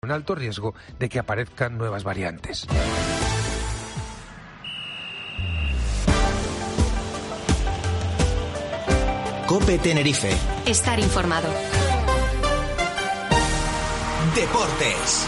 con alto riesgo de que aparezcan nuevas variantes. COPE Tenerife. Estar informado. Deportes.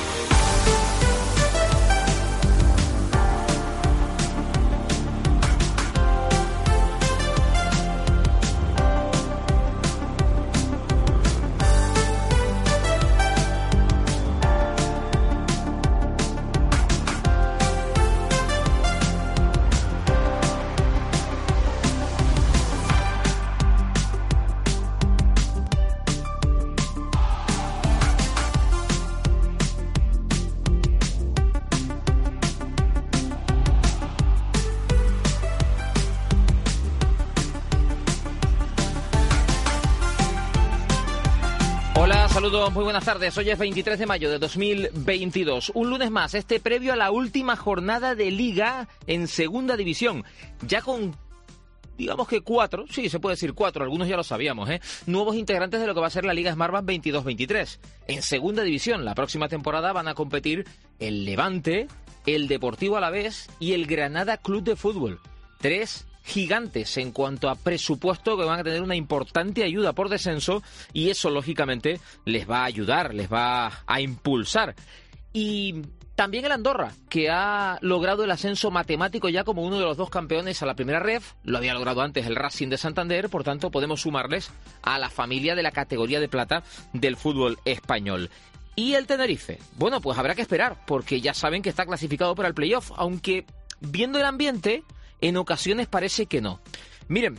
Saludos, muy buenas tardes. Hoy es 23 de mayo de 2022. Un lunes más, previo a la última jornada de Liga en Segunda División. Ya con, digamos que 4, sí, se puede decir 4, algunos ya lo sabíamos, nuevos integrantes de lo que va a ser la Liga Smartbank 22-23. En Segunda División, la próxima temporada van a competir el Levante, el Deportivo Alavés y el Granada Club de Fútbol. 3 gigantes en cuanto a presupuesto que van a tener una importante ayuda por descenso y eso lógicamente les va a ayudar, les va a impulsar. Y también el Andorra, que ha logrado el ascenso matemático ya como uno de los 2 campeones a la primera ref, lo había logrado antes el Racing de Santander, por tanto podemos sumarles a la familia de la categoría de plata del fútbol español. Y el Tenerife, bueno, pues habrá que esperar, porque ya saben que está clasificado para el playoff, aunque viendo el ambiente, en ocasiones parece que no. Miren,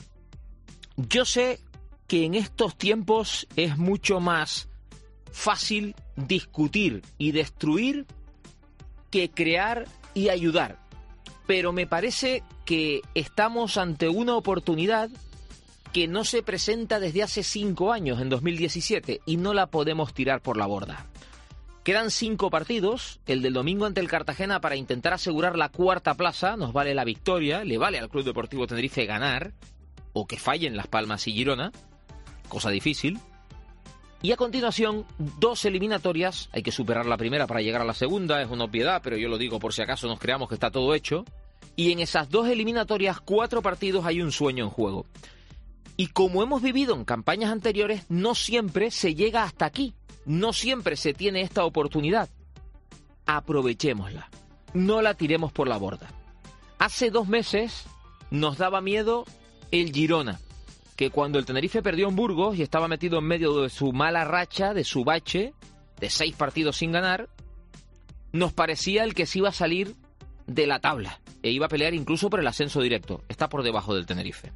yo sé que en estos tiempos es mucho más fácil discutir y destruir que crear y ayudar. Pero me parece que estamos ante una oportunidad que no se presenta desde hace 5 años, en 2017, y no la podemos tirar por la borda. Quedan 5 partidos, el del domingo ante el Cartagena para intentar asegurar la 4ª plaza, nos vale la victoria, le vale al Club Deportivo Tenerife ganar, o que fallen Las Palmas y Girona, cosa difícil. Y a continuación, 2 eliminatorias, hay que superar la primera para llegar a la segunda, es una obviedad, pero yo lo digo por si acaso nos creamos que está todo hecho. Y en esas 2 eliminatorias, 4 partidos, hay un sueño en juego. Y como hemos vivido en campañas anteriores, no siempre se llega hasta aquí. No siempre se tiene esta oportunidad. Aprovechémosla. No la tiremos por la borda. Hace 2 meses nos daba miedo el Girona, que cuando el Tenerife perdió en Burgos y estaba metido en medio de su mala racha, de su bache, de 6 partidos sin ganar, nos parecía el que se iba a salir de la tabla e iba a pelear incluso por el ascenso directo. Está por debajo del Tenerife.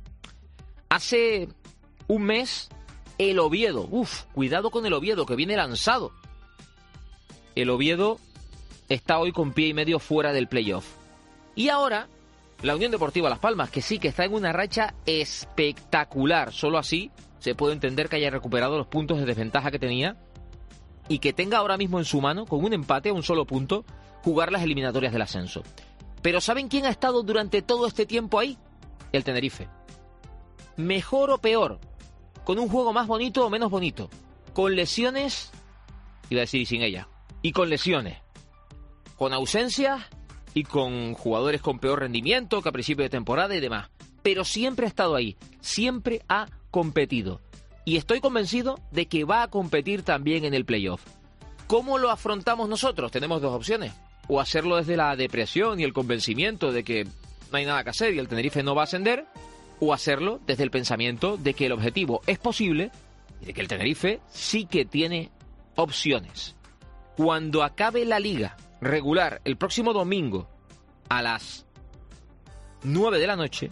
Hace un mes... el Oviedo, cuidado con el Oviedo, que viene lanzado. El Oviedo está hoy con pie y medio fuera del playoff. Y ahora, la Unión Deportiva Las Palmas, que sí que está en una racha espectacular. Solo así se puede entender que haya recuperado los puntos de desventaja que tenía y que tenga ahora mismo en su mano, con un empate a un solo punto, jugar las eliminatorias del ascenso. Pero ¿saben quién ha estado durante todo este tiempo ahí? El Tenerife. Mejor o peor, con un juego más bonito o menos bonito, con lesiones, iba a decir sin ella, y con lesiones, con ausencias y con jugadores con peor rendimiento que a principio de temporada y demás, pero siempre ha estado ahí, siempre ha competido, y estoy convencido de que va a competir también en el playoff. ¿Cómo lo afrontamos nosotros? Tenemos 2 opciones, o hacerlo desde la depresión y el convencimiento de que no hay nada que hacer y el Tenerife no va a ascender, o hacerlo desde el pensamiento de que el objetivo es posible y de que el Tenerife sí que tiene opciones. Cuando acabe la liga regular el próximo domingo a las 9 de la noche,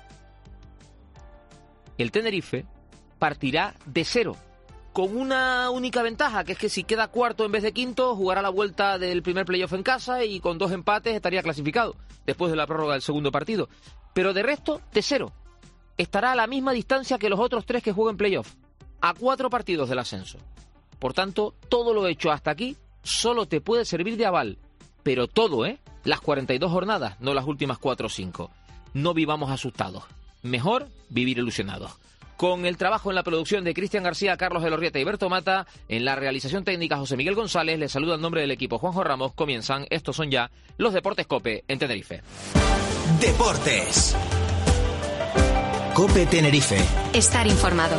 el Tenerife partirá de 0, con una única ventaja, que es que si queda cuarto en vez de quinto, jugará la vuelta del primer playoff en casa y con 2 empates estaría clasificado, después de la prórroga del segundo partido. Pero de resto, de 0. Estará a la misma distancia que los otros 3 que jueguen playoff, a 4 partidos del ascenso. Por tanto, todo lo hecho hasta aquí solo te puede servir de aval, pero todo, las 42 jornadas, no las últimas 4 o 5. No vivamos asustados, mejor vivir ilusionados. con el trabajo en la producción de Cristian García, Carlos Elorrieta y Berto Mata, en la realización técnica José Miguel González. Les saluda en nombre del equipo Juanjo Ramos. Comienzan, estos son ya los Deportes COPE en Tenerife. Deportes. COPE Tenerife. Estar informado.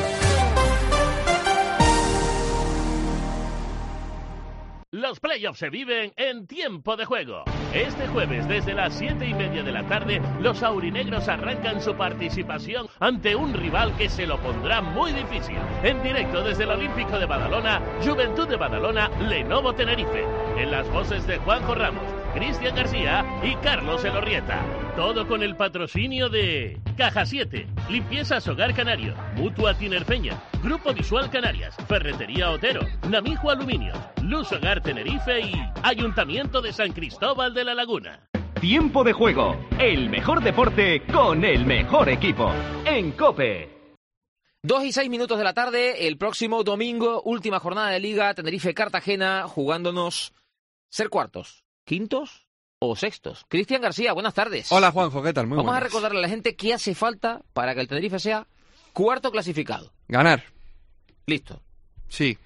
Los playoffs se viven en tiempo de juego. Este jueves, desde las 7:30 de la tarde, los aurinegros arrancan su participación ante un rival que se lo pondrá muy difícil. En directo desde el Olímpico de Badalona, Juventud de Badalona, Lenovo Tenerife. En las voces de Juanjo Ramos, Cristian García y Carlos Elorrieta. Todo con el patrocinio de Caja 7, Limpiezas Hogar Canario, Mutua Tinerfeña, Grupo Visual Canarias, Ferretería Otero, Namijo Aluminio, Luz Hogar Tenerife y Ayuntamiento de San Cristóbal de la Laguna. Tiempo de juego, el mejor deporte con el mejor equipo. En COPE. 2:06 de la tarde, el próximo domingo, última jornada de Liga, Tenerife-Cartagena, jugándonos ser cuartos, quintos o sextos. Cristian García, buenas tardes. Hola Juanjo, ¿qué tal? Muy Vamos buenas. a recordarle a la gente qué hace falta para que el Tenerife sea cuarto clasificado. Ganar. Listo. Sí.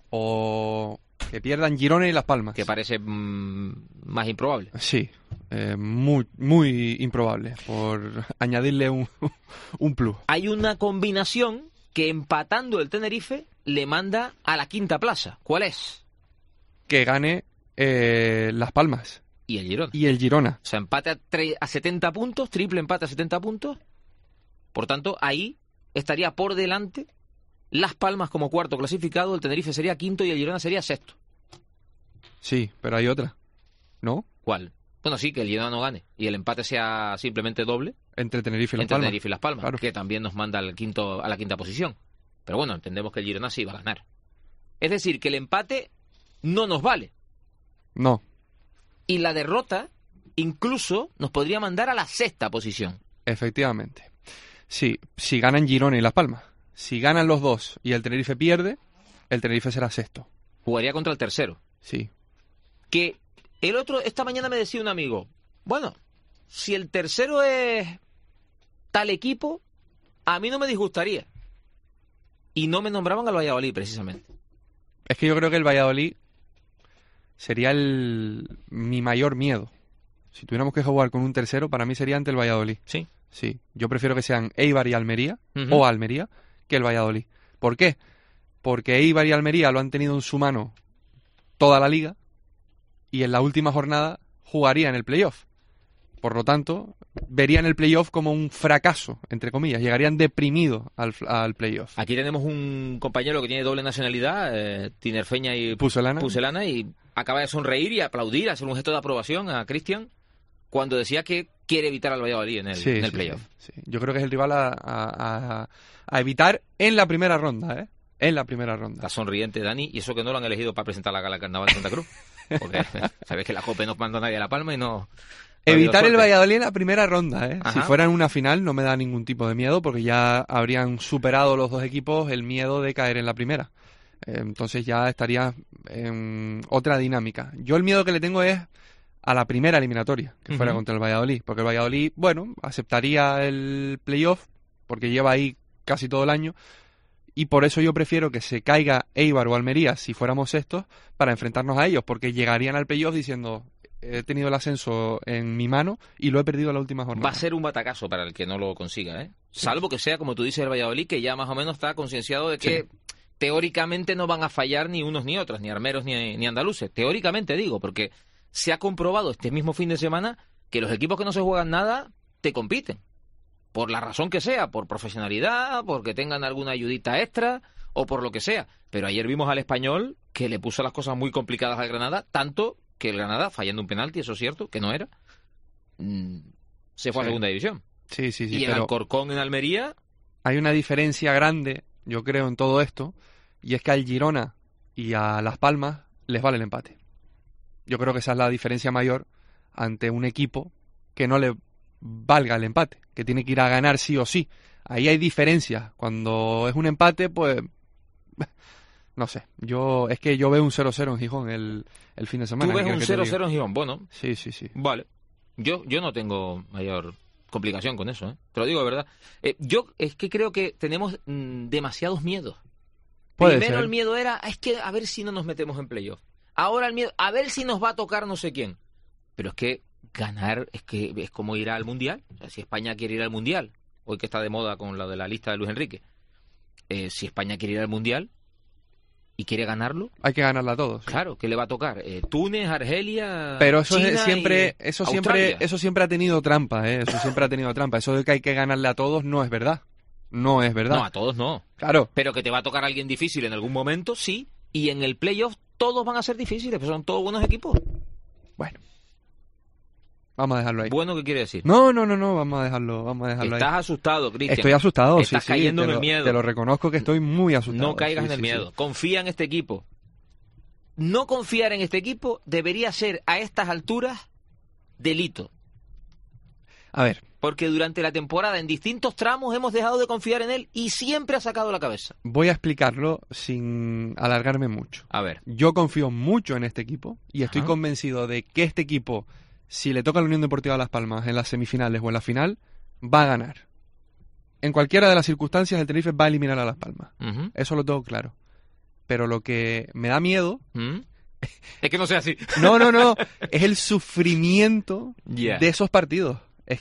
O que pierdan Girona y Las Palmas. Que parece más improbable. Sí. Muy, muy improbable, por añadirle un plus. Hay una combinación que empatando el Tenerife le manda a la quinta plaza. ¿Cuál es? Que gane Las Palmas. Y el Girona. Y el Girona. O sea, empate a 70 puntos, triple empate a 70 puntos. Por tanto, ahí estaría por delante Las Palmas como cuarto clasificado, el Tenerife sería quinto y el Girona sería sexto. Sí, pero hay otra, ¿no? ¿Cuál? Bueno, sí, que el Girona no gane y el empate sea simplemente doble. Entre Tenerife y Las entre Palmas. Tenerife y Las Palmas, Claro. que también nos manda a la quinta posición. Pero bueno, entendemos que el Girona sí va a ganar. Es decir, que el empate no nos vale. No. Y la derrota incluso nos podría mandar a la sexta posición. Efectivamente. Sí, si ganan Girona y Las Palmas. Si ganan los dos y el Tenerife pierde, el Tenerife será sexto. Jugaría contra el tercero. Sí. Que el otro, esta mañana me decía un amigo, bueno, si el tercero es tal equipo, a mí no me disgustaría. Y no me nombraban al Valladolid, precisamente. Es que yo creo que el Valladolid sería mi mayor miedo. Si tuviéramos que jugar con un tercero, para mí sería ante el Valladolid. Sí. Sí. Yo prefiero que sean Eibar y Almería, Uh-huh. o Almería, que el Valladolid. ¿Por qué? Porque Eibar y Almería lo han tenido en su mano toda la liga y en la última jornada jugarían el playoff. Por lo tanto, verían el playoff como un fracaso, entre comillas. Llegarían deprimidos al playoff. Aquí tenemos un compañero que tiene doble nacionalidad, tinerfeña y pucelana, y acaba de sonreír y aplaudir, hacer un gesto de aprobación a Cristian cuando decía que quiere evitar al Valladolid en el playoff. Sí. Yo creo que es el rival a evitar en la primera ronda, ¿eh? En la primera ronda. Está sonriente Dani, y eso que no lo han elegido para presentar la gala Carnaval de Santa Cruz. Porque sabes que la COPE no manda a nadie a La Palma y no... Evitar el Valladolid en la primera ronda, ¿eh? Ajá. Si fuera en una final no me da ningún tipo de miedo porque ya habrían superado los dos equipos el miedo de caer en la primera. Entonces ya estaría en otra dinámica. Yo el miedo que le tengo es a la primera eliminatoria, que fuera contra el Valladolid. Porque el Valladolid, bueno, aceptaría el playoff porque lleva ahí casi todo el año. Y por eso yo prefiero que se caiga Eibar o Almería si fuéramos sextos para enfrentarnos a ellos. Porque llegarían al playoff diciendo... He tenido el ascenso en mi mano y lo he perdido en la última jornada. Va a ser un batacazo para el que no lo consiga, ¿eh? Salvo que sea, como tú dices, el Valladolid, que ya más o menos está concienciado de que teóricamente no van a fallar ni unos ni otros, ni armeros ni andaluces. Teóricamente digo, porque se ha comprobado este mismo fin de semana que los equipos que no se juegan nada te compiten. Por la razón que sea, por profesionalidad, porque tengan alguna ayudita extra o por lo que sea. Pero ayer vimos al Español que le puso las cosas muy complicadas al Granada, tanto que el Granada, fallando un penalti, eso es cierto, que no era, se fue a segunda división. Sí. Y el Alcorcón en Almería... Hay una diferencia grande, yo creo, en todo esto, y es que al Girona y a Las Palmas les vale el empate. Yo creo que esa es la diferencia mayor ante un equipo que no le valga el empate, que tiene que ir a ganar sí o sí. Ahí hay diferencias. Cuando es un empate, pues... No sé, es que yo veo un 0-0 en Gijón el fin de semana. ¿Tú ves un 0-0 en Gijón? Bueno. Sí. Vale. Yo no tengo mayor complicación con eso, ¿eh? Te lo digo de verdad. Yo es que creo que tenemos demasiados miedos. Primero el miedo era, es que a ver si no nos metemos en playoff. Ahora el miedo, a ver si nos va a tocar no sé quién. Pero es que ganar es como ir al Mundial. O sea, si España quiere ir al Mundial, hoy que está de moda con lo de la lista de Luis Enrique, si España quiere ir al Mundial y quiere ganarlo, hay que ganarla a todos. Claro, ¿qué le va a tocar? Túnez, Argelia, pero eso China eso siempre ha tenido trampa, ¿eh? Eso siempre ha tenido trampa. Eso de que hay que ganarle a todos no es verdad. No es verdad. No, a todos no. Claro. Pero que te va a tocar alguien difícil en algún momento, sí. Y en el playoff todos van a ser difíciles, pero son todos buenos equipos. Bueno. Vamos a dejarlo ahí. ¿Bueno qué quiere decir? No, vamos a dejarlo ahí. Estás asustado, Cristian. Estoy asustado, Estás cayendo en el miedo. Te lo reconozco que estoy muy asustado. No caigas en el miedo. Confía en este equipo. No confiar en este equipo debería ser a estas alturas delito. A ver. Porque durante la temporada en distintos tramos hemos dejado de confiar en él y siempre ha sacado la cabeza. Voy a explicarlo sin alargarme mucho. A ver. Yo confío mucho en este equipo y estoy convencido de que este equipo, si le toca a la Unión Deportiva Las Palmas en las semifinales o en la final, va a ganar. En cualquiera de las circunstancias el Tenerife va a eliminar a Las Palmas. Eso lo tengo claro. Pero lo que me da miedo... Es que no sea así. No. Es el sufrimiento de esos partidos. Es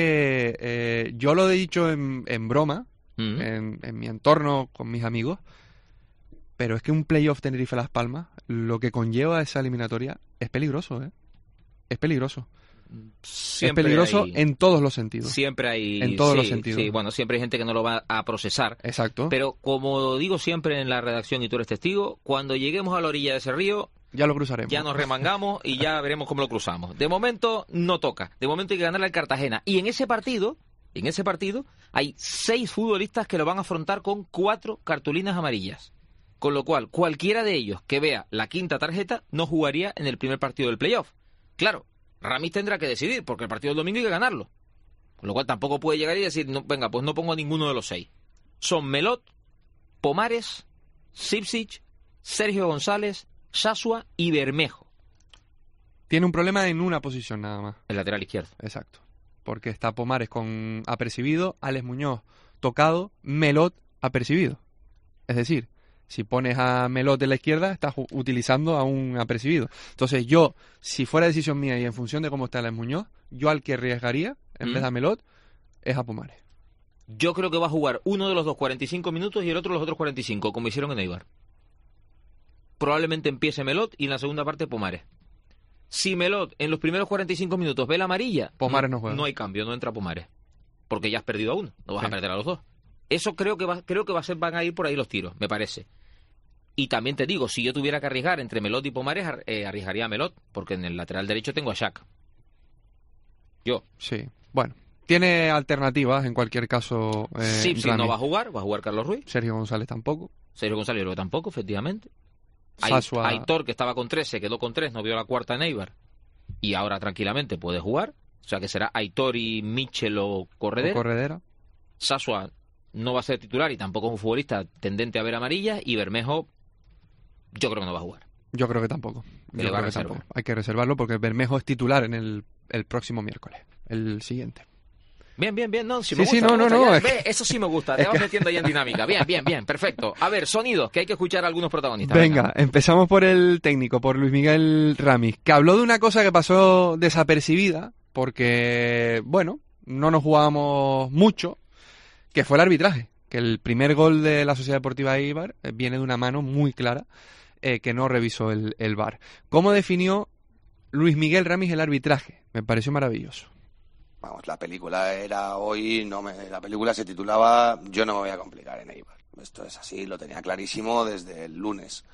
que yo lo he dicho en broma, en mi entorno, con mis amigos, pero es que un playoff Tenerife-Las Palmas, lo que conlleva esa eliminatoria, es peligroso, ¿eh? Es peligroso. Siempre es peligroso hay, en todos los sentidos. Siempre hay... En todos los sentidos. Sí, bueno, siempre hay gente que no lo va a procesar. Exacto. Pero como digo siempre en la redacción, y tú eres testigo, cuando lleguemos a la orilla de ese río... Ya lo cruzaremos. Ya nos remangamos y ya veremos cómo lo cruzamos. De momento no toca. De momento hay que ganarle al Cartagena. Y en ese partido hay 6 futbolistas que lo van a afrontar con 4 cartulinas amarillas. Con lo cual, cualquiera de ellos que vea la quinta tarjeta no jugaría en el primer partido del playoff. Claro, Ramis tendrá que decidir, porque el partido del domingo hay que ganarlo. Con lo cual tampoco puede llegar y decir, no, venga, pues no pongo a ninguno de los 6. Son Melot, Pomares, Sipsic, Sergio González, Sasua y Bermejo. Tiene un problema en una posición nada más. El lateral izquierdo. Exacto. Porque está Pomares con apercibido, Alex Muñoz tocado, Melot apercibido. Es decir, si pones a Melot en la izquierda, estás utilizando a un apercibido. Entonces yo, si fuera decisión mía y en función de cómo está Alex Muñoz, yo al que arriesgaría, en vez de a Melot, es a Pomares. Yo creo que va a jugar uno de los dos 45 minutos y el otro los otros 45, como hicieron en Eibar. Probablemente empiece Melot y en la segunda parte Pomares. Si Melot en los primeros 45 minutos ve la amarilla, Pomares no juega. No hay cambio, no entra Pomares. Porque ya has perdido a uno, no vas a perder a los dos. Eso creo que van a ir por ahí los tiros, me parece. Y también te digo, si yo tuviera que arriesgar entre Melot y Pomares, arriesgaría a Melot, porque en el lateral derecho tengo a Shaq. Yo. Sí, bueno. Tiene alternativas en cualquier caso. Sí, no va a jugar Carlos Ruiz. Sergio González tampoco. Sergio González creo que tampoco, efectivamente. Sasua... Aitor, que estaba con 3, se quedó con 3, no vio la cuarta en Eibar. Y ahora tranquilamente puede jugar. O sea que será Aitor y Mitchell o Corredera. Sasua no va a ser titular y tampoco es un futbolista tendente a ver amarilla. Y Bermejo, yo creo que no va a jugar. Yo creo que tampoco. Hay que reservarlo porque Bermejo es titular en el próximo miércoles, el siguiente. Bien, no, si sí, me gusta, sí, no. Eso sí me gusta, te vas metiendo ya en dinámica. Bien, perfecto. A ver, sonidos, que hay que escuchar a algunos protagonistas. Venga, empezamos por el técnico, por Luis Miguel Ramis, que habló de una cosa que pasó desapercibida, porque, bueno, no nos jugábamos mucho, que fue el arbitraje, que el primer gol de la Sociedad Deportiva Eibar viene de una mano muy clara, que no revisó el VAR. ¿Cómo definió Luis Miguel Ramis el arbitraje? Me pareció maravilloso. Vamos, la película era hoy, la película se titulaba Yo no me voy a complicar en Eibar. Esto es así, lo tenía clarísimo desde el lunes.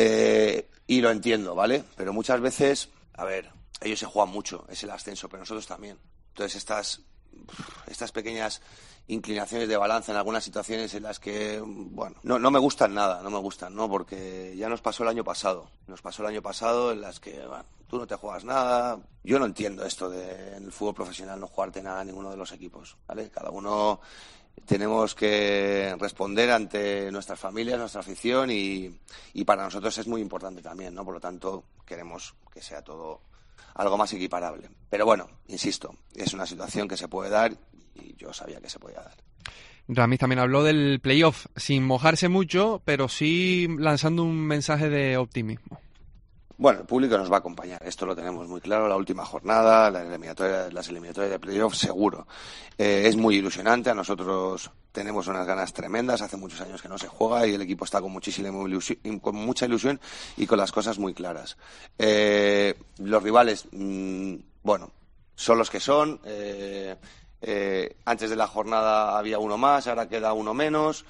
Y lo entiendo, ¿vale? Pero muchas veces, a ver, ellos se juegan mucho, es el ascenso, pero nosotros también. Entonces estas pequeñas inclinaciones de balanza en algunas situaciones en las que, bueno, no me gustan nada, ¿no? Porque ya nos pasó el año pasado en las que, bueno, tú no te juegas nada. Yo no entiendo esto de en el fútbol profesional no jugarte nada a ninguno de los equipos, ¿vale? Cada uno tenemos que responder ante nuestras familias, nuestra afición y para nosotros es muy importante también, ¿no? Por lo tanto, queremos que sea todo algo más equiparable. Pero bueno, insisto, es una situación que se puede dar y yo sabía que se podía dar. Ramis también habló del playoff, sin mojarse mucho, pero sí lanzando un mensaje de optimismo. Bueno, el público nos va a acompañar, esto lo tenemos muy claro, la última jornada, las eliminatorias de playoff, seguro. Es muy ilusionante, a nosotros tenemos unas ganas tremendas, hace muchos años que no se juega y el equipo está con mucha ilusión y con las cosas muy claras. Los rivales, bueno, son los que son. Antes de la jornada había uno más, ahora queda uno menos.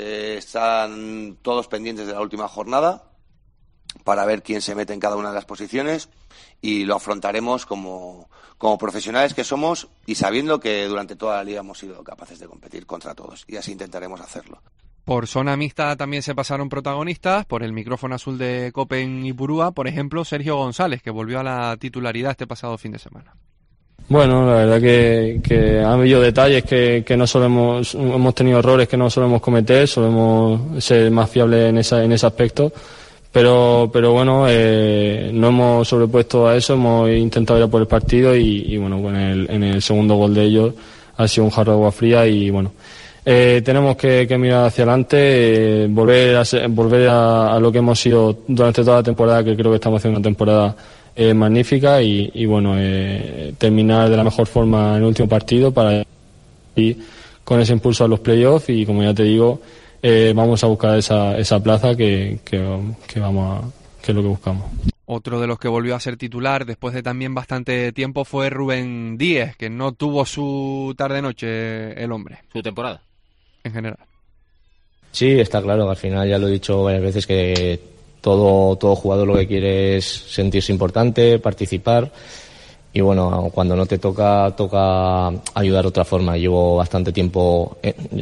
Están todos pendientes de la última jornada para ver quién se mete en cada una de las posiciones y lo afrontaremos como profesionales que somos y sabiendo que durante toda la liga hemos sido capaces de competir contra todos y así intentaremos hacerlo. Por zona mixta también se pasaron protagonistas, por el micrófono azul de Cope en Ipurúa, por ejemplo, Sergio González, que volvió a la titularidad este pasado fin de semana. Bueno, la verdad que han habido detalles que no solemos, hemos tenido errores que no solemos cometer, solemos ser más fiables en ese aspecto. Pero bueno, no hemos sobrepuesto a eso, hemos intentado ir a por el partido y bueno, en el segundo gol de ellos ha sido un jarro de agua fría y bueno, tenemos que mirar hacia adelante, volver a lo que hemos sido durante toda la temporada, que creo que estamos haciendo una temporada magnífica y bueno, terminar de la mejor forma en el último partido para ir con ese impulso a los playoffs y como ya te digo, vamos a buscar esa plaza que es lo que buscamos. Otro de los que volvió a ser titular después de también bastante tiempo fue Rubén Díez, que no tuvo su tarde-noche el hombre. Su temporada. En general. Sí, está claro, que al final ya lo he dicho varias veces que todo jugador lo que quiere es sentirse importante, participar. Y bueno, cuando no te toca ayudar de otra forma. Llevo bastante tiempo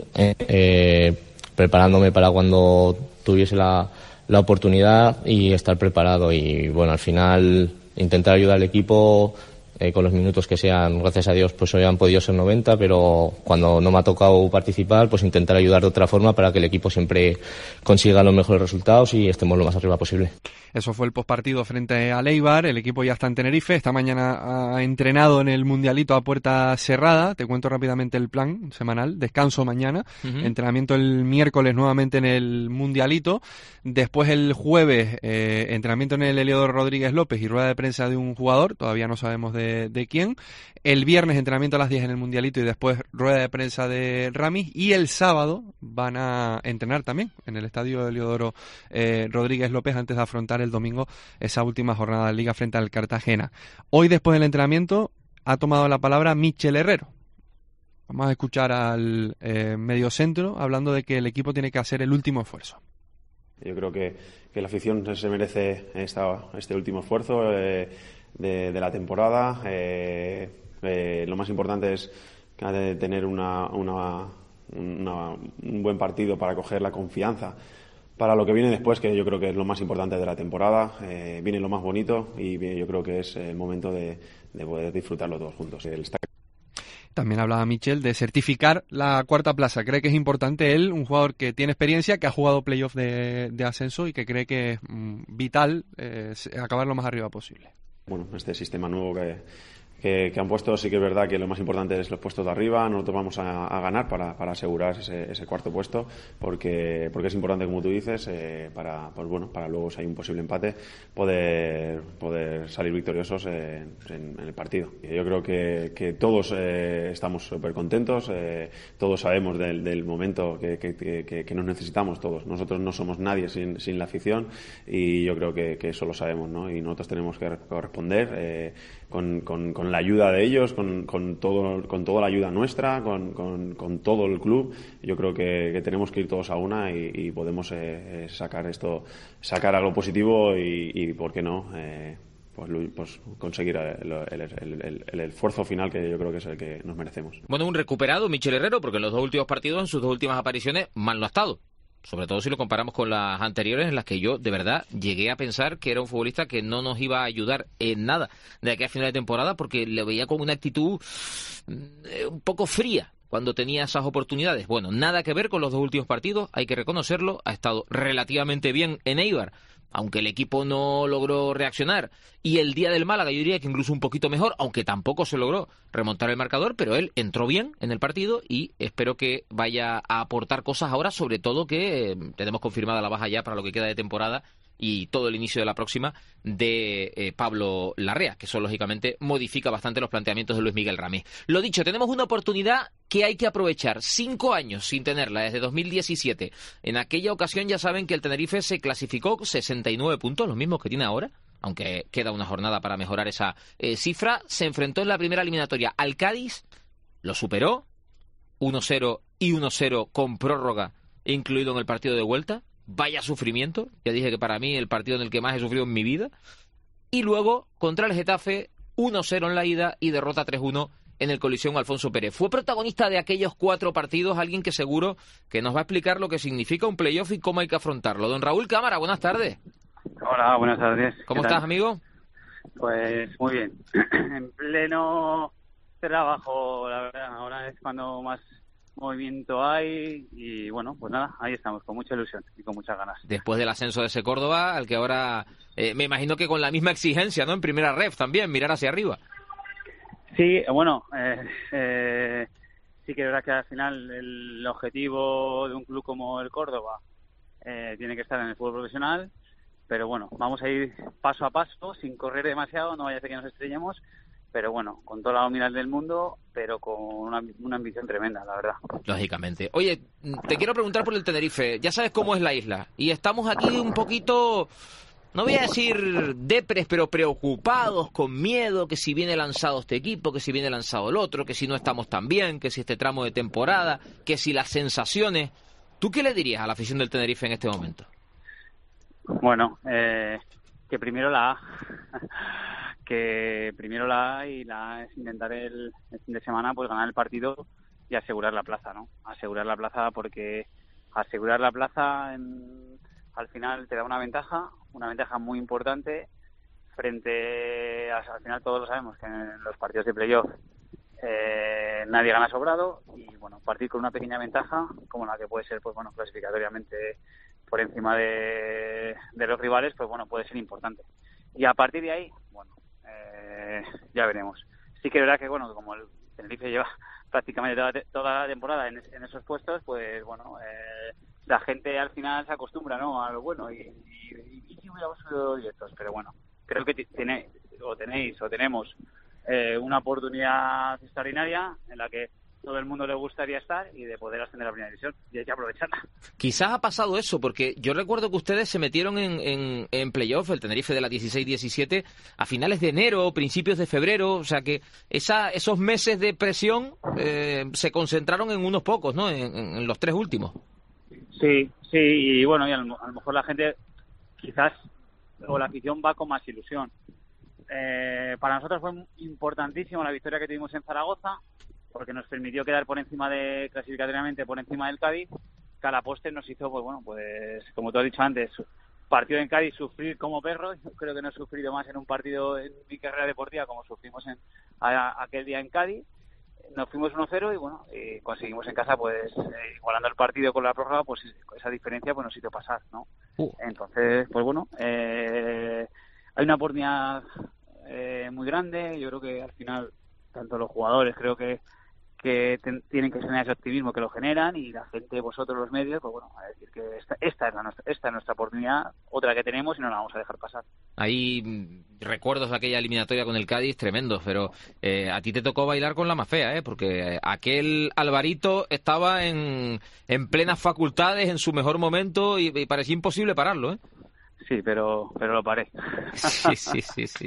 preparándome para cuando tuviese la oportunidad y estar preparado y bueno, al final intentar ayudar al equipo con los minutos que sean. Gracias a Dios pues hoy han podido ser 90, pero cuando no me ha tocado participar pues intentar ayudar de otra forma para que el equipo siempre consiga los mejores resultados y estemos lo más arriba posible. Eso fue el postpartido frente al Eibar. El equipo ya está en Tenerife. Esta mañana ha entrenado en el Mundialito a puerta cerrada. Te cuento rápidamente el plan semanal. Descanso mañana. Entrenamiento el miércoles nuevamente en el Mundialito. Después el jueves entrenamiento en el Heliodoro Rodríguez López y rueda de prensa de un jugador. Todavía no sabemos de quién. El viernes entrenamiento a las 10 en el Mundialito y después rueda de prensa de Ramis. Y el sábado van a entrenar también en el estadio Heliodoro Rodríguez López antes de afrontar el domingo esa última jornada de Liga frente al Cartagena. Hoy, después del entrenamiento, ha tomado la palabra Michel Herrero. Vamos a escuchar al mediocentro hablando de que el equipo tiene que hacer el último esfuerzo. Yo creo que la afición se merece este último esfuerzo de la temporada. Lo más importante es tener un buen partido para coger la confianza para lo que viene después, que yo creo que es lo más importante de la temporada. Viene lo más bonito y yo creo que es el momento de poder disfrutarlo todos juntos. También hablaba Michel de certificar la cuarta plaza. Cree que es importante él, un jugador que tiene experiencia, que ha jugado playoff de ascenso y que cree que es vital acabar lo más arriba posible. Bueno, este sistema nuevo que han puesto, sí que es verdad que lo más importante es los puestos de arriba. Nosotros vamos a ganar para asegurar ese cuarto puesto porque es importante, como tú dices, para luego, si hay un posible empate, poder salir victoriosos en el partido. Yo creo que todos estamos súper contentos, todos sabemos del momento que nos necesitamos todos. Nosotros no somos nadie sin la afición y yo creo que eso lo sabemos, ¿no? Y nosotros tenemos que corresponder con la ayuda de ellos, con toda la ayuda nuestra, con todo el club. Yo creo que tenemos que ir todos a una y podemos sacar algo positivo y ¿por qué no? Pues conseguir el esfuerzo final que yo creo que es el que nos merecemos. Bueno, un recuperado Michel Herrero, porque en los dos últimos partidos, en sus dos últimas apariciones, mal no ha estado. Sobre todo si lo comparamos con las anteriores, en las que yo, de verdad, llegué a pensar que era un futbolista que no nos iba a ayudar en nada de aquí a final de temporada, porque le veía con una actitud un poco fría cuando tenía esas oportunidades. Bueno, nada que ver con los dos últimos partidos, hay que reconocerlo, ha estado relativamente bien en Eibar. aunque el equipo no logró reaccionar, y el día del Málaga yo diría que incluso un poquito mejor, aunque tampoco se logró remontar el marcador, pero él entró bien en el partido y espero que vaya a aportar cosas ahora, sobre todo que tenemos confirmada la baja ya para lo que queda de temporada y todo el inicio de la próxima de Pablo Larrea, que eso lógicamente modifica bastante los planteamientos de Luis Miguel Ramírez. Lo dicho, tenemos una oportunidad que hay que aprovechar. 5 años sin tenerla, desde 2017. En aquella ocasión ya saben que el Tenerife se clasificó 69 puntos, los mismos que tiene ahora, aunque queda una jornada para mejorar esa cifra. Se enfrentó en la primera eliminatoria al Cádiz, lo superó, 1-0 y 1-0 con prórroga incluido en el partido de vuelta. Vaya sufrimiento, ya dije que para mí el partido en el que más he sufrido en mi vida. Y luego, contra el Getafe, 1-0 en la ida y derrota 3-1 en el Coliseum Alfonso Pérez. Fue protagonista de aquellos 4 partidos, alguien que seguro que nos va a explicar lo que significa un playoff y cómo hay que afrontarlo. Don Raúl Cámara, buenas tardes. Hola, buenas tardes. ¿Cómo estás, amigo? Pues muy bien. En pleno trabajo, la verdad. Ahora es cuando más movimiento hay y bueno, pues nada, ahí estamos, con mucha ilusión y con muchas ganas. Después del ascenso de ese Córdoba, al que ahora me imagino que con la misma exigencia, ¿no? En primera ref también, mirar hacia arriba. Sí, bueno, sí que es verdad que al final el objetivo de un club como el Córdoba tiene que estar en el fútbol profesional, pero bueno, vamos a ir paso a paso, sin correr demasiado, no vaya a ser que nos estrellemos, pero bueno, con toda la humildad del mundo, pero con una ambición tremenda, la verdad. Lógicamente. Oye, te quiero preguntar por el Tenerife. Ya sabes cómo es la isla. Y estamos aquí un poquito, no voy a decir depres, pero preocupados, con miedo, que si viene lanzado este equipo, que si viene lanzado el otro, que si no estamos tan bien, que si este tramo de temporada, que si las sensaciones. ¿Tú qué le dirías a la afición del Tenerife en este momento? Bueno, que primero la A. Que primero la A, y la A es intentar el fin de semana pues ganar el partido y asegurar la plaza, ¿no? Asegurar la plaza, porque asegurar la plaza al final te da una ventaja muy importante frente a, al final todos lo sabemos que en los partidos de playoff nadie gana sobrado, y bueno, partir con una pequeña ventaja como la que puede ser pues bueno, clasificatoriamente por encima de los rivales, pues bueno, puede ser importante. Y a partir de ahí, bueno, ya veremos. Sí que es verdad que bueno, como el Tenerife lleva prácticamente toda la temporada en esos puestos, pues bueno, la gente al final se acostumbra, ¿no?, a lo bueno y si hubiéramos subido directos, pero bueno, creo que tenemos una oportunidad extraordinaria en la que todo el mundo le gustaría estar y de poder ascender a la primera división, y hay que aprovecharla. Quizás ha pasado eso, porque yo recuerdo que ustedes se metieron en playoff, el Tenerife de la 16-17, a finales de enero, principios de febrero, o sea que esos meses de presión se concentraron en unos pocos, ¿no?, en los 3 últimos. Sí, y bueno, y a lo mejor la gente quizás, o la afición va con más ilusión. Para nosotros fue importantísimo la victoria que tuvimos en Zaragoza, porque nos permitió quedar clasificatoriamente por encima del Cádiz, que a la postre nos hizo, pues bueno, pues como tú has dicho antes, partido en Cádiz, sufrir como perros. Yo creo que no he sufrido más en un partido en mi carrera deportiva como sufrimos aquel día en Cádiz. Nos fuimos 1-0 y bueno, conseguimos en casa pues igualando el partido con la prórroga, pues esa diferencia pues nos hizo pasar, ¿no? Entonces, pues bueno, hay una oportunidad muy grande. Yo creo que al final tanto los jugadores creo que tienen que generar ese optimismo que lo generan, y la gente, vosotros los medios, pues bueno, a decir que esta es nuestra oportunidad, otra que tenemos, y no la vamos a dejar pasar. Hay recuerdos de aquella eliminatoria con el Cádiz tremendos, pero a ti te tocó bailar con la más fea, porque aquel Alvarito estaba en plenas facultades, en su mejor momento, y parecía imposible pararlo, ¿eh? Sí, pero lo paré. Sí.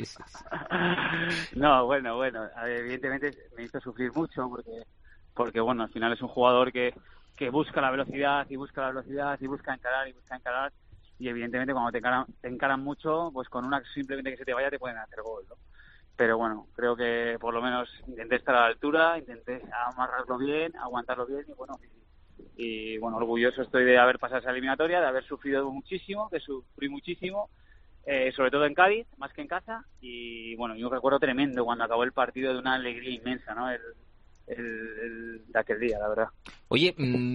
No, bueno, evidentemente me hizo sufrir mucho porque bueno, al final es un jugador que busca la velocidad y busca encarar, y evidentemente cuando te encaran mucho, pues con una simplemente que se te vaya te pueden hacer gol, ¿no? Pero bueno, creo que por lo menos intenté estar a la altura, intenté amarrarlo bien, aguantarlo bien, y bueno, orgulloso estoy de haber pasado esa eliminatoria, de haber sufrido muchísimo, que sufrí muchísimo, sobre todo en Cádiz, más que en casa, y bueno, yo recuerdo tremendo cuando acabó el partido, de una alegría inmensa, ¿no? de aquel día, la verdad. Oye,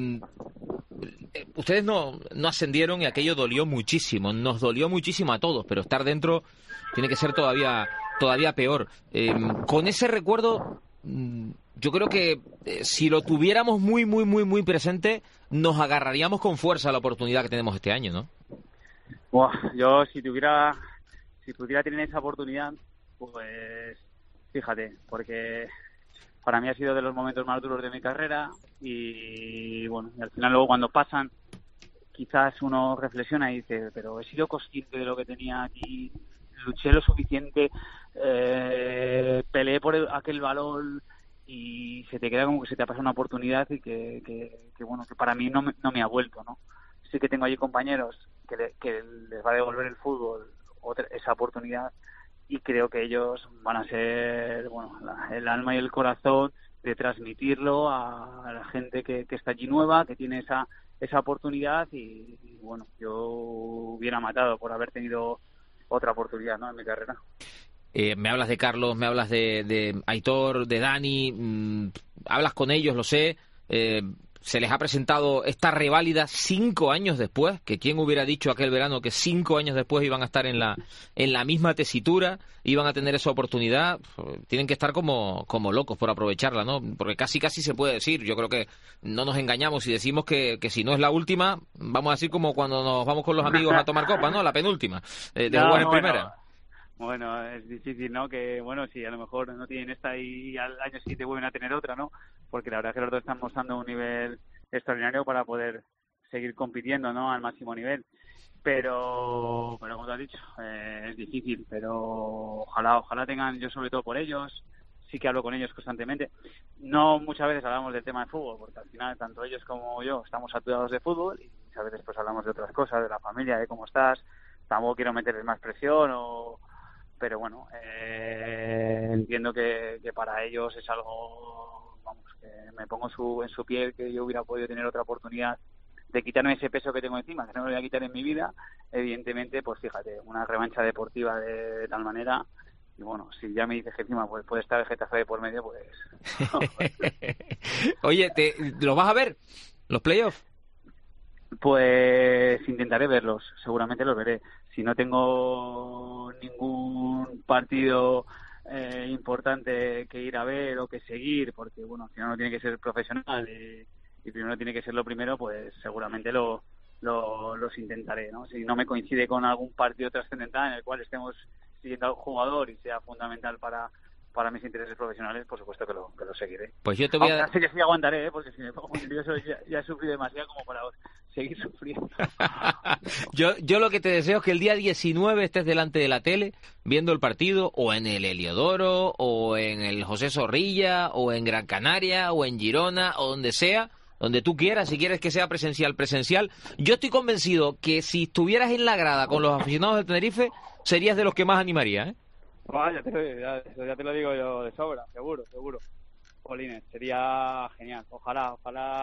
ustedes no ascendieron y aquello dolió muchísimo, nos dolió muchísimo a todos, pero estar dentro tiene que ser todavía peor. Con ese recuerdo, yo creo que si lo tuviéramos muy, muy, muy, muy presente, nos agarraríamos con fuerza a la oportunidad que tenemos este año, ¿no? Yo si pudiera tener esa oportunidad, pues fíjate, porque para mí ha sido de los momentos más duros de mi carrera y bueno, y al final luego cuando pasan, quizás uno reflexiona y dice, pero he sido consciente de lo que tenía aquí, luché lo suficiente, peleé por aquel valor y se te queda como que se te ha pasado una oportunidad y que bueno, que para mí no me ha vuelto, ¿no? Sí que tengo allí compañeros que les va a devolver el fútbol esa oportunidad y creo que ellos van a ser, bueno, el alma y el corazón de transmitirlo a la gente que está allí nueva, que tiene esa oportunidad y bueno, yo hubiera matado por haber tenido otra oportunidad, ¿no?, en mi carrera. Me hablas de Carlos, me hablas de Aitor, de Dani, hablas con ellos, lo sé. Se les ha presentado esta reválida 5 años después, que quién hubiera dicho aquel verano que 5 años después iban a estar en la misma tesitura, iban a tener esa oportunidad. Tienen que estar como locos por aprovecharla, ¿no? Porque casi se puede decir, yo creo que no nos engañamos si decimos que si no es la última, vamos a decir como cuando nos vamos con los amigos a tomar copa, ¿no? La penúltima, de jugar en primera. Bueno, es difícil, ¿no? Que, bueno, si a lo mejor no tienen esta y al año siguiente vuelven a tener otra, ¿no? Porque la verdad es que los dos están mostrando un nivel extraordinario para poder seguir compitiendo, ¿no?, al máximo nivel. Pero como te has dicho, es difícil, pero ojalá tengan, yo sobre todo por ellos, sí que hablo con ellos constantemente. No muchas veces hablamos del tema de fútbol, porque al final tanto ellos como yo estamos saturados de fútbol y muchas veces pues hablamos de otras cosas, de la familia, de cómo estás. Tampoco quiero meterles más presión pero bueno, entiendo que para ellos es algo, vamos, que me pongo en su piel, que yo hubiera podido tener otra oportunidad de quitarme ese peso que tengo encima, que no me lo voy a quitar en mi vida. Evidentemente, pues fíjate, una revancha deportiva de tal manera, y bueno, si ya me dices que encima pues puede estar el Getafe de por medio, pues... Oye, ¿los vas a ver, los playoffs? Pues intentaré verlos, seguramente los veré. Si no tengo ningún partido importante que ir a ver o que seguir, porque bueno, al final uno tiene que ser profesional y primero tiene que ser lo primero, pues seguramente los intentaré, ¿no? Si no me coincide con algún partido trascendental en el cual estemos siguiendo al jugador y sea fundamental para mis intereses profesionales, por supuesto que lo seguiré. Pues yo te voy a... Sé que sí aguantaré, porque si me pongo muy nervioso ya he sufrido demasiado como para seguir sufriendo. yo lo que te deseo es que el día 19 estés delante de la tele viendo el partido, o en el Heliodoro, o en el José Zorrilla, o en Gran Canaria, o en Girona, o donde sea, donde tú quieras, si quieres que sea presencial. Yo estoy convencido que si estuvieras en la grada con los aficionados del Tenerife, serías de los que más animaría, ¿eh? Ya te lo digo yo de sobra, seguro. Jolines, sería genial. Ojalá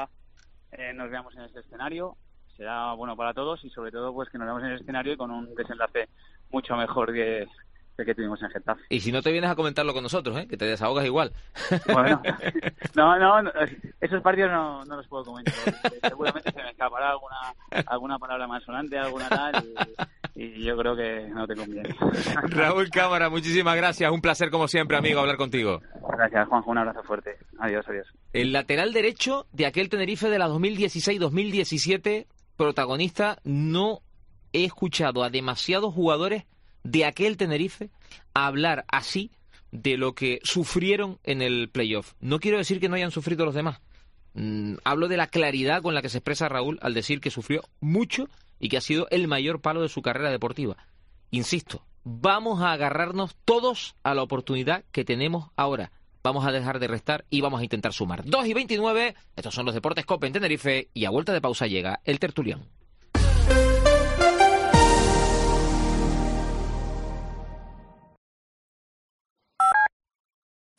nos veamos en ese escenario. Será bueno para todos y sobre todo pues que nos veamos en el escenario y con un desenlace mucho mejor que el que tuvimos en Getafe. Y si no te vienes a comentarlo con nosotros, que te desahogas igual. Bueno, no, esos partidos no los puedo comentar. Seguramente se me escapará alguna palabra más sonante, alguna tal, y yo creo que no te conviene. Raúl Cámara, muchísimas gracias. Un placer como siempre, amigo, hablar contigo. Gracias, Juanjo. Un abrazo fuerte. Adiós. El lateral derecho de aquel Tenerife de la 2016-2017, protagonista, no he escuchado a demasiados jugadores de aquel Tenerife hablar así de lo que sufrieron en el playoff. No quiero decir que no hayan sufrido los demás. Hablo de la claridad con la que se expresa Raúl al decir que sufrió mucho y que ha sido el mayor palo de su carrera deportiva. Insisto, vamos a agarrarnos todos a la oportunidad que tenemos ahora. Vamos a dejar de restar y vamos a intentar sumar. 2:29, estos son los Deportes COPE en Tenerife y a vuelta de pausa llega el tertulión.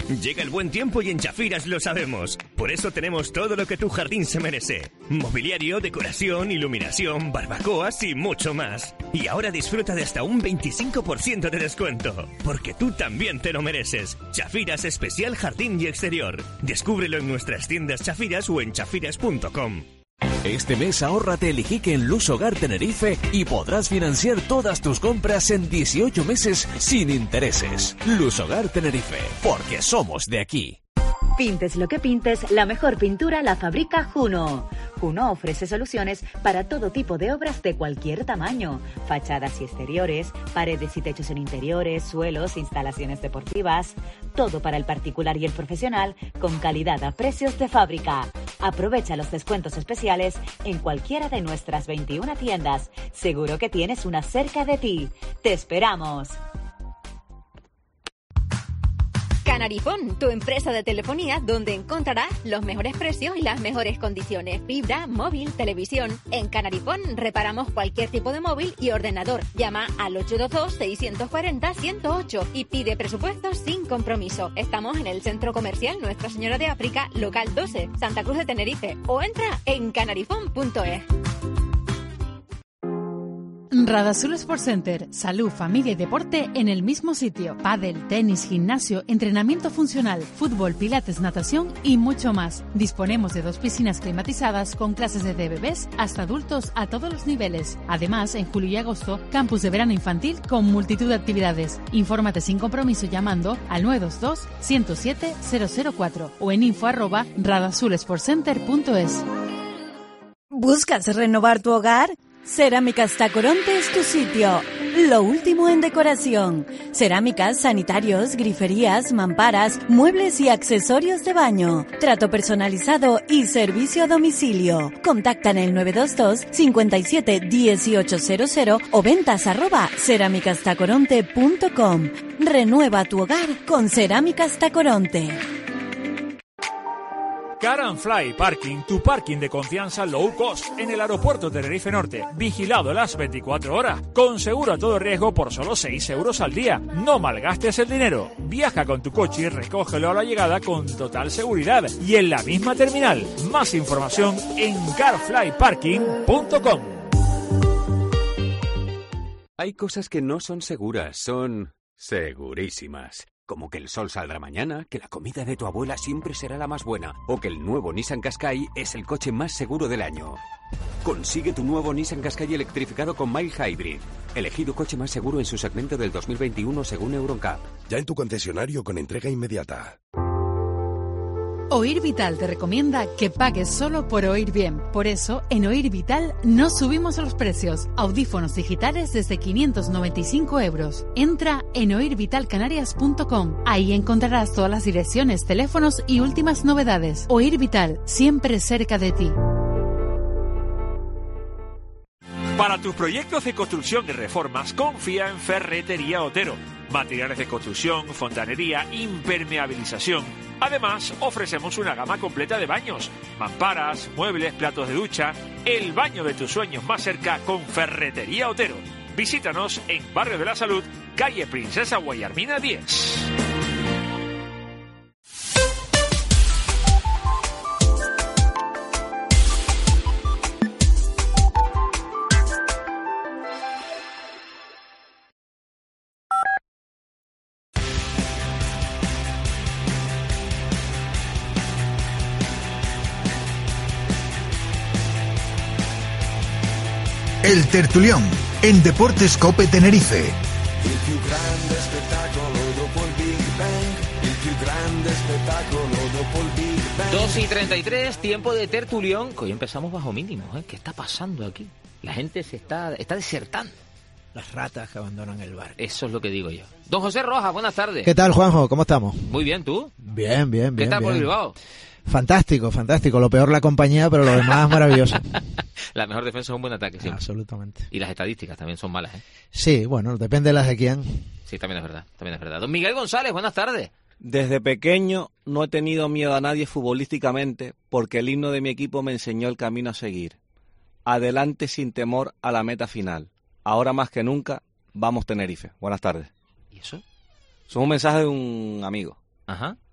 Llega el buen tiempo y en Chafiras lo sabemos. Por eso tenemos todo lo que tu jardín se merece. Mobiliario, decoración, iluminación, barbacoas y mucho más. Y ahora disfruta de hasta un 25% de descuento. Porque tú también te lo mereces. Chafiras Especial Jardín y Exterior. Descúbrelo en nuestras tiendas Chafiras o en chafiras.com. Este mes ahórrate el Iquique en Luz Hogar Tenerife y podrás financiar todas tus compras en 18 meses sin intereses. Luz Hogar Tenerife, porque somos de aquí. Pintes lo que pintes, la mejor pintura la fabrica Juno. Juno ofrece soluciones para todo tipo de obras de cualquier tamaño. Fachadas y exteriores, paredes y techos en interiores, suelos, instalaciones deportivas. Todo para el particular y el profesional, con calidad a precios de fábrica. Aprovecha los descuentos especiales en cualquiera de nuestras 21 tiendas. Seguro que tienes una cerca de ti. ¡Te esperamos! Canarifón, tu empresa de telefonía donde encontrarás los mejores precios y las mejores condiciones. Fibra, móvil, televisión. En Canarifón reparamos cualquier tipo de móvil y ordenador. Llama al 822-640-108 y pide presupuestos sin compromiso. Estamos en el Centro Comercial Nuestra Señora de África, local 12, Santa Cruz de Tenerife. O entra en canarifón.es. Radazul Sport Center, salud, familia y deporte en el mismo sitio. Pádel, tenis, gimnasio, entrenamiento funcional, fútbol, pilates, natación y mucho más. Disponemos de 2 piscinas climatizadas con clases desde bebés hasta adultos a todos los niveles. Además, en julio y agosto, campus de verano infantil con multitud de actividades. Infórmate sin compromiso llamando al 922-107-004 o en info@radazulsportcenter.es. ¿Buscas renovar tu hogar? Cerámicas Tacoronte es tu sitio. Lo último en decoración. Cerámicas, sanitarios, griferías, mamparas, muebles y accesorios de baño. Trato personalizado y servicio a domicilio. Contacta en el 922 57 1800 o ventas@cerámicastacoronte.com. Renueva tu hogar con Cerámicas Tacoronte. Car and Fly Parking, tu parking de confianza low cost en el aeropuerto de Tenerife Norte, vigilado las 24 horas, con seguro a todo riesgo por solo 6 euros al día. No malgastes el dinero. Viaja con tu coche y recógelo a la llegada con total seguridad y en la misma terminal. Más información en carflyparking.com. Hay cosas que no son seguras, son segurísimas. Como que el sol saldrá mañana, que la comida de tu abuela siempre será la más buena, o que el nuevo Nissan Qashqai es el coche más seguro del año. Consigue tu nuevo Nissan Qashqai electrificado con Mild Hybrid. Elegido coche más seguro en su segmento del 2021 según Euroncap. Ya en tu concesionario con entrega inmediata. Oír Vital te recomienda que pagues solo por oír bien. Por eso, en Oír Vital no subimos los precios. Audífonos digitales desde 595 euros. Entra en oirvitalcanarias.com. Ahí encontrarás todas las direcciones, teléfonos y últimas novedades. Oír Vital, siempre cerca de ti. Para tus proyectos de construcción y reformas, confía en Ferretería Otero. Materiales de construcción, fontanería, impermeabilización. Además, ofrecemos una gama completa de baños, mamparas, muebles, platos de ducha. El baño de tus sueños más cerca con Ferretería Otero. Visítanos en Barrio de la Salud, calle Princesa Guayarmina 10. El Tertulión, en Deportes Cope Tenerife. Il più grande spettacolo dopo il Big Bang, il più grande spettacolo dopo il Big Bang. 2:33, tiempo de Tertulión, que hoy empezamos bajo mínimos, ¿eh? ¿Qué está pasando aquí? La gente se está desertando. Las ratas que abandonan el bar. Eso es lo que digo yo. Don José Rojas, buenas tardes. ¿Qué tal, Juanjo? ¿Cómo estamos? Muy bien, ¿tú? Bien. ¿Qué tal por Bilbao? Fantástico. Lo peor la compañía, pero lo demás maravilloso. La mejor defensa es un buen ataque, sí. Absolutamente. Y las estadísticas también son malas, ¿eh? Sí, bueno, depende de las de quién. Sí, también es verdad. Don Miguel González, buenas tardes. Desde pequeño no he tenido miedo a nadie futbolísticamente porque el himno de mi equipo me enseñó el camino a seguir. Adelante sin temor a la meta final. Ahora más que nunca, vamos Tenerife. Buenas tardes. ¿Y eso? Es un mensaje de un amigo. Ajá.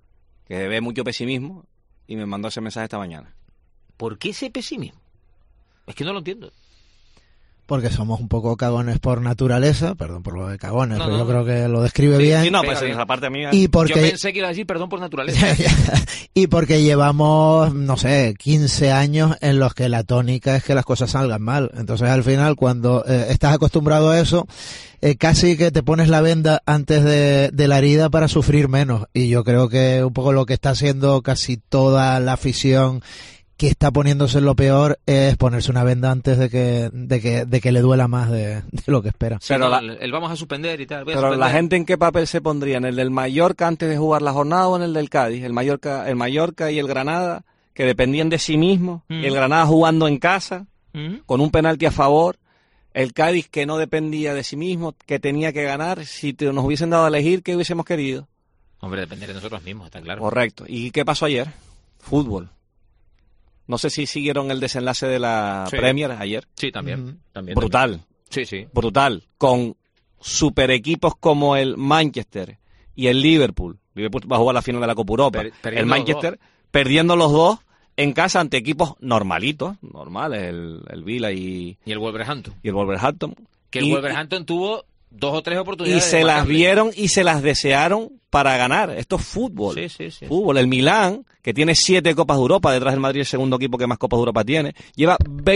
que ve mucho pesimismo y me mandó ese mensaje esta mañana. ¿Por qué ese pesimismo? Es que no lo entiendo. Porque somos un poco cagones por naturaleza, perdón por lo de cagones, pero yo creo que lo describe bien. Sí, no, pues esa parte mía. Y porque... Yo pensé que iba a decir perdón por naturaleza. Y porque llevamos, no sé, 15 años en los que la tónica es que las cosas salgan mal. Entonces al final, cuando estás acostumbrado a eso, casi que te pones la venda antes de la herida para sufrir menos. Y yo creo que un poco lo que está haciendo casi toda la afición que está poniéndose en lo peor es ponerse una venda antes de que le duela más de lo que espera. Sí, pero el vamos a suspender y tal. Pero la gente, ¿en qué papel se pondría? ¿En el del Mallorca antes de jugar la jornada o en el del Cádiz? El Mallorca y el Granada, que dependían de sí mismos, y el Granada jugando en casa, con un penalti a favor. El Cádiz, que no dependía de sí mismo, que tenía que ganar. Si nos hubiesen dado a elegir, ¿qué hubiésemos querido? Hombre, depender de nosotros mismos, está claro. Correcto. ¿Y qué pasó ayer? Fútbol. No sé si siguieron el desenlace de la Premier ayer. Sí, también. Brutal. Sí. Brutal. Con super equipos como el Manchester y el Liverpool. Liverpool va a jugar la final de la Copa Europa. El Manchester perdiendo los dos en casa ante equipos normalitos, normales, el Villa y el Wolverhampton. Que el Wolverhampton tuvo 2 o 3 oportunidades. Y se las vieron y se las desearon para ganar. Esto es fútbol. Sí. Fútbol. El Milán, que tiene 7 Copas de Europa, detrás del Madrid el segundo equipo que más Copas de Europa tiene, llevaba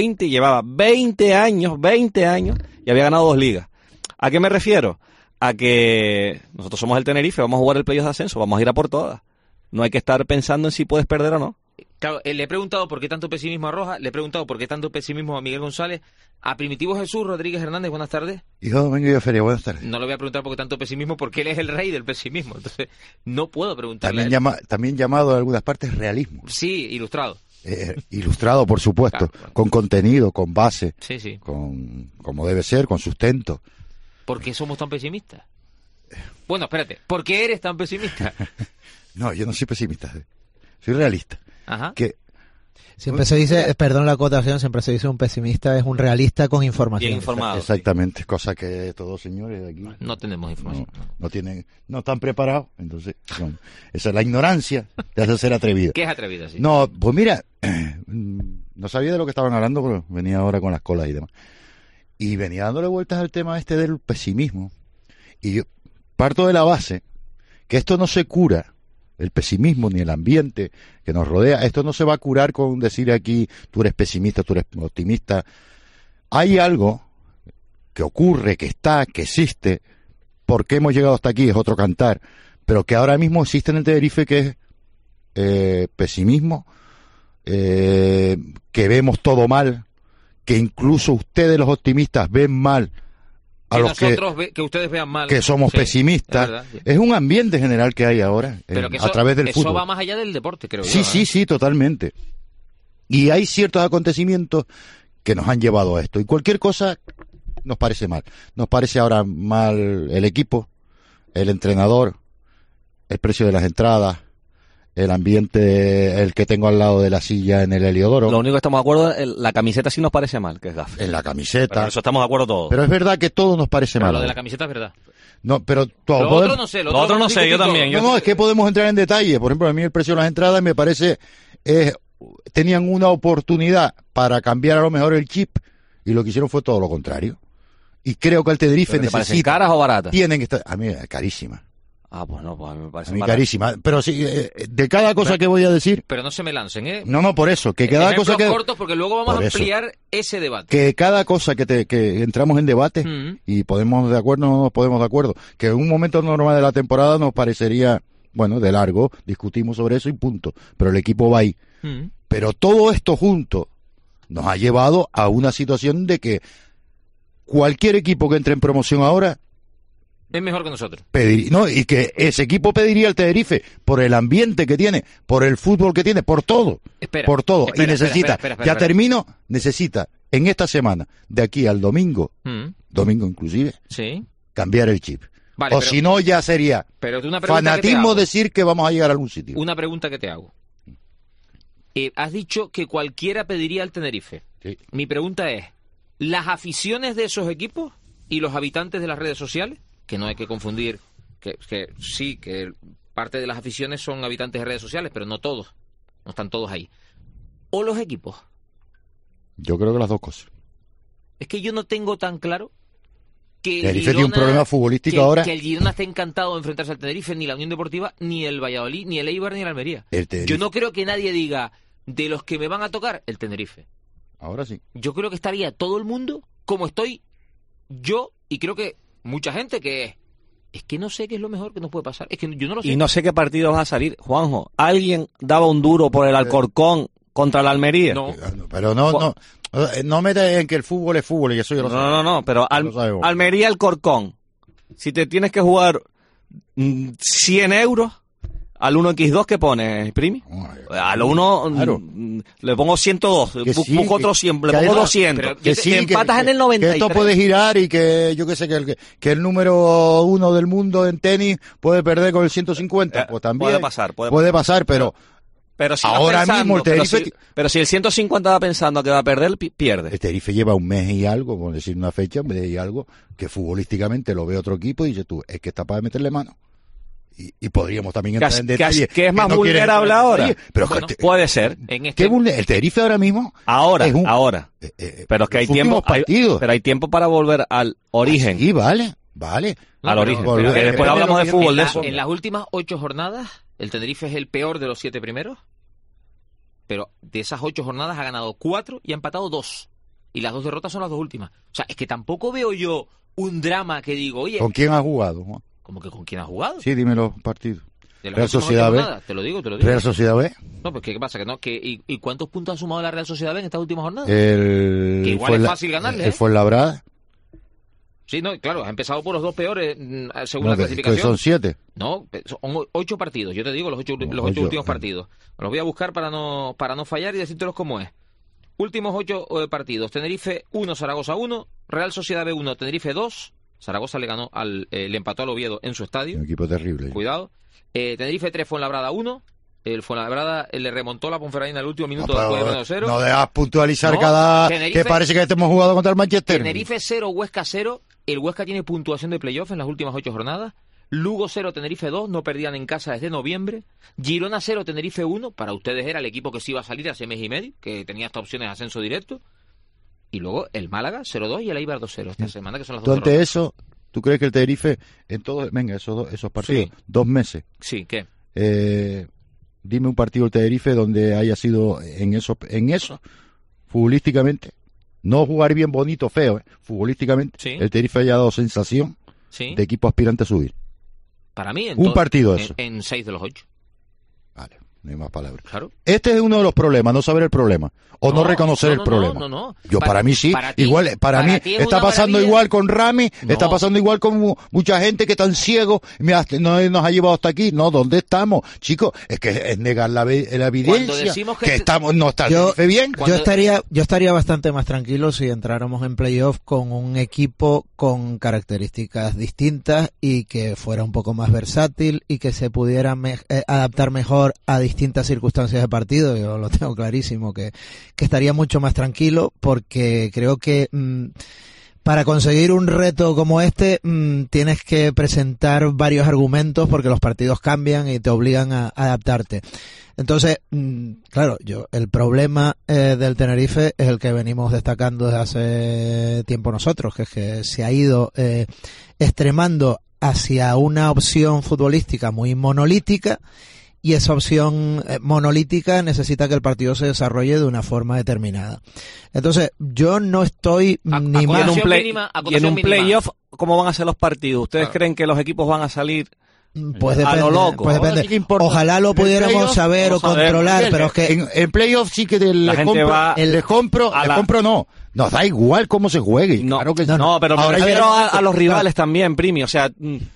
20 años y había ganado 2 ligas. ¿A qué me refiero? A que nosotros somos el Tenerife, vamos a jugar el playoff de ascenso, vamos a ir a por todas. No hay que estar pensando en si puedes perder o no. Claro, le he preguntado por qué tanto pesimismo a Roja, le he preguntado por qué tanto pesimismo a Miguel González, a Primitivo Jesús Rodríguez Hernández, buenas tardes. Hijo Domingo de Feria, buenas tardes. No le voy a preguntar por qué tanto pesimismo, porque él es el rey del pesimismo, entonces no puedo preguntarle. También llamado en algunas partes realismo. Sí, ilustrado. Ilustrado, por supuesto, claro. Con contenido, con base, sí. como debe ser, con sustento. ¿Por qué somos tan pesimistas? Bueno, espérate, ¿por qué eres tan pesimista? No, yo no soy pesimista, soy realista. Ajá. Siempre se dice, perdón la acotación, siempre se dice un pesimista es un realista con información. Bien informado. Exactamente, sí. Cosa que todos señores de aquí no tenemos información. No están preparados, entonces esa es la ignorancia de hacer ser atrevido. ¿Qué es atrevido? Sí. No, pues mira, no sabía de lo que estaban hablando, pero venía ahora con las colas y demás. Y venía dándole vueltas al tema este del pesimismo. Y yo parto de la base que esto no se cura, el pesimismo ni el ambiente que nos rodea, esto no se va a curar con decir aquí tú eres pesimista, tú eres optimista. Hay algo que ocurre, que está, que existe, por qué hemos llegado hasta aquí es otro cantar, pero que ahora mismo existe en el Tenerife, que es pesimismo, que vemos todo mal, que incluso ustedes los optimistas ven mal a los que ustedes vean mal, que somos pesimistas. Es verdad, sí. Es un ambiente general que hay ahora a través del fútbol. Eso va más allá del deporte, creo yo. Sí, totalmente. Y hay ciertos acontecimientos que nos han llevado a esto. Y cualquier cosa nos parece mal. Nos parece ahora mal el equipo, el entrenador, el precio de las entradas, el ambiente, el que tengo al lado de la silla en el Heliodoro. Lo único que estamos de acuerdo, la camiseta sí nos parece mal, que es gafe. En la camiseta. Pero eso estamos de acuerdo todos. Pero es verdad que todo nos parece mal. Lo de la camiseta es verdad. No, pero lo otro no sé. Lo otro no sé, yo también. No, es que podemos entrar en detalle. Por ejemplo, a mí el precio de las entradas me parece... tenían una oportunidad para cambiar a lo mejor el chip y lo que hicieron fue todo lo contrario. Y creo que el Tenerife necesita... ¿Caras o baratas? Tienen que estar... A mí, carísima. Ah, pues no, pues a mí me parece a mí carísima. Pero sí, de cada cosa que voy a decir... Pero no se me lancen, ¿eh? No, por eso. Que cada cosa que... cortos, porque luego vamos a ampliar ese debate. Que cada cosa que entramos en debate y podemos de acuerdo o no nos podemos de acuerdo, que en un momento normal de la temporada nos parecería, bueno, de largo, discutimos sobre eso y punto. Pero el equipo va ahí. Pero todo esto junto nos ha llevado a una situación de que cualquier equipo que entre en promoción ahora es mejor que nosotros. Y que ese equipo pediría al Tenerife por el ambiente que tiene, por el fútbol que tiene, por todo. Por todo. Y necesita, termino, necesita en esta semana, de aquí al domingo, domingo inclusive, cambiar el chip. Vale, si no ya sería fanatismo decir que vamos a llegar a algún sitio. Una pregunta que te hago. Has dicho que cualquiera pediría al Tenerife. Sí. Mi pregunta es, ¿las aficiones de esos equipos y los habitantes de las redes sociales, que no hay que confundir, que sí, que parte de las aficiones son habitantes de redes sociales, pero no todos. No están todos ahí. ¿O los equipos? Yo creo que las dos cosas. Es que yo no tengo tan claro que el Tenerife tiene un problema futbolístico ahora. Que el Girona esté encantado de enfrentarse al Tenerife, ni la Unión Deportiva, ni el Valladolid, ni el Eibar, ni el Almería. Yo no creo que nadie diga, de los que me van a tocar, el Tenerife. Ahora sí. Yo creo que estaría todo el mundo como estoy yo, y creo que mucha gente que es que no sé qué es lo mejor que nos puede pasar. Es que yo no lo sé. Y no sé qué partido va a salir. Juanjo, ¿alguien daba un duro por el Alcorcón contra la Almería? No. Pero no metas en que el fútbol es fútbol y eso yo lo sé. No, pero Almería Alcorcón, si te tienes que jugar 100 euros, al 1x2 ¿qué pones, Primi? Al 1 claro. Le pongo 102, busco otro 100, le pongo 200. Que sí, empatas en el 93. Que esto puede girar y que yo que sé que el número 1 del mundo en tenis puede perder con el 150. Pues también puede pasar, pero si ahora pensando, mismo el Tenerife... Pero si el 150 va pensando que va a perder, pierde. El Tenerife lleva un mes y algo, por decir una fecha, un mes y algo, que futbolísticamente lo ve otro equipo y dices tú, es que está para meterle mano. Y podríamos también entrar en detalle. ¿Qué es más vulnerable ahora? Pero bueno, puede ser. El Tenerife ahora mismo... Ahora. Pero es que hay tiempo, pero hay tiempo para volver al origen. Sí, vale. Al origen. Después hablamos de fútbol de eso. En las últimas 8 jornadas, el Tenerife es el peor de los 7 primeros. Pero de esas 8 jornadas ha ganado 4 y ha empatado 2. Y las 2 derrotas son las 2 últimas. O sea, es que tampoco veo yo un drama que digo, oye... ¿Con quién ha jugado, Juan? ¿Cómo que con quién ha jugado? Sí, dime los partidos. Real Sociedad B. Te lo digo. Real Sociedad B. No, pues ¿qué pasa? Que no, ¿y cuántos puntos ha sumado la Real Sociedad B en estas últimas jornadas? Que igual es fácil ganarle. El Fuenlabrada. Sí, no, claro, ha empezado por los 2 peores según la clasificación. Que son 7. No, son 8 partidos. Yo te digo los 8 últimos partidos. Los voy a buscar para no fallar y decírtelos cómo es. Últimos 8 partidos. Tenerife 1, Zaragoza 1, Real Sociedad B 1, Tenerife 2. Zaragoza le ganó le empató al Oviedo en su estadio. Un equipo terrible. Cuidado. Tenerife 3, Fuenlabrada 1. El Fuenlabrada le remontó la Ponferradina en el último minuto después de 1-0. No dejas puntualizar cada... Tenerife, que parece que hemos jugado contra el Manchester. Tenerife 0, Huesca 0. El Huesca tiene puntuación de playoff en las últimas 8 jornadas. Lugo 0, Tenerife 2. No perdían en casa desde noviembre. Girona 0, Tenerife 1. Para ustedes era el equipo que se iba a salir hace mes y medio, que tenía estas opciones de ascenso directo. Y luego el Málaga 0-2 y el Eibar 2-0 esta semana, que son las 2 derrotas. Ante eso, ¿tú crees que el Tenerife en todos, esos partidos, 2 meses? Sí, ¿qué? Dime un partido del Tenerife donde haya sido en eso, futbolísticamente, no jugar bien bonito, feo, futbolísticamente, sí. El Tenerife haya dado sensación de equipo aspirante a subir. Para mí, partido eso. En 6 de los 8. Vale, no hay más palabras. Claro. Este es uno de los problemas, no saber el problema. O no reconocer el problema. No. Yo para mí sí, igual, para mí está pasando igual con Rami, está pasando igual con mucha gente que están ciegos, no nos ha llevado hasta aquí. No, ¿dónde estamos? Chicos, es que es negar la evidencia que estamos, no está bien. Yo estaría bastante más tranquilo si entráramos en playoff con un equipo con características distintas y que fuera un poco más versátil y que se pudiera adaptar mejor a distintas circunstancias de partido. Yo lo tengo clarísimo que estaría mucho más tranquilo, porque creo que para conseguir un reto como este tienes que presentar varios argumentos, porque los partidos cambian y te obligan a adaptarte. Entonces, claro, el problema del Tenerife es el que venimos destacando desde hace tiempo nosotros, que es que se ha ido extremando hacia una opción futbolística muy monolítica. Y esa opción monolítica necesita que el partido se desarrolle de una forma determinada. Entonces, yo no estoy ni más... Y en un playoff, ¿cómo van a ser los partidos? ¿Ustedes creen que los equipos van a salir pues depende, a lo loco? Pues depende. Ojalá lo pudiéramos saber o controlar, pero es que... En playoff sí que les compro, no. Nos da igual cómo se juegue. No, claro que no, pero me refiero a los rivales también, Primi. O sea...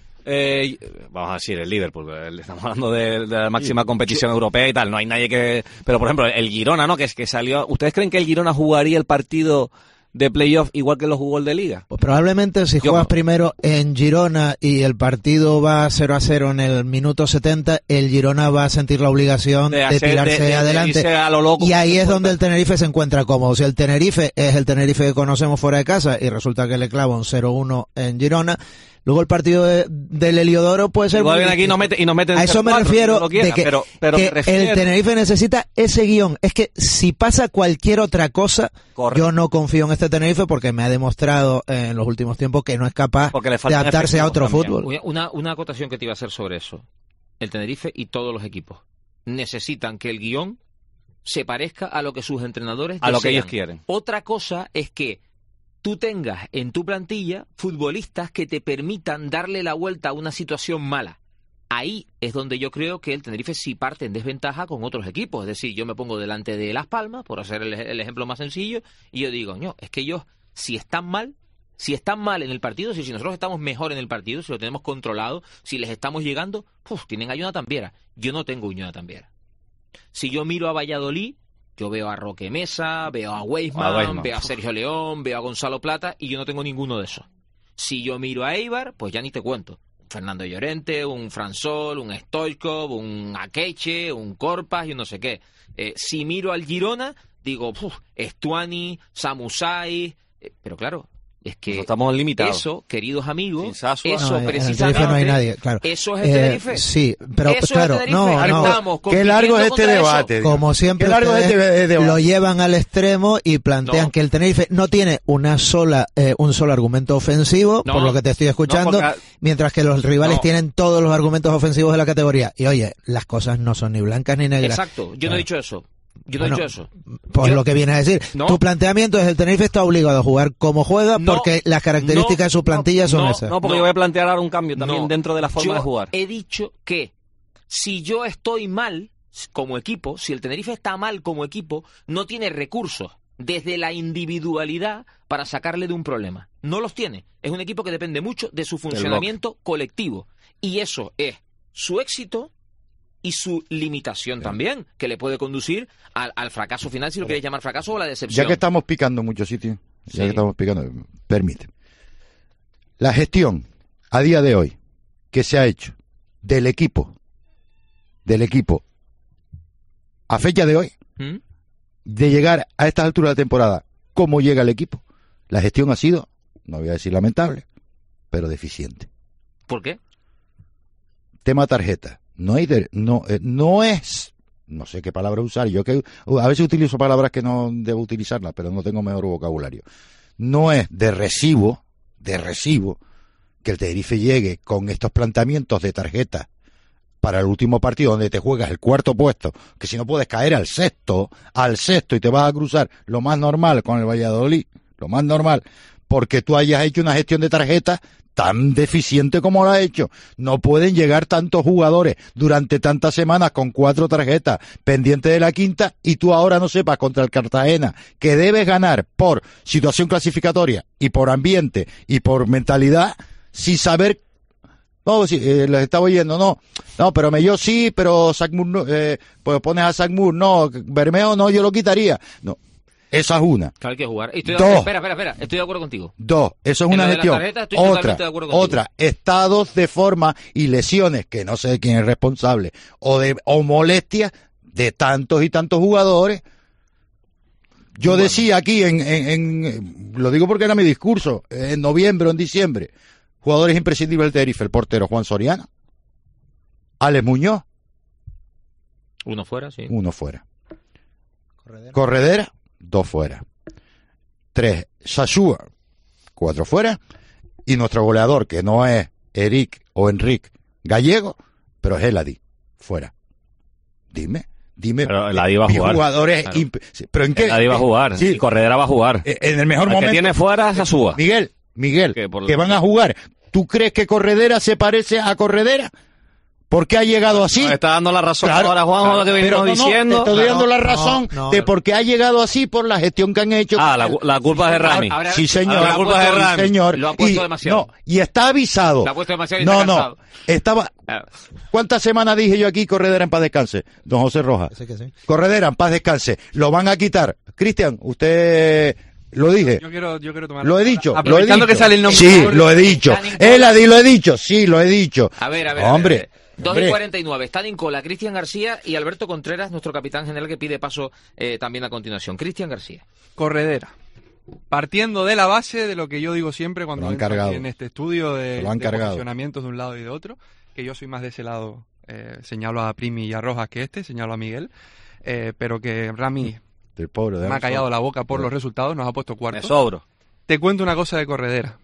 vamos a decir el Liverpool, estamos hablando de la máxima competición europea y tal, no hay nadie que... Pero por ejemplo, el Girona, ¿no? Que es que salió... ¿Ustedes creen que el Girona jugaría el partido de playoff igual que lo jugó el de Liga? Pues probablemente si juegas primero en Girona y el partido va 0-0 en el minuto 70, el Girona va a sentir la obligación de tirarse adelante. A lo loco, y ahí es donde el Tenerife se encuentra cómodo. Si el Tenerife es el Tenerife que conocemos fuera de casa y resulta que le clava un 0-1 en Girona, Luego el partido del Heliodoro puede ser... Igual viene aquí y nos meten a eso me 0-4, refiero, no quiera, de que, pero que el Tenerife necesita ese guión. Es que si pasa cualquier otra cosa, yo no confío en este Tenerife porque me ha demostrado en los últimos tiempos que no es capaz de adaptarse a otro fútbol. Una acotación que te iba a hacer sobre eso. El Tenerife y todos los equipos necesitan que el guión se parezca a lo que sus entrenadores desean. A lo que ellos quieren. Otra cosa es que tú tengas en tu plantilla futbolistas que te permitan darle la vuelta a una situación mala. Ahí es donde yo creo que el Tenerife sí parte en desventaja con otros equipos. Es decir, yo me pongo delante de Las Palmas, por hacer el ejemplo más sencillo, y yo digo, no, es que ellos, si están mal en el partido, si nosotros estamos mejor en el partido, si lo tenemos controlado, si les estamos llegando, tienen a Jonathan Viera. Yo no tengo un Jonathan Viera. Si yo miro a Valladolid, yo veo a Roque Mesa, veo a Weisman, veo a Sergio León, veo a Gonzalo Plata, y yo no tengo ninguno de esos. Si yo miro a Eibar, pues ya ni te cuento. Un Fernando Llorente, un Fransol, un Stoichkov, un Akeche, un Corpas y un no sé qué. Si miro al Girona, digo, Estuani, Samusai, pero claro... Es que estamos limitados. Eso, queridos amigos, eso precisamente, no hay nadie, claro. Eso es el Tenerife. Sí, pero eso claro, no. Qué largo es este debate. Como siempre, lo llevan al extremo y plantean que el Tenerife no tiene un solo argumento ofensivo, por lo que te estoy escuchando, mientras que los rivales tienen todos los argumentos ofensivos de la categoría. Y oye, las cosas no son ni blancas ni negras. Exacto, yo no he dicho eso. Yo no he dicho eso. Pues lo que viene a decir. Tu planteamiento es el Tenerife está obligado a jugar como juega porque las características de su plantilla son esas. No, porque yo voy a plantear ahora un cambio también dentro de la forma de jugar. He dicho que si yo estoy mal como equipo, si el Tenerife está mal como equipo, no tiene recursos desde la individualidad para sacarle de un problema. No los tiene. Es un equipo que depende mucho de su funcionamiento colectivo. Y eso es su éxito y su limitación también, que le puede conducir al fracaso final, si lo queréis llamar fracaso, o la decepción. Ya que estamos picando en muchos sitios, permite. La gestión a día de hoy que se ha hecho del equipo a fecha de hoy, de llegar a estas alturas de la temporada, ¿cómo llega el equipo? La gestión ha sido, no voy a decir lamentable, pero deficiente. ¿Por qué? Tema tarjeta. No es, no sé qué palabra usar, yo que a veces utilizo palabras que no debo utilizarlas, pero no tengo mejor vocabulario. No es de recibo que el Tenerife llegue con estos planteamientos de tarjeta para el último partido donde te juegas el cuarto puesto, que si no puedes caer al sexto y te vas a cruzar lo más normal con el Valladolid, lo más normal, porque tú hayas hecho una gestión de tarjetas tan deficiente como lo ha hecho. No pueden llegar tantos jugadores durante tantas semanas con 4 tarjetas pendientes de la quinta y tú ahora no sepas contra el Cartagena que debes ganar por situación clasificatoria y por ambiente y por mentalidad sin saber. No, sí, les estaba oyendo, no, pero Melló sí, pero Sagmur no, pues pones a Sagmur, no, Bermeo no, yo lo quitaría. No. Esa es una. Claro, hay que jugar. Dos. Espera. Estoy de acuro contigo. 2. Eso es una gestión. Otra. Estados de forma y lesiones, que no sé quién es responsable, o molestias de tantos y tantos jugadores. Yo decía aquí, lo digo porque era mi discurso, en noviembre o en diciembre, jugadores imprescindibles del Tenerife, el portero Juan Soriano, Alex Muñoz. Uno fuera, sí. Corredera. 2 fuera. 3, Sashua, 4 fuera. Y nuestro goleador, que no es Eric o Enrique Gallego, pero es Eladi, fuera. Dime. Pero Eladi va a jugar. Jugadores claro. ¿Pero en qué? Eladi va a jugar. Sí. Y Corredera va a jugar. En el mejor momento. Que tiene fuera Sashua. Miguel, que van a jugar. ¿Tú crees que Corredera se parece a Corredera? ¿Por qué ha llegado así? Nos está dando la razón ahora, Juanjo, lo que venimos diciendo. Te estoy dando la razón de por qué ha llegado así por la gestión que han hecho. La culpa es de Rami. Sí, señor. La culpa es de Rami. Señor. Lo ha puesto demasiado. Y está avisado. Lo ha puesto demasiado y está cansado. Estaba... ¿Cuántas semanas dije yo aquí Corredera en paz descanse? Don José Rojas. Sí. Corredera en paz descanse. Lo van a quitar. Cristian, usted... Lo dije. Yo quiero tomar. Lo he dicho. Aprovechando que sale el nombre. Sí, lo he dicho. Eladi, lo he dicho. Sí, lo he dicho. A ver. Hombre. 2:49. Están en cola Cristian García y Alberto Contreras, nuestro capitán general, que pide paso también a continuación. Cristian García. Corredera. partiendo de la base de lo que yo digo siempre cuando entro aquí en este estudio de posicionamientos de un lado y de otro, que yo soy más de ese lado, señalo a Primi y a Rojas que señalo a Miguel, pero que Rami me ha callado la boca por los resultados, nos ha puesto cuarto. Me sobro. Te cuento una cosa de Corredera.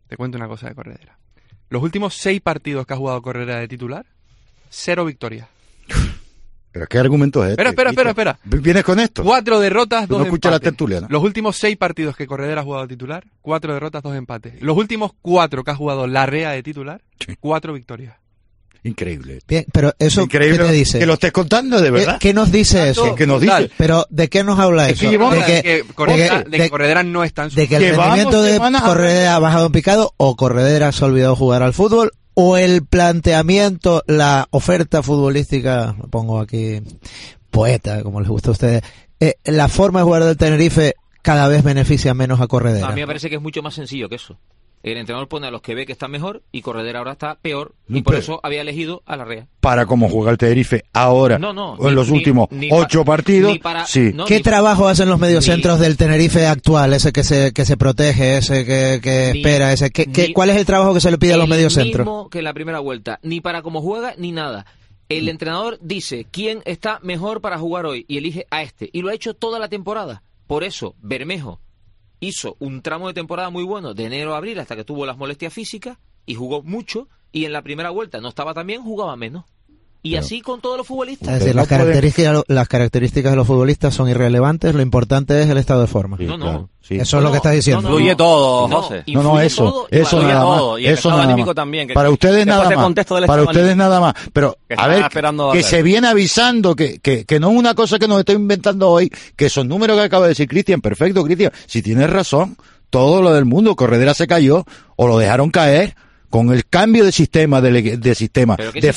Los últimos 6 partidos que ha jugado Corredera de titular, 0 victorias. ¿Pero qué argumento es este? Espera. ¿Vienes con esto? 4 derrotas, 2 no escuchas empates. La tertuliana. Los últimos 6 partidos que Corredera ha jugado de titular, 4 derrotas, 2 empates. Los últimos 4 que ha jugado Larrea de titular, 4 victorias. Increíble. Bien, pero eso, increíble, ¿qué te dice? Que lo estés contando, de verdad. ¿Qué nos dice eso? ¿Qué nos dice? Pero, ¿de qué nos habla eso? De que Corredera no está en su... De que el rendimiento de Corredera ha bajado en picado, o Corredera se ha olvidado jugar al fútbol, o el planteamiento, la oferta futbolística, lo pongo aquí poeta, como les gusta a ustedes, la forma de jugar del Tenerife cada vez beneficia menos a Corredera. A mí me parece que es mucho más sencillo que eso. El entrenador pone a los que ve que están mejor y Corredera ahora está peor, y por eso había elegido a Larrea. Para cómo juega el Tenerife ahora, o en los últimos 8 partidos, sí. ¿Qué trabajo hacen los mediocentros del Tenerife actual? Ese que se protege, ese que espera, ese ¿cuál es el trabajo que se le pide a los mediocentros? Mismo que en la primera vuelta, ni para cómo juega ni nada. El entrenador dice quién está mejor para jugar hoy y elige a este, y lo ha hecho toda la temporada. Por eso Bermejo hizo un tramo de temporada muy bueno de enero a abril hasta que tuvo las molestias físicas y jugó mucho, y en la primera vuelta no estaba tan bien, jugaba menos. Y así con todos los futbolistas. Es decir, las características de los futbolistas son irrelevantes, lo importante es el estado de forma. Sí, claro. Sí. Eso es lo que estás diciendo. Influye todo, José. Eso nada más. Y el estado anímico también. Para ustedes nada más. Pero, a ver, que se viene avisando que no es una cosa que nos estoy inventando hoy, que esos números que acaba de decir Cristian, perfecto, Cristian, si tienes razón, todo lo del mundo, Corredera se cayó, o lo dejaron caer, con el cambio de sistema, de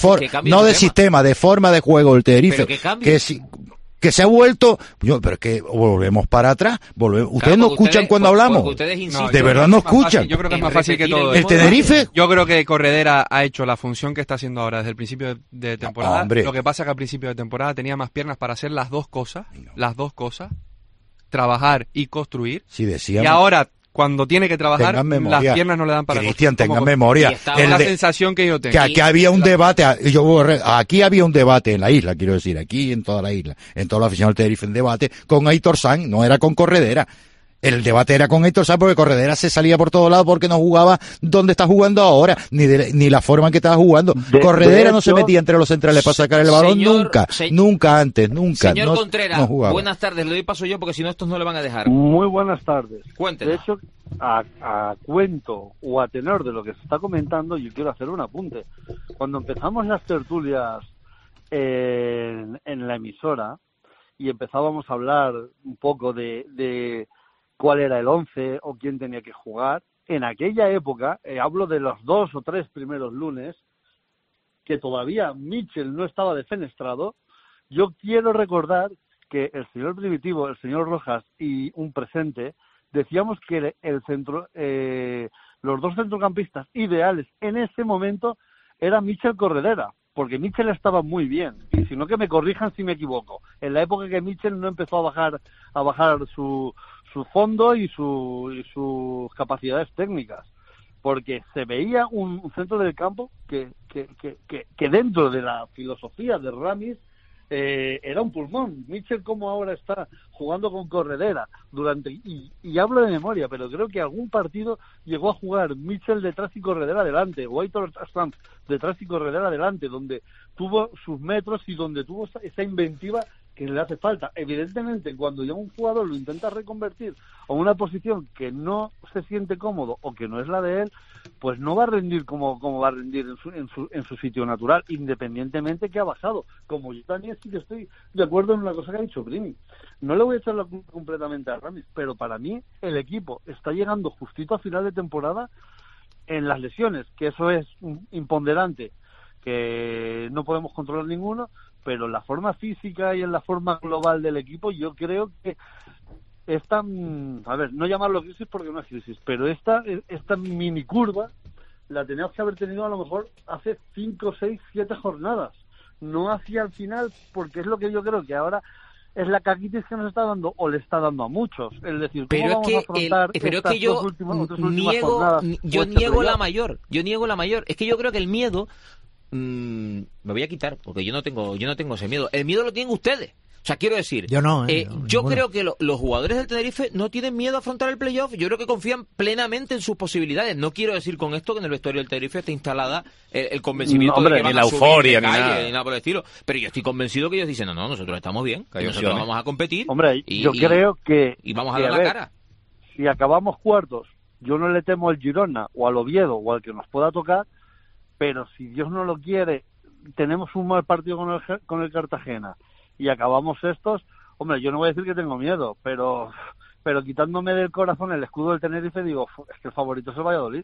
forma de juego del Tenerife, que se ha vuelto, pero es que volvemos para atrás, ustedes no escuchan cuando hablamos, de verdad no escuchan. Yo creo que es más fácil que todo. El Tenerife, yo creo que Corredera ha hecho la función que está haciendo ahora desde el principio de temporada. Lo que pasa es que al principio de temporada tenía más piernas para hacer las dos cosas, trabajar y construir. Sí, decíamos. Y ahora, cuando tiene que trabajar, las piernas no le dan para... Cristian, tengan memoria. Es la sensación que yo tengo. Que aquí había un debate, aquí había un debate en la isla, quiero decir, aquí en toda la isla, en toda la afición del Tenerife, en debate con Aitor Sanz, no era con Corredera. El debate era con Aitor Sanz porque Corredera se salía por todos lados porque no jugaba donde está jugando ahora, ni la forma en que estaba jugando. Corredera no se metía entre los centrales para sacar el balón nunca antes. Señor Contreras, buenas tardes, le doy paso yo porque si no estos no le van a dejar. Muy buenas tardes. Cuéntela. De hecho, a cuento o a tenor de lo que se está comentando, yo quiero hacer un apunte. Cuando empezamos las tertulias en la emisora y empezábamos a hablar un poco de cuál era el 11 o quién tenía que jugar, en aquella época, hablo de los 2 o 3 primeros lunes, que todavía Mitchell no estaba defenestrado, yo quiero recordar que el señor Primitivo, el señor Rojas y un presente, decíamos que los dos centrocampistas ideales en ese momento eran Mitchell Corredera, porque Mitchell estaba muy bien, y si no que me corrijan si me equivoco, en la época que Mitchell no empezó a bajar su fondo y sus capacidades técnicas, porque se veía un centro del campo que dentro de la filosofía de Ramis era un pulmón. Mitchell, como ahora está jugando con Corredera y hablo de memoria, pero creo que algún partido llegó a jugar Mitchell detrás y Corredera adelante, o Aitor Sanz detrás y Corredera adelante, donde tuvo sus metros y donde tuvo esa inventiva que le hace falta. Evidentemente, cuando ya un jugador lo intenta reconvertir a una posición que no se siente cómodo o que no es la de él, pues no va a rendir como va a rendir en su sitio natural, independientemente que ha bajado. Como yo también sí que estoy de acuerdo en una cosa que ha dicho Primi. No le voy a echar la culpa completamente a Ramis, pero para mí el equipo está llegando justito a final de temporada en las lesiones, que eso es imponderante, que no podemos controlar ninguno, pero en la forma física y en la forma global del equipo yo creo que esta, a ver, no llamarlo crisis porque no es crisis, pero esta mini curva la teníamos que haber tenido a lo mejor hace 5, 6, 7 jornadas, no hacia el final, porque es lo que yo creo que ahora es la caquitis que nos está dando, o le está dando a muchos. Es decir, ¿cómo pero vamos a afrontar pero es que yo niego la mayor. Yo niego la mayor. Es que yo creo que el miedo me voy a quitar, porque yo no tengo ese miedo. El miedo lo tienen ustedes. O sea, quiero decir, yo creo que los jugadores del Tenerife no tienen miedo a afrontar el playoff. Yo creo que confían plenamente en sus posibilidades. No quiero decir con esto que en el vestuario del Tenerife esté instalada el convencimiento de que van ni la euforia, ni nada. Ni nada por el estilo. Pero yo estoy convencido que ellos dicen, no, nosotros estamos bien, nosotros vamos a competir. Hombre, yo creo que... Y vamos a dar la cara. Si acabamos cuartos, yo no le temo al Girona, o al Oviedo, o al que nos pueda tocar, pero si Dios no lo quiere, tenemos un mal partido con el Cartagena, y acabamos estos, hombre, yo no voy a decir que tengo miedo, pero quitándome del corazón el escudo del Tenerife, digo, es que el favorito es el Valladolid.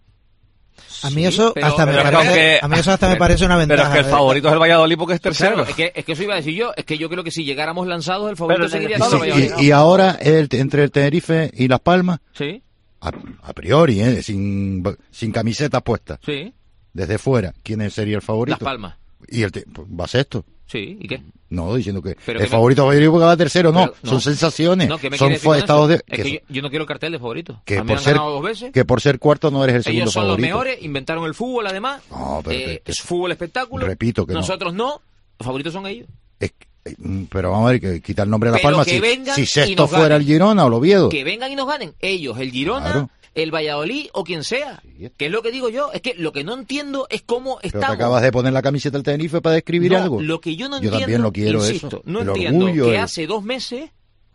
A mí eso hasta me parece una ventaja. Pero es que el favorito es el Valladolid porque es tercero. Claro, es que eso iba a decir yo, es que yo creo que si llegáramos lanzados, el favorito seguiría siendo el Valladolid. Y ahora, entre el Tenerife y Las Palmas, sí, a priori, sin camiseta puesta, sí, desde fuera, ¿quién sería el favorito? Las Palmas. Y va sexto. Sí, ¿y qué? No, diciendo que el favorito va a ir porque va tercero, no, son sensaciones, son estados de... Es que yo no quiero el cartel de favorito. Que por ser cuarto no eres el segundo favorito. Ellos son los mejores, inventaron el fútbol además, es fútbol espectáculo. Repito que nosotros no, los favoritos son ellos. Pero vamos a ver, que quitar el nombre de La Palma, si sexto fuera ganen. El Girona o el Oviedo. Que vengan y nos ganen ellos, el Girona, el Valladolid o quien sea. Que es lo que digo yo, es que lo que no entiendo es cómo Pero estamos... te acabas de poner la camiseta del Tenerife para describir algo. Lo que yo no entiendo, también lo quiero, insisto, eso. No el entiendo orgullo, que hace 2 meses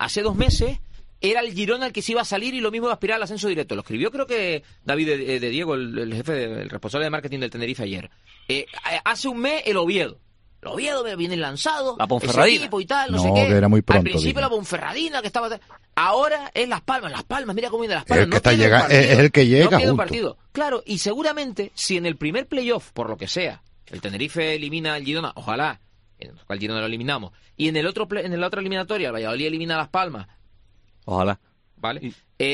era el Girona el que se iba a salir y lo mismo iba a aspirar al ascenso directo. Lo escribió creo que David de Diego, el jefe, el responsable de marketing del Tenerife ayer. Hace un mes el Oviedo viene lanzado, la Ponferradina y tal, no sé que qué. Era muy pronto, al principio la Ponferradina que estaba... Ahora es Las Palmas, mira cómo viene Las Palmas. Es el que llega no partido. Claro, y seguramente si en el primer playoff, por lo que sea, el Tenerife elimina al Girona, ojalá, en el Girona lo eliminamos, y en la otra eliminatoria el Valladolid elimina a Las Palmas, ojalá. ¿Vale?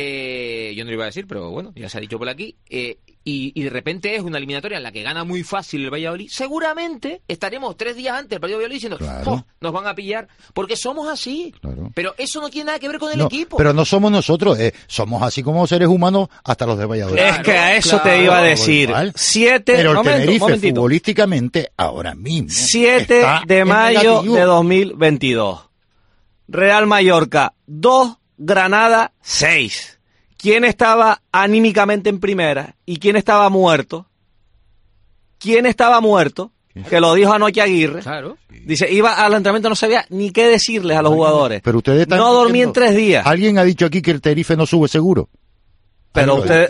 Yo no lo iba a decir, pero bueno, ya se ha dicho por aquí. Y de repente es una eliminatoria en la que gana muy fácil el Valladolid. Seguramente estaremos 3 días antes del partido de Valladolid diciendo, nos van a pillar, porque somos así. Claro. Pero eso no tiene nada que ver con el equipo. Pero no somos nosotros, somos así como seres humanos hasta los de Valladolid. Es que a eso te iba a decir. 7 Pero el Tenerife futbolísticamente ahora mismo 7 de mayo de 2022. Real Mallorca 2, Granada 6. ¿Quién estaba anímicamente en primera? ¿Y quién estaba muerto? ¿Quién estaba muerto? Que lo dijo anoche Aguirre. Claro. Dice, iba al entrenamiento, no sabía ni qué decirles a los jugadores. Pero ustedes no dormí en 3 días. Alguien ha dicho aquí que el Tenerife no sube seguro. Pero ustedes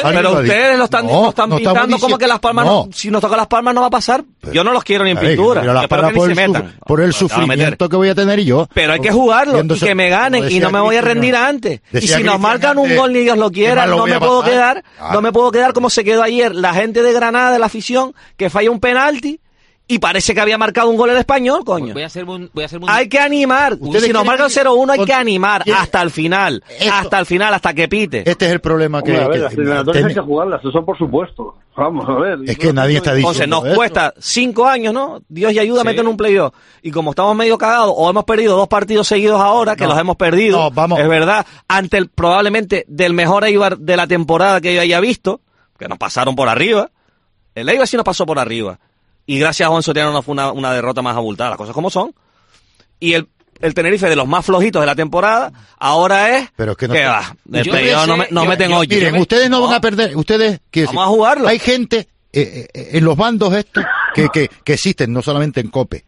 lo están pintando como que Las Palmas si nos toca Las Palmas no va a pasar. Yo no los quiero ni en pintura. Espero que ni se metan. Por el sufrimiento que voy a tener yo. Pero hay que jugarlo y que me ganen y no me voy a rendir antes. Y si nos marcan un gol ni Dios lo quiera, no me puedo quedar como se quedó ayer la gente de Granada, de la afición, que falla un penalti. Y parece que había marcado un gol el Español, coño. Hay que animar. Si nos marcan 0-1 hay que animar hasta el final. Hasta que pite. Este es el problema que... las eliminatorias hay que jugarlas, eso por supuesto. Vamos a ver. Es que nadie está diciendo Entonces nos cuesta 5 años, ¿no? Dios y ayuda a meter en un playoff. Y como estamos medio cagados, o hemos perdido 2 partidos seguidos ahora, que los hemos perdido, es verdad, ante el probablemente del mejor Eibar de la temporada que yo haya visto, que nos pasaron por arriba. El Eibar sí nos pasó por arriba. Y gracias a Juan Soriano no fue una derrota más abultada, las cosas como son. Y el Tenerife de los más flojitos de la temporada, ahora es... Pero es que no meten hoy. Miren, ustedes no van a perder, vamos a jugarlo. Hay gente en los bandos estos que existen, no solamente en COPE,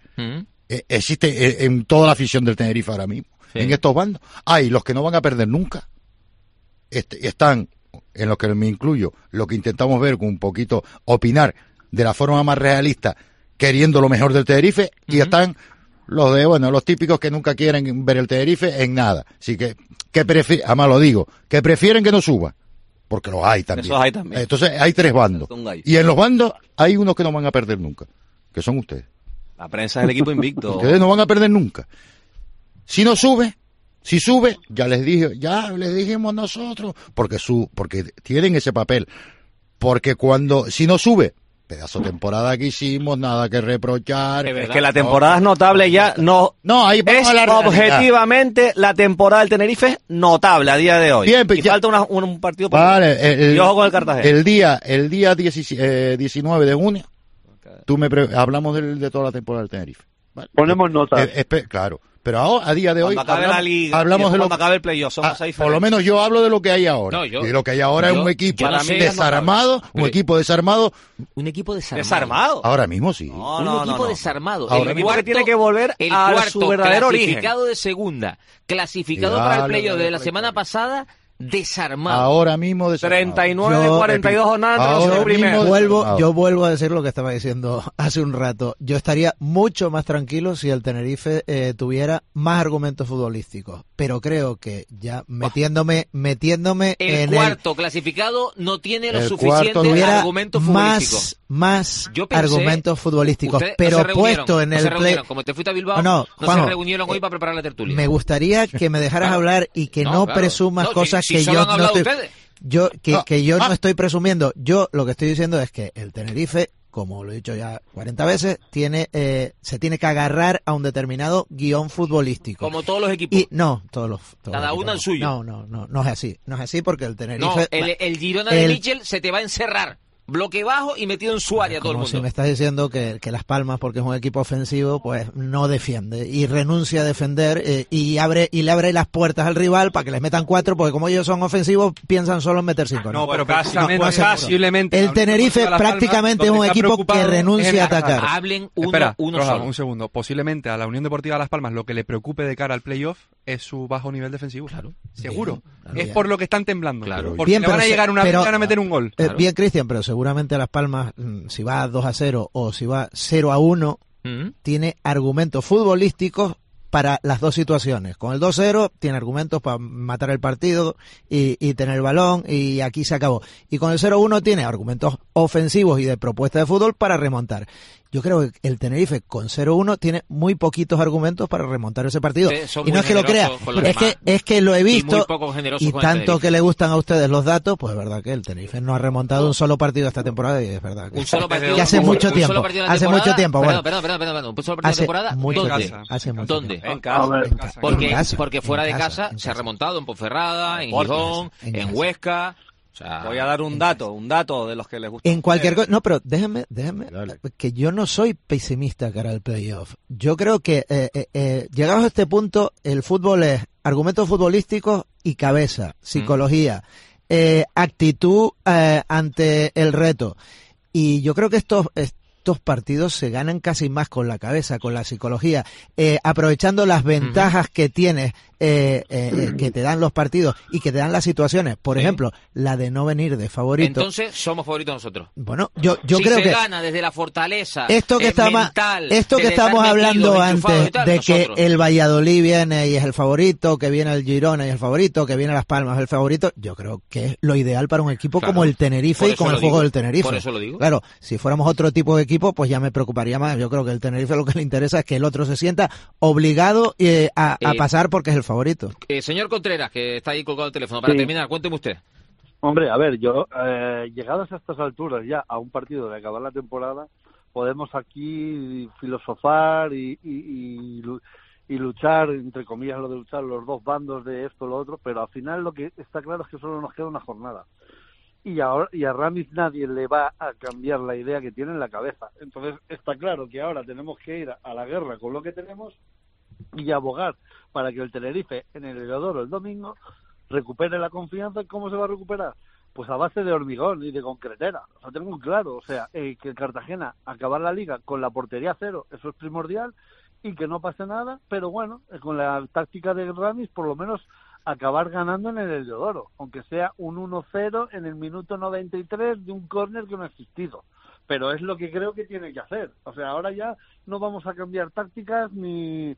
existe en toda la afición del Tenerife ahora mismo, en estos bandos. Hay los que no van a perder nunca, están, en los que me incluyo, lo que intentamos ver con un poquito, opinar de la forma más realista, queriendo lo mejor del Tenerife, y están los típicos que nunca quieren ver el Tenerife en nada. Así que además lo digo, que prefieren que no suba, porque los hay también. Esos hay también. Entonces hay 3 bandos. Y en los bandos hay unos que no van a perder nunca, que son ustedes. La prensa es el equipo invicto. Ustedes no van a perder nunca. Si sube, ya les dijimos nosotros, porque tienen ese papel. Porque si no sube, pedazo de temporada que hicimos, nada que reprochar. Es que la temporada es notable ya, no ahí vamos es a la realidad. objetivamente la temporada del Tenerife es notable a día de hoy. Bien, y falta un partido por vale, y ojo con el Cartagena. El día 19 de junio, hablamos de toda la temporada del Tenerife. ¿Vale? Ponemos notas. Claro. Pero ahora, a día de hoy, cuando acabe la liga, hablamos de cuando acabe el playoff, somos seis por lo menos yo hablo de lo que hay ahora. Y lo que hay ahora es un equipo desarmado, un equipo desarmado. Un equipo desarmado. ¿Desarmado? Ahora mismo sí. Un equipo desarmado. Ahora el equipo que tiene que volver a su verdadero origen. Clasificado de segunda, clasificado para el playoff de la semana pasada, desarmado. Ahora mismo desarmado. 39 de 42 jornadas entre los primeros. Yo vuelvo a decir lo que estaba diciendo hace un rato. Yo estaría mucho más tranquilo si el Tenerife tuviera más argumentos futbolísticos. Pero creo que ya metiéndome el cuarto clasificado no tiene los suficientes argumentos futbolísticos. Más argumentos futbolísticos. Pero puesto en el play... Como te fuiste a Bilbao, no se reunieron hoy para preparar la tertulia. Me gustaría que me dejaras hablar y que no presumas cosas que yo no estoy... Que yo no estoy presumiendo. Yo lo que estoy diciendo es que el Tenerife, como lo he dicho ya 40 veces, se tiene que agarrar a un determinado guión futbolístico. Como todos los equipos. Todos cada uno al suyo. No es así. No es así porque el Tenerife... El Girona de Michel se te va a encerrar. Bloque bajo y metido en su área todo el mundo. Si me estás diciendo que Las Palmas, porque es un equipo ofensivo, pues no defiende y renuncia a defender y le abre las puertas al rival para que les metan 4, porque como ellos son ofensivos, piensan solo en meter 5. No, pero posiblemente el Tenerife prácticamente es un equipo que renuncia a atacar. Hablen uno Roja, solo. Un segundo. Posiblemente a la Unión Deportiva Las Palmas lo que le preocupe de cara al playoff es su bajo nivel defensivo. Claro. Seguro. Es por lo que están temblando. Claro. Porque Bien, le van a llegar una vez y van a meter un gol. Bien, Cristian, pero seguramente Las Palmas, si va 2-0 o si va 0-1, tiene argumentos futbolísticos para las dos situaciones. Con el 2-0 tiene argumentos para matar el partido y tener el balón y aquí se acabó. Y con el 0-1 tiene argumentos ofensivos y de propuesta de fútbol para remontar. Yo creo que el Tenerife con 0-1 tiene muy poquitos argumentos para remontar ese partido. Y no es que lo crea, es que lo he visto y tanto que le gustan a ustedes los datos, pues es verdad que el Tenerife no ha remontado un solo partido esta temporada y es verdad que, hace mucho tiempo. Hace mucho tiempo. Perdón, un solo partido de temporada. ¿Dónde? En casa. Porque fuera de casa se ha remontado en Ponferrada, en Gijón, en Huesca. Voy a dar un dato de los que les gusta. En cualquier cosa, no, pero déjenme, que yo no soy pesimista cara al playoff. Yo creo que llegados a este punto, el fútbol es argumentos futbolísticos y cabeza, psicología, actitud ante el reto. Y yo creo que estos partidos se ganan casi más con la cabeza, con la psicología, aprovechando las ventajas que tienes, que te dan los partidos y que te dan las situaciones. Por ejemplo, la de no venir de favorito. Entonces, somos favoritos nosotros. Bueno, yo si creo se que gana desde la fortaleza esto que estamos hablando antes de que el Valladolid viene y es el favorito, que viene el Girona y es el favorito, que viene Las Palmas es el favorito, yo creo que es lo ideal para un equipo como el Tenerife y con el juego del Tenerife. Por eso lo digo. Claro, si fuéramos otro tipo de equipo, pues ya me preocuparía más. Yo creo que el Tenerife lo que le interesa es que el otro se sienta obligado a pasar porque es el favorito. Señor Contreras, que está ahí colgado el teléfono, para terminar, cuénteme usted. Hombre, a ver, yo, llegados a estas alturas ya a un partido de acabar la temporada, podemos aquí filosofar y luchar, entre comillas lo de luchar, los dos bandos de esto o lo otro, pero al final lo que está claro es que solo nos queda una jornada. Y a Ramis nadie le va a cambiar la idea que tiene en la cabeza. Entonces está claro que ahora tenemos que ir a la guerra con lo que tenemos y abogar para que el Tenerife en el Heliodoro el domingo recupere la confianza. ¿Cómo se va a recuperar? Pues a base de hormigón y de concretera. O sea, tengo claro, o sea, que el Cartagena acabar la liga con la portería cero, eso es primordial, y que no pase nada, pero bueno, con la táctica de Ramis por lo menos acabar ganando en el Heliodoro, aunque sea un 1-0 en el minuto 93 de un córner que no ha existido. Pero es lo que creo que tiene que hacer. O sea, ahora ya no vamos a cambiar tácticas ni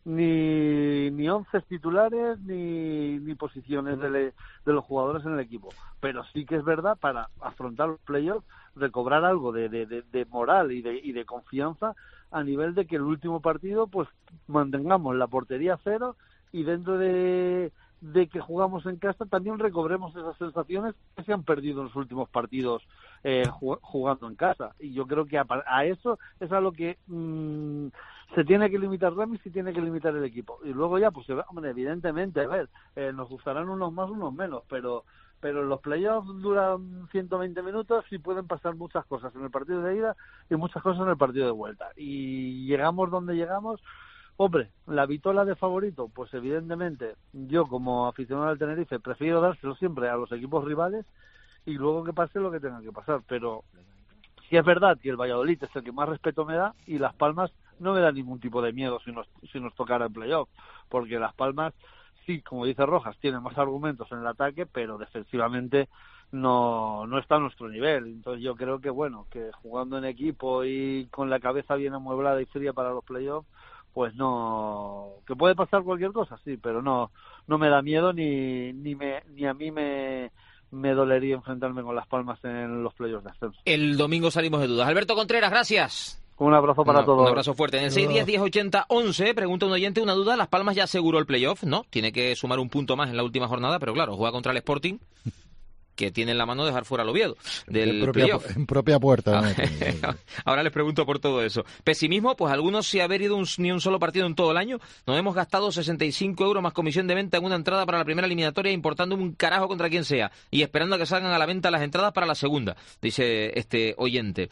11 titulares ni posiciones de los jugadores en el equipo. Pero sí que es verdad, para afrontar los playoffs, recobrar algo de moral y de confianza a nivel de que el último partido pues mantengamos la portería cero y dentro de de que jugamos en casa también recobremos esas sensaciones que se han perdido en los últimos partidos jugando en casa. Y yo creo que a eso es a lo que se tiene que limitar Ramis y tiene que limitar el equipo. Y luego ya, pues hombre, evidentemente, a ver, nos gustarán unos más, unos menos, pero los playoffs duran 120 minutos y pueden pasar muchas cosas en el partido de ida y muchas cosas en el partido de vuelta. Y llegamos donde llegamos. Hombre, la vitola de favorito, pues evidentemente yo como aficionado al Tenerife prefiero dárselo siempre a los equipos rivales y luego que pase lo que tenga que pasar, pero sí es verdad que el Valladolid es el que más respeto me da y Las Palmas no me da ningún tipo de miedo si nos tocara el playoff, porque Las Palmas sí, como dice Rojas, tiene más argumentos en el ataque, pero defensivamente no está a nuestro nivel. Entonces yo creo que bueno, que jugando en equipo y con la cabeza bien amueblada y fría para los playoffs, pues no, que puede pasar cualquier cosa, sí, pero no me da miedo ni a mí me dolería enfrentarme con Las Palmas en los playoffs de ascenso. El domingo salimos de dudas. Alberto Contreras, gracias. Un abrazo para todos. Un abrazo fuerte. En el 610-1080-11, pregunta un oyente una duda. Las Palmas ya aseguró el playoff, ¿no? Tiene que sumar un punto más en la última jornada, pero claro, juega contra el Sporting, que tiene en la mano dejar fuera al Oviedo del playoff. En propia puerta. ¿No? Ahora les pregunto por todo eso. Pesimismo, pues algunos sin haber ido ni un solo partido en todo el año. Nos hemos gastado 65 euros más comisión de venta en una entrada para la primera eliminatoria, importando un carajo contra quien sea y esperando a que salgan a la venta las entradas para la segunda, dice este oyente.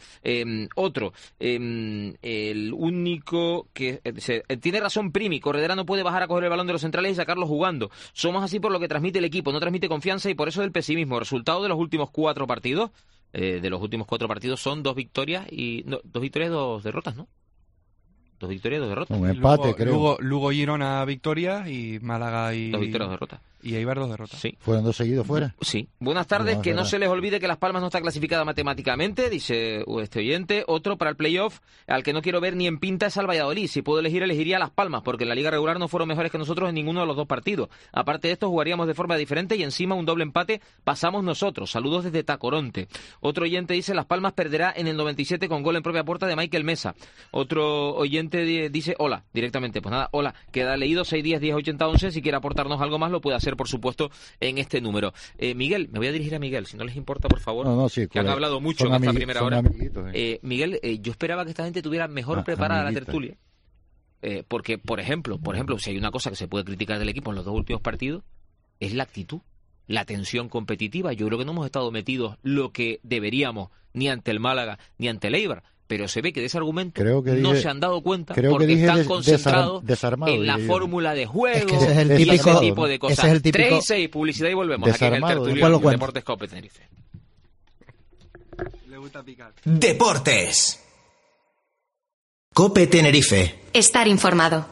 El único que... tiene razón Primi, Corredera no puede bajar a coger el balón de los centrales y sacarlo jugando. Somos así por lo que transmite el equipo, no transmite confianza y por eso el pesimismo. Resultado de los últimos 4 partidos, son 2 victorias y 2 victorias y 2 derrotas, ¿no? 2 victorias y 2 derrotas. Un empate, creo. Lugo Girona victoria y Málaga y 2 victorias, 2 derrotas. Y Eibar 2 derrotas. Sí. ¿Fueron 2 seguidos fuera? Sí. Buenas tardes, que no se les olvide que Las Palmas no está clasificada matemáticamente, dice este oyente. Otro para el playoff, al que no quiero ver ni en pinta es al Valladolid. Si puedo elegir, elegiría a Las Palmas, porque en la liga regular no fueron mejores que nosotros en ninguno de los 2 partidos. Aparte de esto, jugaríamos de forma diferente y encima un doble empate pasamos nosotros. Saludos desde Tacoronte. Otro oyente dice, Las Palmas perderá en el 97 con gol en propia puerta de Michael Mesa. Otro oyente dice, hola, directamente. Pues nada, hola, queda leído 610-1080-11. Si quiere aportarnos algo más, lo puede hacer, por supuesto, en este número. Miguel, me voy a dirigir a Miguel, si no les importa, por favor, sí, que han hablado mucho en esta primera hora. Miguel, yo esperaba que esta gente tuviera mejor preparada la tertulia, porque, por ejemplo, si hay una cosa que se puede criticar del equipo en los 2 últimos partidos, es la actitud, la tensión competitiva. Yo creo que no hemos estado metidos lo que deberíamos, ni ante el Málaga, ni ante el Eibar. Pero se ve que de ese argumento no se han dado cuenta porque están concentrados en la fórmula de juego, es que ese es el típico, ese tipo de cosas. Ese es el típico 3 y 6, publicidad y volvemos. Aquí en el tertulión de Deportes Cope Tenerife. Le gusta picar. Deportes. Cope Tenerife. Estar informado.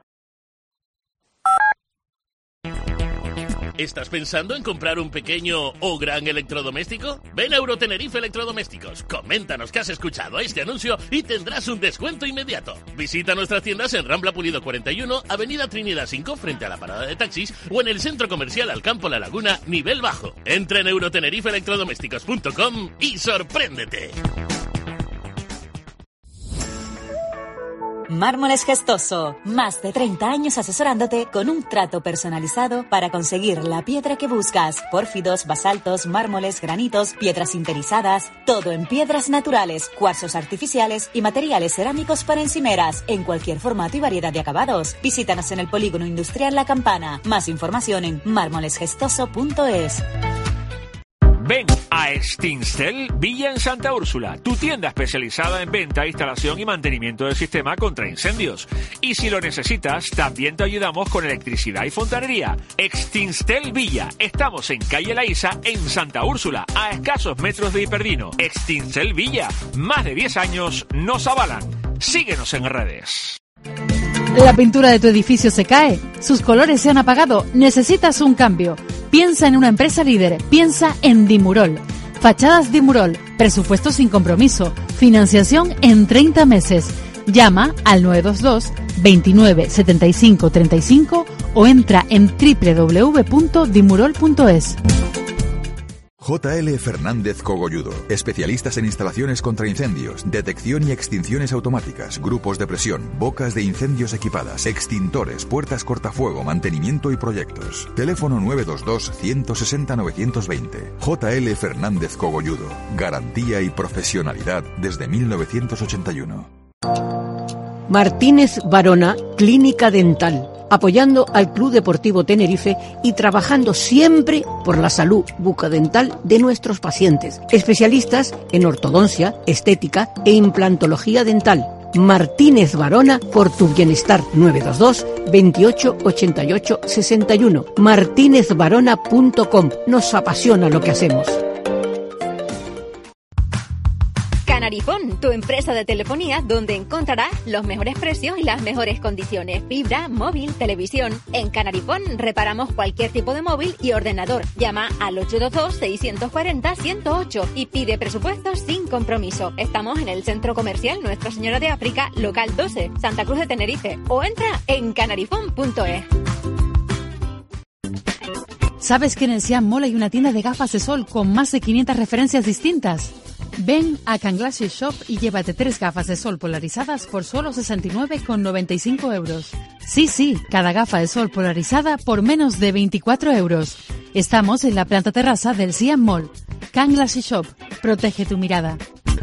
¿Estás pensando en comprar un pequeño o gran electrodoméstico? Ven a Eurotenerife Electrodomésticos. Coméntanos que has escuchado este anuncio y tendrás un descuento inmediato. Visita nuestras tiendas en Rambla Pulido 41, Avenida Trinidad 5, frente a la parada de taxis, o en el Centro Comercial Alcampo La Laguna, nivel bajo. Entra en eurotenerife-electrodomésticos.com y sorpréndete. Mármoles Gestoso, más de 30 años asesorándote con un trato personalizado para conseguir la piedra que buscas. Pórfidos, basaltos, mármoles, granitos, piedras sinterizadas, todo en piedras naturales, cuarzos artificiales y materiales cerámicos para encimeras, en cualquier formato y variedad de acabados. Visítanos en el Polígono Industrial La Campana. Más información en mármolesgestoso.es. Ven a Extincel Villa en Santa Úrsula, tu tienda especializada en venta, instalación y mantenimiento del sistema contra incendios. Y si lo necesitas, también te ayudamos con electricidad y fontanería. Extincel Villa. Estamos en calle La Isa, en Santa Úrsula, a escasos metros de Hiperdino. Extincel Villa. Más de 10 años nos avalan. Síguenos en redes. La pintura de tu edificio se cae, sus colores se han apagado, necesitas un cambio. Piensa en una empresa líder, piensa en Dimurol. Fachadas Dimurol, presupuesto sin compromiso, financiación en 30 meses. Llama al 922 29 75 35 o entra en www.dimurol.es. JL Fernández Cogolludo. Especialistas en instalaciones contra incendios, detección y extinciones automáticas, grupos de presión, bocas de incendios equipadas, extintores, puertas cortafuego, mantenimiento y proyectos. Teléfono 922-160-920. JL Fernández Cogolludo. Garantía y profesionalidad desde 1981. Martínez Varona, Clínica Dental, apoyando al Club Deportivo Tenerife y trabajando siempre por la salud bucodental de nuestros pacientes. Especialistas en ortodoncia, estética e implantología dental. Martínez Varona, por tu bienestar. 922 28 88 61. martinezvarona.com. Nos apasiona lo que hacemos. Canarifón, tu empresa de telefonía donde encontrarás los mejores precios y las mejores condiciones. Fibra, móvil, televisión. En Canarifón reparamos cualquier tipo de móvil y ordenador. Llama al 822-640-108 y pide presupuestos sin compromiso. Estamos en el Centro Comercial Nuestra Señora de África, local 12, Santa Cruz de Tenerife. O entra en canarifón.es. ¿Sabes que en el Siam Mall hay una tienda de gafas de sol con más de 500 referencias distintas? Ven a Canglasses Shop y llévate 3 gafas de sol polarizadas por solo 69,95 euros. Sí, cada gafa de sol polarizada por menos de 24 euros. Estamos en la planta terraza del Siam Mall. Canglasses Shop, protege tu mirada.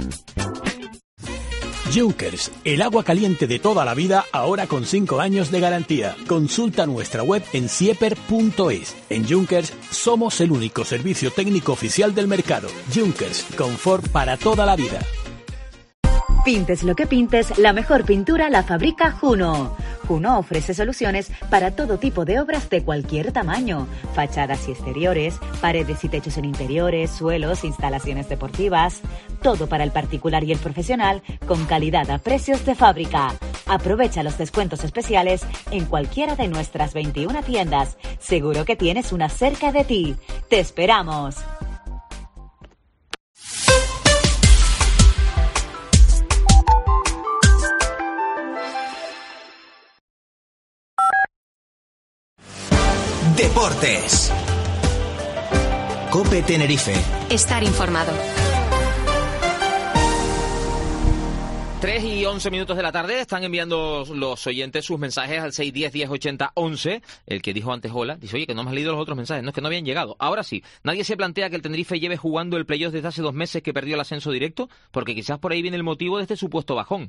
Junkers, el agua caliente de toda la vida, ahora con 5 años de garantía. Consulta nuestra web en sieper.es. En Junkers somos el único servicio técnico oficial del mercado. Junkers, confort para toda la vida. Pintes lo que pintes, la mejor pintura la fabrica Juno. Juno ofrece soluciones para todo tipo de obras de cualquier tamaño. Fachadas y exteriores, paredes y techos en interiores, suelos, instalaciones deportivas. Todo para el particular y el profesional con calidad a precios de fábrica. Aprovecha los descuentos especiales en cualquiera de nuestras 21 tiendas. Seguro que tienes una cerca de ti. ¡Te esperamos! Deportes. COPE Tenerife. Estar informado. 3 y 11 minutos de la tarde, están enviando los oyentes sus mensajes al 610-1080-11. El que dijo antes hola, dice, oye, que no me has leído los otros mensajes. No, es que no habían llegado. Ahora sí, nadie se plantea que el Tenerife lleve jugando el playoff desde hace 2 meses que perdió el ascenso directo, porque quizás por ahí viene el motivo de este supuesto bajón.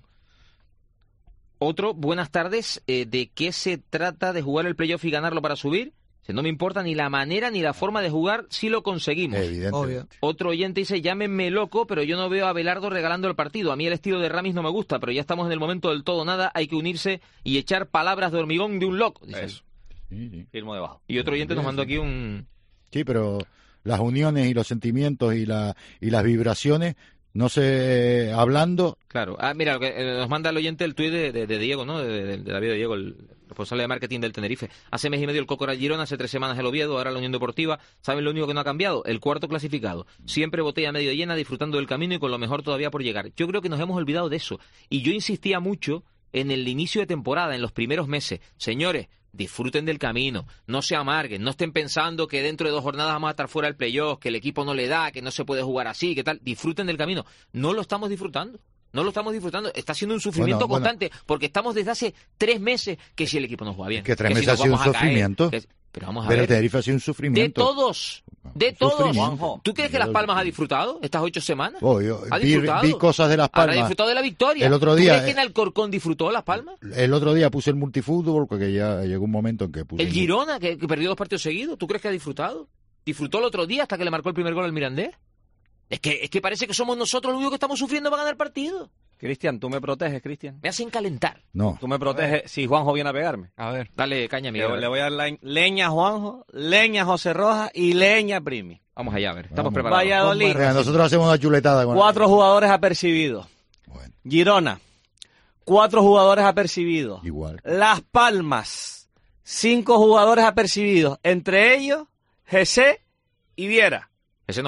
Otro, buenas tardes, ¿de qué se trata de jugar el playoff y ganarlo para subir? No me importa ni la manera ni la forma de jugar si lo conseguimos. Evidentemente. Otro oyente dice, llámenme loco, pero yo no veo a Abelardo regalando el partido. A mí el estilo de Ramis no me gusta, pero ya estamos en el momento del todo nada. Hay que unirse y echar palabras de hormigón de un loco. Dice. Eso. Sí. Firmo debajo. Y otro oyente nos mandó aquí un... Sí, pero las uniones y los sentimientos y las vibraciones, no sé, hablando... Claro. Mira, lo que nos manda el oyente el tuit de Diego, ¿no? De la vida de Diego, el responsable de marketing del Tenerife. Hace mes y medio el Coco era el Girona, hace 3 semanas el Oviedo, ahora la Unión Deportiva. ¿Saben lo único que no ha cambiado? El cuarto clasificado. Siempre botella medio llena, disfrutando del camino y con lo mejor todavía por llegar. Yo creo que nos hemos olvidado de eso. Y yo insistía mucho en el inicio de temporada, en los primeros meses. Señores, disfruten del camino, no se amarguen, no estén pensando que dentro de 2 jornadas vamos a estar fuera del playoff, que el equipo no le da, que no se puede jugar así, que tal. Disfruten del camino. No lo estamos disfrutando. No lo estamos disfrutando, está siendo un sufrimiento constante, porque estamos desde hace 3 meses que si el equipo no juega bien. Que 3 meses ha sido un sufrimiento. Pero vamos a ver. Pero Tenerife ha sido un sufrimiento. De todos. Juanjo. ¿Tú crees que Las Palmas ha disfrutado estas 8 semanas? ¿Ha disfrutado? Vi cosas de Las Palmas. Habrá disfrutado de la victoria. El otro día, ¿tú crees que en Alcorcón disfrutó Las Palmas? El otro día puse el multifútbol, porque ya llegó un momento en que puse... El Girona, que perdió 2 partidos seguidos, ¿tú crees que ha disfrutado? ¿Disfrutó el otro día hasta que le marcó el primer gol al Mirandés? Es que parece que somos nosotros los únicos que estamos sufriendo para ganar el partido. Cristian, ¿tú me proteges, Cristian? Me hacen calentar. No. ¿Tú me proteges si Juanjo viene a pegarme? A ver. Dale caña, amigo. Le voy a dar leña a Juanjo, leña a José Rojas y leña a Primi. Vamos allá, a ver. Estamos preparados. Valladolid. Nosotros hacemos una chuletada. 4 jugadores apercibidos. Bueno. Girona. 4 jugadores apercibidos. Igual. Las Palmas. 5 jugadores apercibidos. Entre ellos, Jesse y Viera. Ese no juega.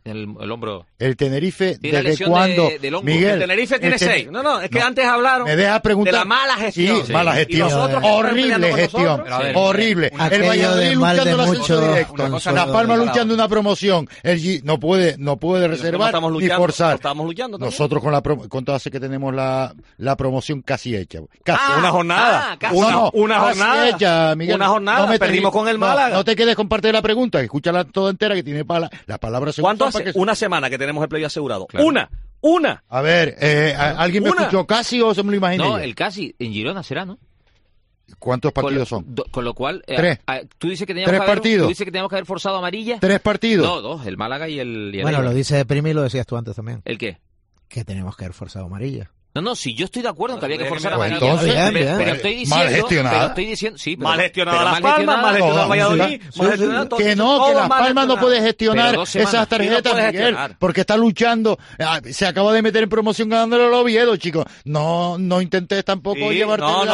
el hombro. El Tenerife, Tiene ¿desde lesión cuándo? del hombro. Miguel, El Tenerife tiene 6. No, es que antes hablaron me deja preguntar. de la mala gestión. Sí, mala gestión. Y nosotros que estamos peleando Horrible con gestión. nosotros. Sí. Horrible. El Aquello Valladolid de mal luchando de el ascenso mucho directo. consuelo La Palma de luchando una promoción. El no puede reservar estamos ni luchando, forzar. estamos luchando también. Nosotros con todo hace que tenemos la promoción casi hecha. Una jornada. casi. Una casi jornada. hecha, Miguel. Una jornada. me Perdimos con el Málaga. No te quedes con parte de la pregunta. Escúchala toda entera que tiene la palabra segura. ¿Cuánto hace? Una semana que tenemos el play asegurado. Claro. Una. A ver, ¿alguien me escuchó casi o se me lo imaginé? No, yo? el casi en Girona será, ¿no? ¿Cuántos partidos son? Con lo cual, 3. tú dices que teníamos ¿3 que haber, partidos? tú dices que teníamos que haber forzado amarilla. 3 partidos. No, 2, el Málaga y el Bueno, Eibar. lo dice Primi y lo decías tú antes también. ¿El qué? Que tenemos que haber forzado amarilla. No, si yo estoy de acuerdo en que había que forzar Pues amarilla. entonces, pero estoy diciendo, mal gestionada. Sí, Mal gestionada Las Palmas, mal gestionada Valladolid, mal gestionada todo. Que no, que Las Palmas no puede gestionar Pero 2 semanas. esas tarjetas, puede Miguel, gestionar. porque está luchando. Se acaba de meter en promoción ganándole al Oviedo, chicos. No intentes tampoco Sí, llevarte no.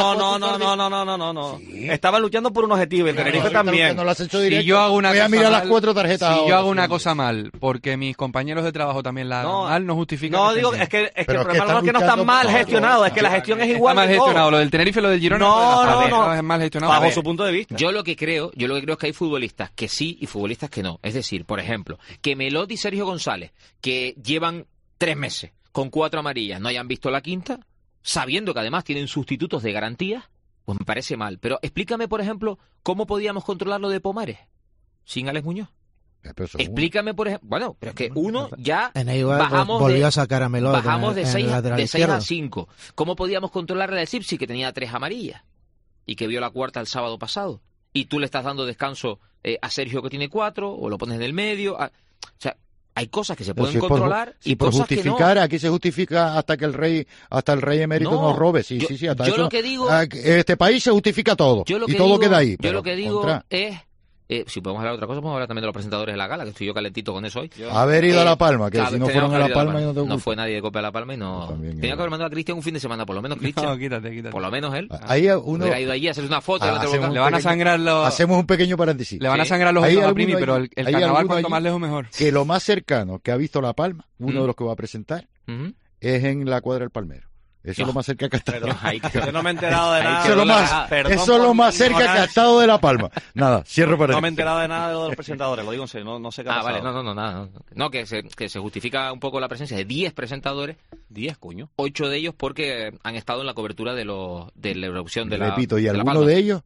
Sí. Estaban luchando por un objetivo, el Tenerife también. No lo has hecho directo. Si yo hago una voy a cosa mirar las mal, 4 tarjetas Si ahora. yo hago una cosa mal, porque mis compañeros de trabajo también la hagan mal, no justifica. No, que digo, estén es que el Pero es que problema no es que no están están mal luchando gestionados, es que la gestión es igual. Está mal de todo. gestionado. Lo del Tenerife y lo del Girona. No. Es mal gestionado. Bajo su punto de vista. Yo lo que creo es que hay futbolistas que sí y futbolistas que no. Es decir, por ejemplo, que Melot y Sergio González, que llevan 3 meses con 4 amarillas, no hayan visto la quinta, sabiendo que además tienen sustitutos de garantía, pues me parece mal. Pero explícame, por ejemplo, cómo podíamos controlar lo de Pomares sin Alex Muñoz. Explícame, por ejemplo. Bueno, pero es que uno ya En Eibar bajamos volvió de, a sacar a Melot bajamos de en el 6 lateral a izquierdo. 5. ¿Cómo podíamos controlar a Sipsi, que tenía 3 amarillas y que vio la cuarta el sábado pasado? Y tú le estás dando descanso a Sergio, que tiene 4, o lo pones en el medio. O sea, hay cosas que se Pero pueden si controlar y por cosas justificar, que no. aquí se justifica hasta que el rey emérito No, nos robe. Sí, yo- hasta yo eso. lo que digo- Este país se justifica todo. Yo lo Y que todo digo, queda ahí. Yo pero lo que digo contra- es... si podemos hablar de otra cosa, podemos hablar también de los presentadores de la gala, que estoy yo calentito con eso hoy. Haber ido a La Palma, que si no teníamos fueron que a La haber ido Palma, yo no tengo No culpa. fue nadie de Copa de La Palma y no... También, Tenía que haber mandado a Cristian un fin de semana, por lo menos Cristian. No, quítate. Por lo menos él. Ahí uno- Hubiera ido allí a hacerse una foto. delante del hacemos volcán. Le van a sangrar los... Hacemos un pequeño paréntesis. Le van a sangrar los Hay ojos a alguno Primi, allí- pero el hay carnaval alguno cuanto allí más lejos mejor. Que lo más cercano que ha visto La Palma, uno Mm. de los que va a presentar, Ujú. es en la cuadra del Palmero. Eso es lo más cerca que ha estado. Yo no me he enterado de nada. Eso es lo más, Perdón eso es lo por más mi cerca que ha ignorancia. estado de La Palma. Nada, cierro para No me he enterado de nada de los presentadores, lo digo en serio, no sé qué ha pasado. Vale, no, nada. No, que se justifica un poco la presencia de 10 presentadores. 10, coño. 8 de ellos porque han estado en la cobertura de la erupción de la Repito, y de La alguno Palma. de ellos,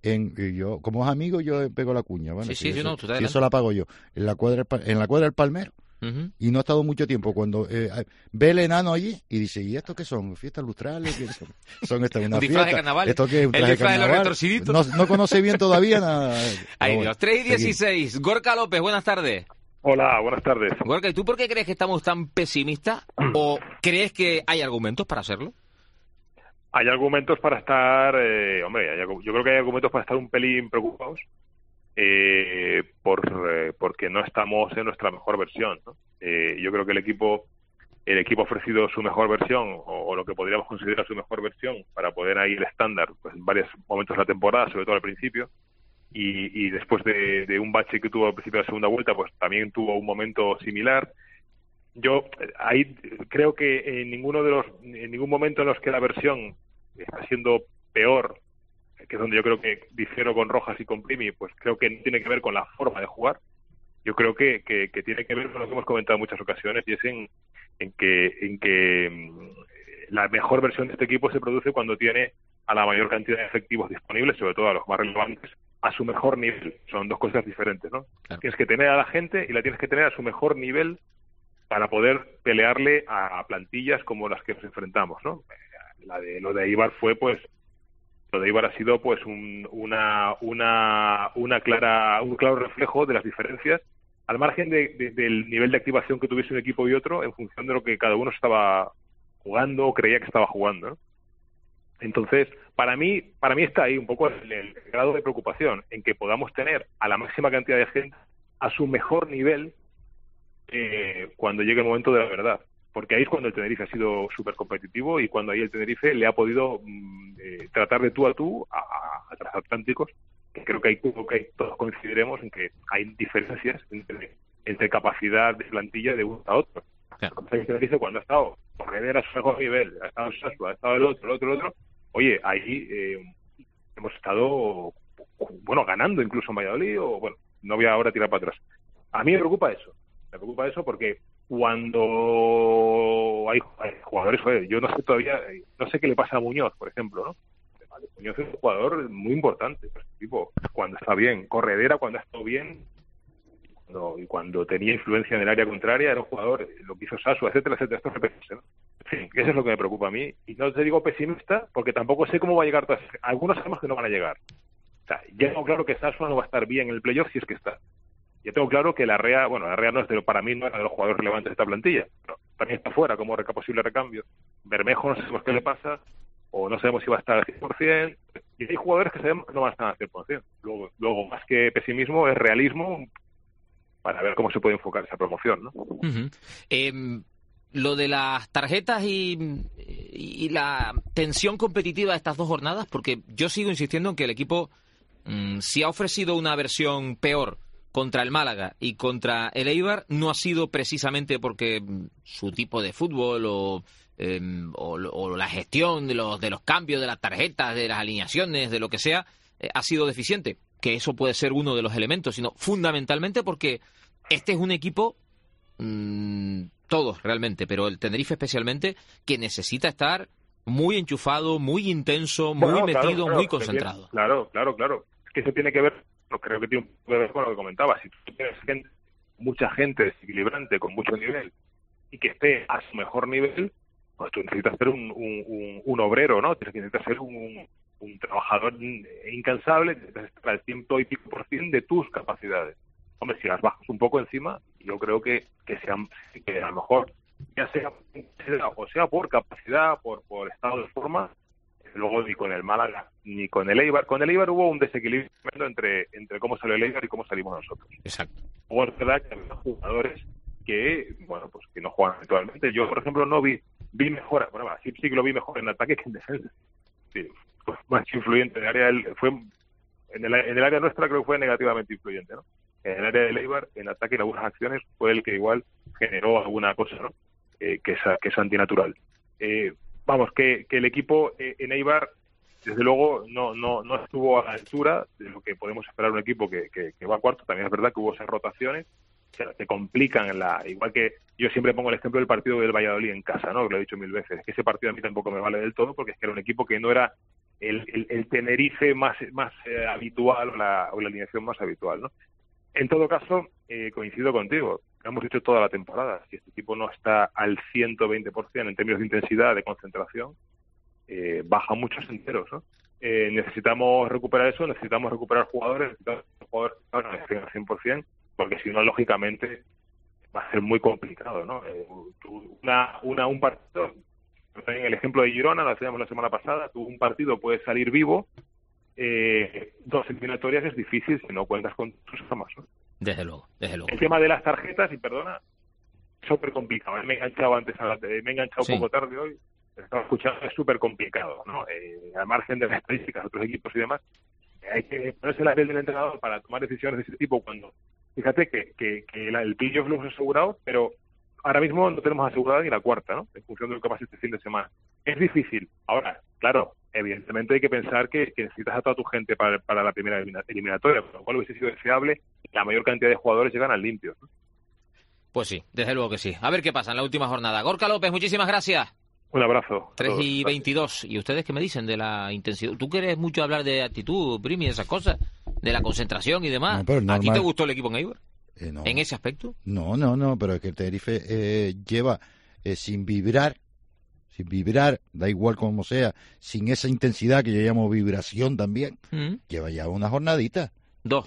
y yo, como es amigo, yo pego la cuña. Bueno, Sí, si sí, eso, no, tú te si adelantas. eso la pago yo. En la cuadra del Palmero. Ujú. Y no ha estado mucho tiempo cuando ve el enano allí y dice, ¿y esto qué son? ¿Fiestas lustrales? ¿Qué son? Son estas una Un disfraz de fiesta. carnaval. ¿Esto qué es? Un El traje de disfraz de los carnaval. retorciditos. No conoce bien todavía nada. Ay, Pero Dios. bueno, 3:16. Gorka López, buenas tardes. Hola, buenas tardes. Gorka, ¿y tú por qué crees que estamos tan pesimistas? ¿O crees que hay argumentos para hacerlo? Hay argumentos para estar, yo creo que hay argumentos para estar un pelín preocupados porque no estamos en nuestra mejor versión, ¿no? Yo creo que el equipo ha ofrecido su mejor versión o lo que podríamos considerar su mejor versión para poder ir el estándar pues, en varios momentos de la temporada, sobre todo al principio. Y después de un bache que tuvo al principio de la segunda vuelta, pues también tuvo un momento similar. Yo ahí creo que en ningún momento en los que la versión está siendo peor, que es donde yo creo que difiero con Rojas y con Primi, pues creo que no tiene que ver con la forma de jugar. Yo creo que tiene que ver con lo que hemos comentado en muchas ocasiones, y es en que la mejor versión de este equipo se produce cuando tiene a la mayor cantidad de efectivos disponibles, sobre todo a los más relevantes, a su mejor nivel. Son dos cosas diferentes, ¿no? Claro. Tienes que tener a la gente y la tienes que tener a su mejor nivel para poder pelearle a plantillas como las que nos enfrentamos, ¿no? Lo de Eibar fue, pues, lo de Eibar ha sido, pues, un claro reflejo de las diferencias, al margen del nivel de activación que tuviese un equipo y otro, en función de lo que cada uno estaba jugando o creía que estaba jugando, ¿no? Entonces, para mí está ahí un poco el grado de preocupación, en que podamos tener a la máxima cantidad de gente a su mejor nivel cuando llegue el momento de la verdad. Porque ahí es cuando el Tenerife ha sido súper competitivo y cuando ahí el Tenerife le ha podido tratar de tú a tú a transatlánticos, que creo que ahí todos coincidiremos en que hay diferencias entre entre capacidad de plantilla de uno a otro. Claro. Dice, cuando ha estado Corredera a su mejor nivel, ha estado Sasu, ha estado el otro, oye, ahí hemos estado, bueno, ganando incluso en Valladolid, o bueno, no voy ahora a tirar para atrás. A mí me preocupa eso porque cuando hay jugadores, joder, yo no sé todavía, no sé qué le pasa a Muñoz, por ejemplo, ¿no? Muñoz es un jugador muy importante, tipo, cuando está bien, Corredera cuando ha estado bien, y cuando tenía influencia en el área contraria, era un jugador, lo que hizo Sasu, etcétera, esto repite, ¿no? En fin, eso es lo que me preocupa a mí, y no te digo pesimista, porque tampoco sé cómo va a llegar todas. Algunos sabemos que no van a llegar. O sea, ya tengo claro que Sasu no va a estar bien en el playoff si es que está. Ya tengo claro que Larrea no es para mí no era de los jugadores relevantes de esta plantilla, pero también está fuera como posible recambio. Bermejo no sabemos qué le pasa, o no sabemos si va a estar al 100%, y hay jugadores que sabemos que no van a estar al 100%. Luego más que pesimismo, es realismo para ver cómo se puede enfocar esa promoción, ¿no? Uh-huh. Lo de las tarjetas y la tensión competitiva de estas dos jornadas, porque yo sigo insistiendo en que el equipo, si ha ofrecido una versión peor contra el Málaga y contra el Eibar, no ha sido precisamente porque su tipo de fútbol o la gestión de los cambios de las tarjetas, de las alineaciones, de lo que sea, ha sido deficiente, que eso puede ser uno de los elementos, sino fundamentalmente porque este es un equipo, todos realmente, pero el Tenerife especialmente, que necesita estar muy enchufado, muy intenso, muy metido, muy concentrado. Claro. Es que eso tiene que ver, creo que tiene un poco que ver con lo que comentaba. Si tú tienes mucha gente desequilibrante con mucho nivel y que esté a su mejor nivel, pues tú necesitas ser un obrero, ¿no? Necesitas ser un trabajador incansable, necesitas estar al 100% y pico % de tus capacidades. Hombre, si las bajas un poco encima, yo creo que a lo mejor, ya sea por capacidad, por estado de forma, luego ni con el Málaga ni con el Eibar. Con el Eibar hubo un desequilibrio entre cómo salió el Eibar y cómo salimos nosotros. Exacto. Hubo verdad que había jugadores que, bueno, pues que no juegan habitualmente. Yo, por ejemplo, no vi mejor, bueno, sí que lo vi mejor en ataque que en defensa. Sí, fue más influyente en el área en el área nuestra creo que fue negativamente influyente, ¿no? En el área del Eibar, en ataque en algunas acciones, fue el que igual generó alguna cosa, ¿no? Que es antinatural. Vamos, que el equipo en Eibar, desde luego, no estuvo a la altura de lo que podemos esperar un equipo que va a cuarto. También es verdad que hubo esas rotaciones que complican igual que yo siempre pongo el ejemplo del partido del Valladolid en casa, ¿no? Lo he dicho 1000 veces. Es que ese partido a mí tampoco me vale del todo, porque es que era un equipo que no era el Tenerife más habitual o la alineación más habitual, ¿no? En todo caso, coincido contigo. Lo hemos dicho toda la temporada. Si este equipo no está al 120% en términos de intensidad, de concentración, baja muchos enteros, ¿no? Necesitamos recuperar eso, necesitamos recuperar jugadores, necesitamos jugadores que estén al 100%, porque si no, lógicamente, va a ser muy complicado, ¿no? Un partido, en el ejemplo de Girona, lo hacíamos la semana pasada, un partido puede salir vivo, 2 eliminatorias es difícil si no cuentas con tus armas, ¿no? Desde luego. El tema de las tarjetas, y perdona, es súper complicado. Me he enganchado Sí. un poco tarde hoy, estaba escuchando, es súper complicado, ¿no? Al margen de las estadísticas de otros equipos y demás, hay que ponerse la piel del entrenador para tomar decisiones de ese tipo cuando, fíjate que el playoff lo hemos asegurado, pero ahora mismo no tenemos asegurada ni la cuarta, ¿no? En función de lo que pase este fin de semana. Es difícil. Ahora, claro, evidentemente hay que pensar que necesitas a toda tu gente para la primera eliminatoria, con lo cual hubiese sido deseable que la mayor cantidad de jugadores llegan al limpio, ¿no? Pues sí, desde luego que sí. A ver qué pasa en la última jornada. Gorka López, muchísimas gracias. Un abrazo. 3:22. ¿Y ustedes qué me dicen de la intensidad? ¿Tú quieres mucho hablar de actitud, Primi, de esas cosas? De la concentración y demás. No, pero ¿A ti normal. te gustó el equipo en Eibar? No. ¿En ese aspecto? No, pero es que el Tenerife lleva sin vibrar, da igual como sea, sin esa intensidad que yo llamo vibración también, lleva ya una jornadita. 2.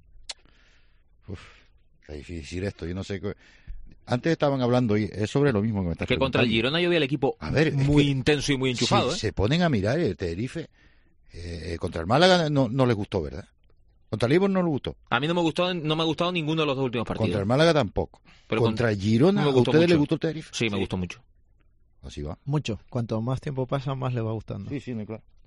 Es difícil esto, yo no sé. Antes estaban hablando, y es sobre lo mismo que me estás Que contra el preguntando. Girona yo vi al equipo muy intenso y muy enchufado. Si se ponen a mirar el Tenerife, contra el Málaga no les gustó, ¿verdad? Contra el Eibar no les gustó. A mí no me ha gustado ninguno de los dos últimos partidos. Contra el Málaga tampoco. Pero contra el Girona, me ¿a gustó ustedes mucho. les gustó el Tenerife? Sí, me gustó mucho. Así va. Mucho. Cuanto más tiempo pasa, más le va gustando. Sí, claro.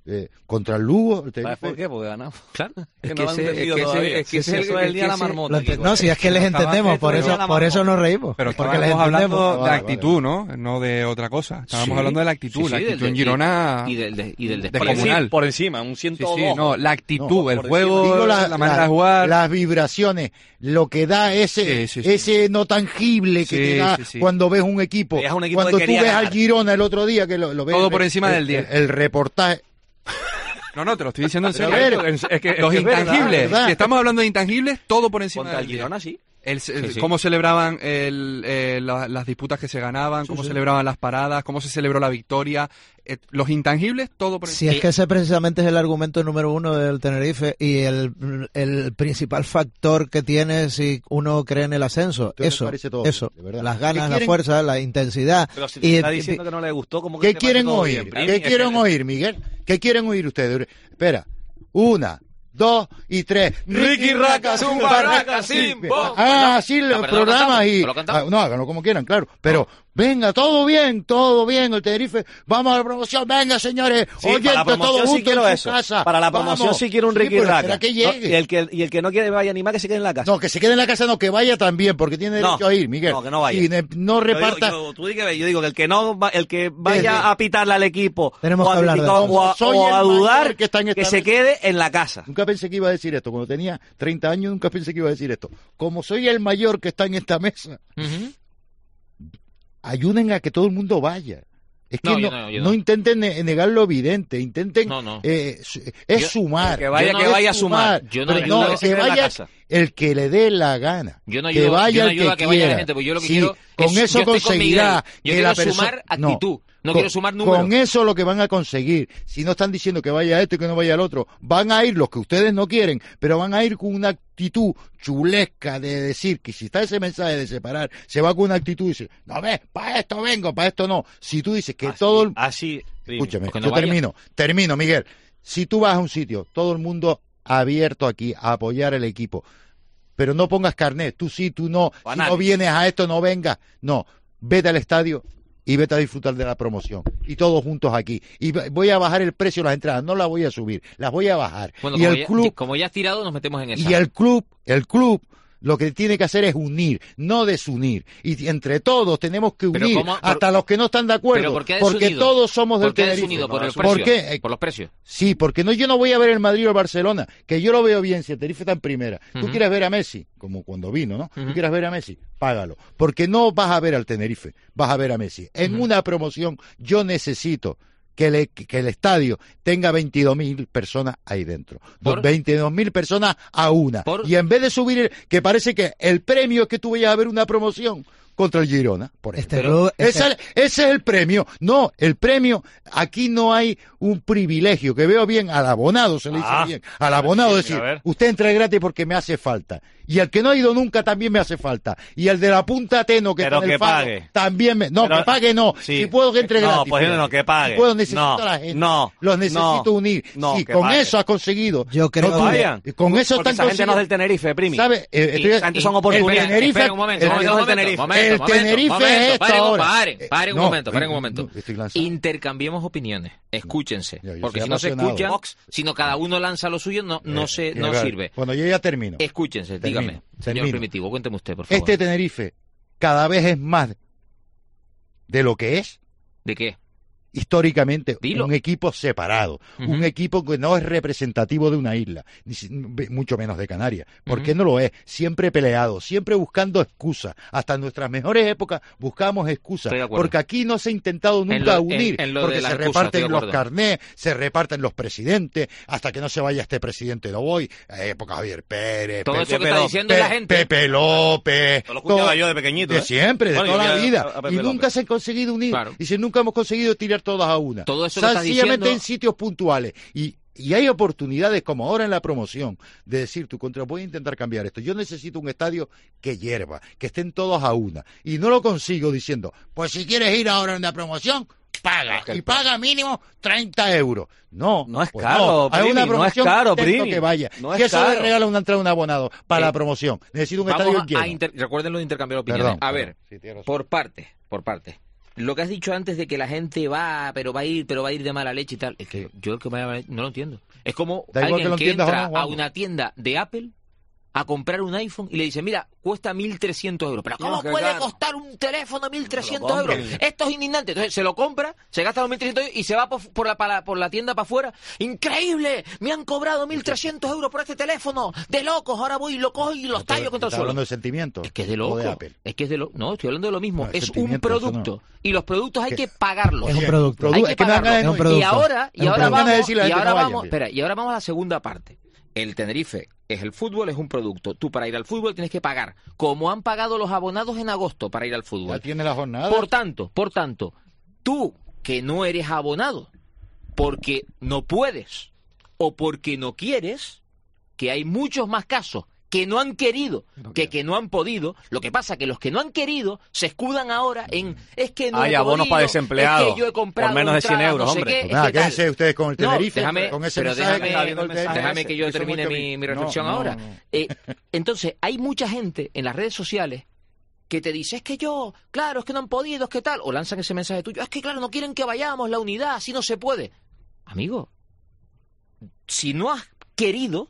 contra el Lugo, el Tenerife. ¿Por qué? Porque ganamos. Claro. Es que ese es el día de la marmota. No, si es que les entendemos, por eso nos reímos. Pero porque les estábamos entendemos. hablando de actitud, ¿no? No de otra cosa. Estábamos hablando de la actitud. La actitud en Girona y del descomunal. Por encima, un 102. Sí, no, la actitud, el juego, Digo, la manera de jugar. Las vibraciones, lo que da ese no tangible que te da cuando ves un equipo. Cuando tú ves al Girona el otro día, que lo ves. Todo por encima del 10. El reportaje. No, te lo estoy diciendo en Pero serio. a ver, Es que los intangibles. Si estamos hablando de intangibles, todo por encima Contra del el 10. Girona, sí. Cómo celebraban las disputas que se ganaban, cómo celebraban las paradas, cómo se celebró la victoria, los intangibles, todo por Si es que ese precisamente es el argumento número uno del Tenerife y el principal factor que tiene si uno cree en el ascenso. Eso, las ganas, la fuerza, la intensidad. Pero si te está diciendo que no le gustó, ¿cómo que ¿Qué quieren oír? ¿Qué quieren oír, Miguel? ¿Qué quieren oír ustedes? Espera, 1, 2 y 3. Ricky Raca, Zumba Raca, Simbo. Así los programas y... No, háganlo como quieran, claro. Pero venga, todo bien, el Tenerife. Vamos a la promoción, venga, señores. Sí, oyentes, para la promoción todos sí juntos quiero en eso. su casa. Para la promoción sí quiero un Ricky Raca. Espera que llegue. Y el que no quiere vaya animar, que se quede en la casa. No, que se quede en la casa, no, que vaya también, porque tiene derecho a ir, Miguel. No, que no vaya. Y no reparta... Yo digo que el que vaya a pitarle al equipo Tenemos que hablar de o a dudar, que se quede en la casa. Nunca pensé que iba a decir esto. Cuando tenía 30 años, nunca pensé que iba a decir esto. Como soy el mayor que está en esta mesa, ayuden a que todo el mundo vaya. Es que no intenten negar lo evidente, intenten sumar. Que vaya a sumar. Yo no ayudo a que vaya el que le dé la gana. Yo no ayudo, que vaya yo no el ayudo que a que vaya quiera. la gente, porque yo lo que Sí, quiero con es, eso yo estoy con Miguel. conseguirá Yo que la quiero persona sumar actitud. No quiero sumar números. Con eso lo que van a conseguir, si no están diciendo que vaya esto y que no vaya el otro, van a ir los que ustedes no quieren, pero van a ir con una actitud chulesca de decir que si está ese mensaje de separar, se va con una actitud y dice, no ves, para esto vengo, para esto no. Si tú dices que escúchame, no yo termino, Miguel. Si tú vas a un sitio, todo el mundo abierto aquí a apoyar el equipo, pero no pongas carnet, tú sí, tú no, si no vienes a esto, no vengas, no, vete al estadio y vete a disfrutar de la promoción. Y todos juntos aquí. Y voy a bajar el precio de las entradas. No las voy a subir, las voy a bajar. Bueno, y el club, como ya has tirado, nos metemos en eso. Y el club, lo que tiene que hacer es unir, no desunir. Y entre todos tenemos que unir, hasta los que no están de acuerdo. Porque todos somos del Tenerife. ¿Por los precios? Sí, porque yo no voy a ver el Madrid o el Barcelona, que yo lo veo bien, si el Tenerife está en primera. Tú quieres ver a Messi, como cuando vino, ¿no? Tú quieres ver a Messi, págalo. Porque no vas a ver al Tenerife, vas a ver a Messi. En una promoción yo necesito que el estadio tenga 22.000 personas ahí dentro. 22.000 personas a una. Y en vez de subir, que parece que el premio es que tú vayas a ver una promoción contra el Girona, por ejemplo. Ese es el premio. No, el premio, aquí no hay un privilegio, que veo bien al abonado, se le dice bien, al abonado decir, usted entra gratis porque me hace falta. Y el que no ha ido nunca también me hace falta. Y el de la Punta Teno, que está en el Faro, también que pague no. Sí. Si puedo que entre gratis. No, pues no, que pague. Si puedo, necesito a la gente. Los necesito unir. No, sí, con pague. Eso has conseguido. Yo creo que vayan. Con eso porque están esa gente no es del Tenerife, Primi. ¿Sabes? Esa gente son oportunidades. El Tenerife, Espera un momento. el Tenerife es esto ahora. Paren un momento. Intercambiemos opiniones. Escúchense. Porque si no se escuchan, sino cada uno lanza lo suyo, no sirve. Cuando yo ya termino. Escúchense, dígame. Señor Primitivo, cuénteme usted, por favor. Este Tenerife cada vez es más de lo que es. ¿De qué? Históricamente, un equipo separado, un equipo que no es representativo de una isla, mucho menos de Canarias. ¿Por qué no lo es? Siempre peleado, siempre buscando excusas. Hasta en nuestras mejores épocas buscamos excusas, porque aquí no se ha intentado nunca unir, porque se reparten los carnés, se reparten los presidentes, hasta que no se vaya este presidente lo voy, época Javier Pérez, todo eso que está diciendo la gente. Pepe López, lo escuchaba yo de pequeñito, de siempre, de toda la vida, y nunca se han conseguido unir, y si nunca hemos conseguido tirar todas a una. Todo eso sencillamente en sitios puntuales. Y hay oportunidades, como ahora en la promoción, de decir, tú voy a intentar cambiar esto. Yo necesito un estadio que hierva, que estén todos a una. Y no lo consigo diciendo, pues si quieres ir ahora en la promoción, paga. Y paga mínimo 30 euros. No es caro, hay una promoción, no es caro, Primi. Que vaya. No es que eso caro. le regala una entrada a un abonado para la promoción. Necesito un estadio lleno. Recuerden lo de intercambiar opiniones. Perdón, por parte. lo que has dicho antes de que la gente va a ir de mala leche y tal, es que yo el que vaya no lo entiendo. Es como alguien que entra a una tienda de Apple a comprar un iPhone y le dice, mira, cuesta 1.300 euros. Pero ¿cómo puede costar un teléfono 1.300 euros? Esto es indignante. Entonces se lo compra, se gasta los 1.300 euros y se va por la tienda para afuera. ¡Increíble! Me han cobrado 1.300 euros por este teléfono. ¡De locos! Ahora voy y lo cojo y los tallo contra el suelo. hablando de sentimientos? Es que es de loco. No, estoy hablando de lo mismo. No, es un producto. No. Y los productos hay que pagarlos. Es un producto. Hay que pagarlos. Y ahora vamos a la segunda parte. El Tenerife es el fútbol, es un producto. Tú para ir al fútbol tienes que pagar, como han pagado los abonados en agosto para ir al fútbol. Ya tiene la jornada. Por tanto, tú que no eres abonado, porque no puedes o porque no quieres, que hay muchos más casos que no han querido, que no han podido. Lo que pasa es que los que no han querido se escudan ahora en es que no hay abonos para desempleados, es que yo he comprado por menos de 100 euros, no sé hombre. Qué, quédense ustedes con el Tenerife, déjame que yo termine mi reflexión ahora. No. Entonces, hay mucha gente en las redes sociales que te dice, es que claro, es que no han podido, es que tal, o lanzan ese mensaje tuyo, es que claro, no quieren que vayamos, la unidad, así no se puede. Amigo, si no has querido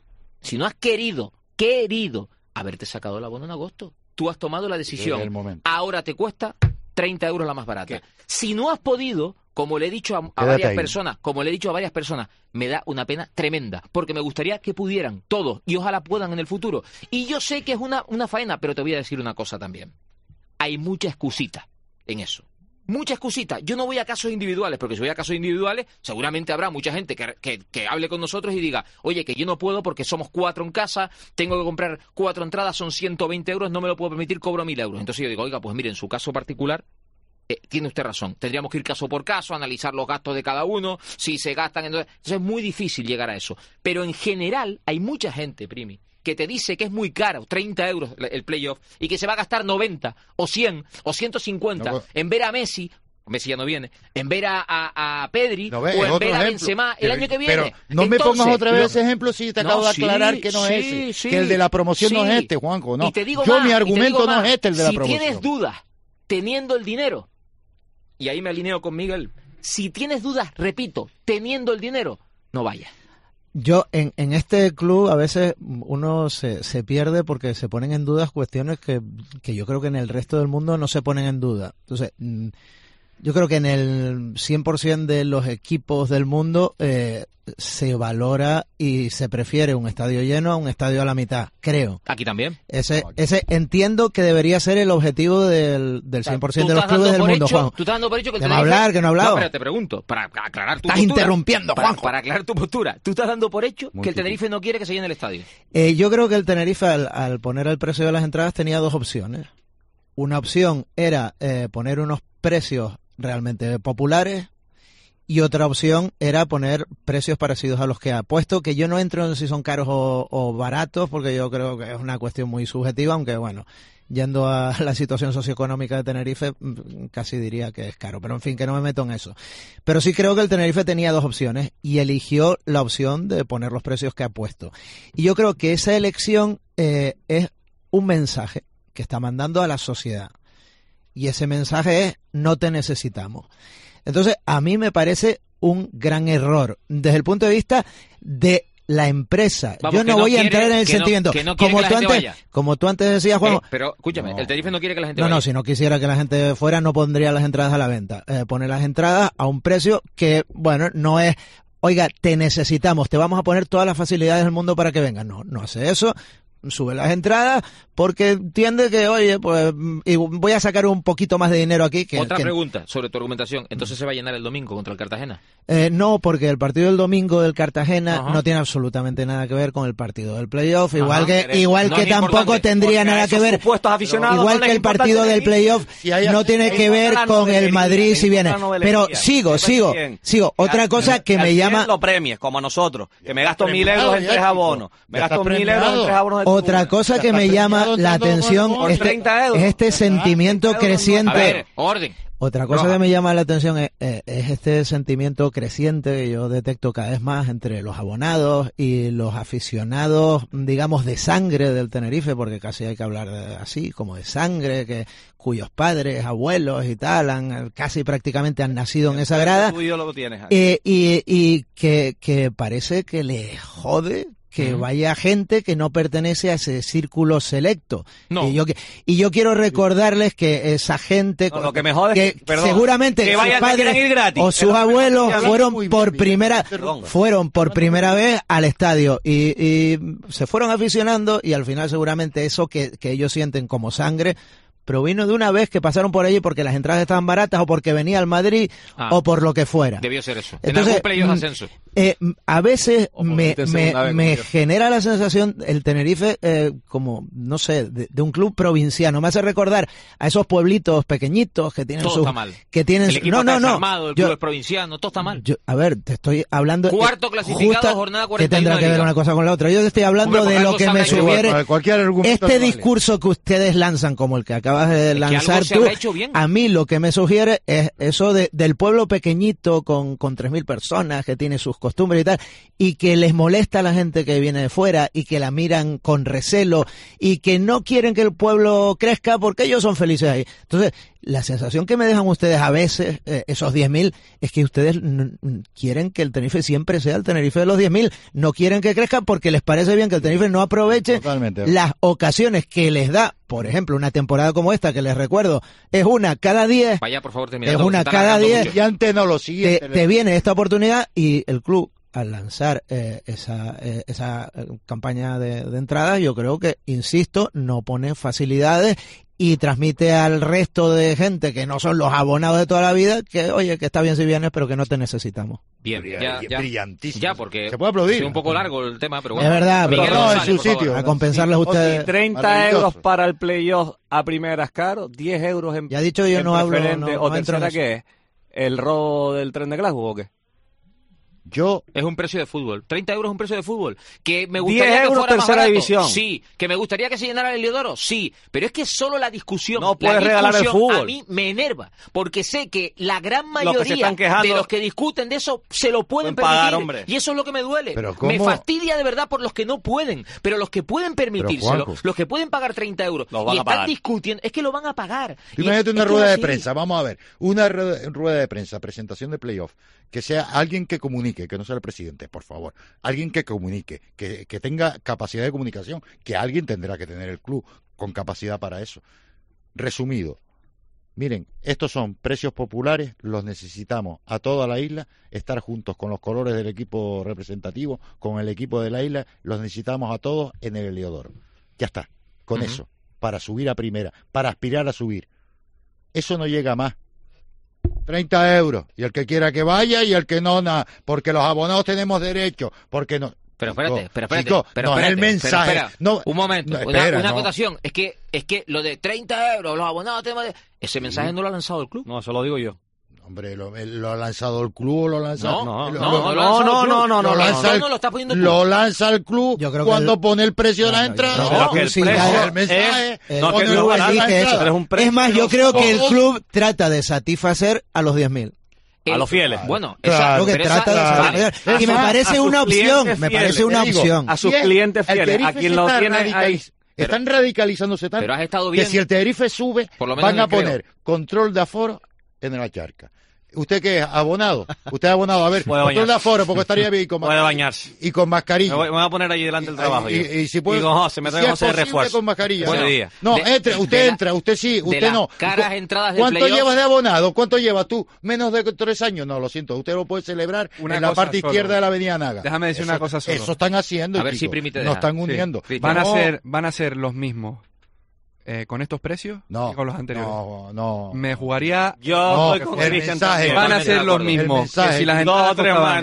haberte sacado el abono en agosto, tú has tomado la decisión, ahora te cuesta 30 euros la más barata. Si no has podido, como le he dicho a varias personas, me da una pena tremenda, porque me gustaría que pudieran todos, y ojalá puedan en el futuro. Y yo sé que es una faena, pero te voy a decir una cosa también. Hay mucha excusita en eso. Mucha excusita. Yo no voy a casos individuales, porque si voy a casos individuales, seguramente habrá mucha gente que hable con nosotros y diga, oye, que yo no puedo porque somos 4 en casa, tengo que comprar 4 entradas, son 120 euros, no me lo puedo permitir, cobro 1.000 euros. Entonces yo digo, oiga, pues mire, en su caso particular, tiene usted razón. Tendríamos que ir caso por caso, analizar los gastos de cada uno, si se gastan. Entonces es muy difícil llegar a eso. Pero en general hay mucha gente, Primi, que te dice que es muy caro, 30 euros el playoff, y que se va a gastar 90 o 100 o 150 en ver a Messi ya no viene, en ver a Pedri o en ver a Benzema el año que viene. Pero no me pongas otra vez ese ejemplo si te acabo de aclarar que no es ese, que el de la promoción no es este, Juanjo. No. Y te digo mi argumento no es este, el de la promoción. Si tienes dudas teniendo el dinero, y ahí me alineo con Miguel, si tienes dudas, repito, teniendo el dinero, no vayas. Yo, en este club, a veces uno se pierde porque se ponen en dudas cuestiones que yo creo que en el resto del mundo no se ponen en duda. Entonces, yo creo que en el 100% de los equipos del mundo se valora y se prefiere un estadio lleno a un estadio a la mitad, creo. Aquí también. Ese entiendo que debería ser el objetivo del 100% de los clubes del mundo, Juan. Tú estás dando por hecho que el Tenerife... hablar, que no he hablado. No, pero te pregunto, para aclarar tu postura. Estás interrumpiendo, Juanjo. Para aclarar tu postura. Tú estás dando por hecho que el Tenerife no quiere que se llene el estadio. Yo creo que el Tenerife, al poner el precio de las entradas, tenía dos opciones. Una opción era poner unos precios realmente populares, y otra opción era poner precios parecidos a los que ha puesto, que yo no entro en si son caros o baratos, porque yo creo que es una cuestión muy subjetiva, aunque bueno, yendo a la situación socioeconómica de Tenerife, casi diría que es caro, pero en fin, que no me meto en eso. Pero sí creo que el Tenerife tenía dos opciones y eligió la opción de poner los precios que ha puesto. Y yo creo que esa elección es un mensaje que está mandando a la sociedad. Y ese mensaje es, no te necesitamos. Entonces, a mí me parece un gran error desde el punto de vista de la empresa. Vamos, yo no voy a entrar en el sentimiento. Como tú antes decías, Juan. Pero escúchame, el Tenerife no quiere que la gente vaya. No, si no quisiera que la gente fuera, no pondría las entradas a la venta. Pone las entradas a un precio que, bueno, no es, oiga, te necesitamos, te vamos a poner todas las facilidades del mundo para que vengan. No hace eso. Sube las entradas porque entiende que, oye, pues voy a sacar un poquito más de dinero aquí. Otra pregunta sobre tu argumentación. ¿Entonces se va a llenar el domingo contra el Cartagena? No, porque el partido del domingo del Cartagena no tiene absolutamente nada que ver con el partido del playoff. Igual que tampoco tendría nada que ver. Igual que el partido del playoff no tiene que ver con el Madrid si viene. Pero sigo. Otra cosa que me llama. Lo premies, como nosotros, que me gasto 1.000 euros en 3 abonos. Me gasto 1.000 euros en 3 abonos Otra cosa que me llama la atención es este sentimiento creciente. A ver, orden. Otra cosa que me llama la atención es este sentimiento creciente que yo detecto cada vez más entre los abonados y los aficionados, digamos, de sangre del Tenerife, porque casi hay que hablar así, como de sangre, cuyos padres, abuelos y tal, casi prácticamente han nacido en esa grada, y que parece que le jode que vaya gente que no pertenece a ese círculo selecto. No. Y yo quiero recordarles que esa gente, lo que me jode que es que, seguramente sus padres o sus abuelos fueron por primera vez al estadio y se fueron aficionando, y al final seguramente eso que ellos sienten como sangre provino de una vez que pasaron por allí porque las entradas estaban baratas o porque venía al Madrid o por lo que fuera. Debió ser eso. Entonces, en algún playoff ascenso. A veces me genera la sensación el Tenerife como, no sé, de un club provinciano. Me hace recordar a esos pueblitos pequeñitos que tienen todo está mal. Que tienen el equipo está desarmado, el club es provinciano, todo está mal. A ver, te estoy hablando... Cuarto clasificado, jornada 41. Que tendrá que ver una cosa con la otra. Yo te estoy hablando de lo que me sugiere este discurso que ustedes lanzan, como el que acabas de lanzar tú. A mí lo que me sugiere es eso del pueblo pequeñito con 3.000 personas que tiene sus costumbres y tal, y que les molesta a la gente que viene de fuera y que la miran con recelo y que no quieren que el pueblo crezca porque ellos son felices ahí. Entonces, la sensación que me dejan ustedes a veces, esos 10.000, es que ustedes quieren que el Tenerife siempre sea el Tenerife de los 10.000. No quieren que crezca porque les parece bien que el Tenerife no aproveche las ocasiones que les da. Por ejemplo, una temporada como esta, que les recuerdo, es una cada 10. Vaya, por favor, es una cada 10. Y antes no lo siguiente. Te viene esta oportunidad y el club, al lanzar esa campaña de entradas, yo creo que, insisto, no pone facilidades y transmite al resto de gente que no son los abonados de toda la vida que, oye, que está bien si vienes, pero que no te necesitamos. Bien, ya. Brillantísimo. Ya, porque se puede aplaudir. Es un poco largo el tema, pero bueno. Es verdad, pero no, en su sitio. A compensarles ustedes. 30 euros para el playoff a primeras caro, 10 euros en... Ya he dicho, yo no hablo, o tercera, ¿qué es? ¿El robo del tren de Glasgow o qué? Es un precio de fútbol. 30 euros es un precio de fútbol. Que me gustaría 10 euros que fuera tercera más barato. división. Sí. Que me gustaría que se llenara el Heliodoro. Sí. Pero es que solo la discusión. No puedes regalar el fútbol. A mí me enerva. Porque sé que la gran mayoría de los que discuten de eso se lo pueden permitir. Pagar, hombre. Y eso es lo que me duele. Me fastidia de verdad por los que no pueden. Pero los que pueden permitírselo, los que pueden pagar 30 euros y están discutiendo, es que lo van a pagar. Imagínate una rueda de prensa. Vamos a ver. Una rueda de prensa, presentación de playoff. Que sea alguien que comunique, que no sea el presidente, por favor. Alguien que comunique, que tenga capacidad de comunicación, que alguien tendrá que tener el club con capacidad para eso. Resumido, miren, estos son precios populares, los necesitamos a toda la isla, estar juntos con los colores del equipo representativo, con el equipo de la isla, los necesitamos a todos en el Heliodoro. Ya está, con eso, para subir a primera, para aspirar a subir. Eso no llega más. 30 euros, y el que quiera que vaya y el que no, nada, porque los abonados tenemos derecho, porque no... Pero espérate, no es el mensaje. Un momento, una acotación, es que lo de 30 euros, los abonados tenemos... Ese mensaje no lo ha lanzado el club. No, eso lo digo yo. Hombre, ¿lo ha lanzado el club o lo ha lanzado? No, lo está poniendo el club. Lo lanza el club cuando pone el precio de la entrada. El mensaje es más, yo creo que el club trata de satisfacer a los 10.000. A los fieles. Bueno, claro que trata de satisfacer. Y me parece una opción. A sus clientes fieles, a quien lo tiene ahí. Están radicalizándose tanto pero has estado bien, que si el Tenerife sube, van a poner control de aforo en la charca. ¿Usted qué es? ¿Abonado? Usted es abonado. A ver, control de aforo, porque estaría bien. Puede bañarse. Y con mascarilla. Me voy a poner allí delante del trabajo. Y si puede, y con José, me traigo José de refuerzo. Con mascarilla. Buen día. No, usted sí, usted no. Caras entradas de ¿Cuánto llevas de abonado? ¿Cuánto llevas tú? ¿Menos de 3 años? No, lo siento. Usted lo puede celebrar en la parte izquierda de la avenida Naga. Déjame decir una cosa solo. Eso están haciendo, a ver si Primi te deja. Nos están hundiendo. Sí. Van a ser los mismos. ¿Con estos precios? No. Con los anteriores. No. Me jugaría... Yo estoy con Cristian. Van a ser los mismos. Que si las entradas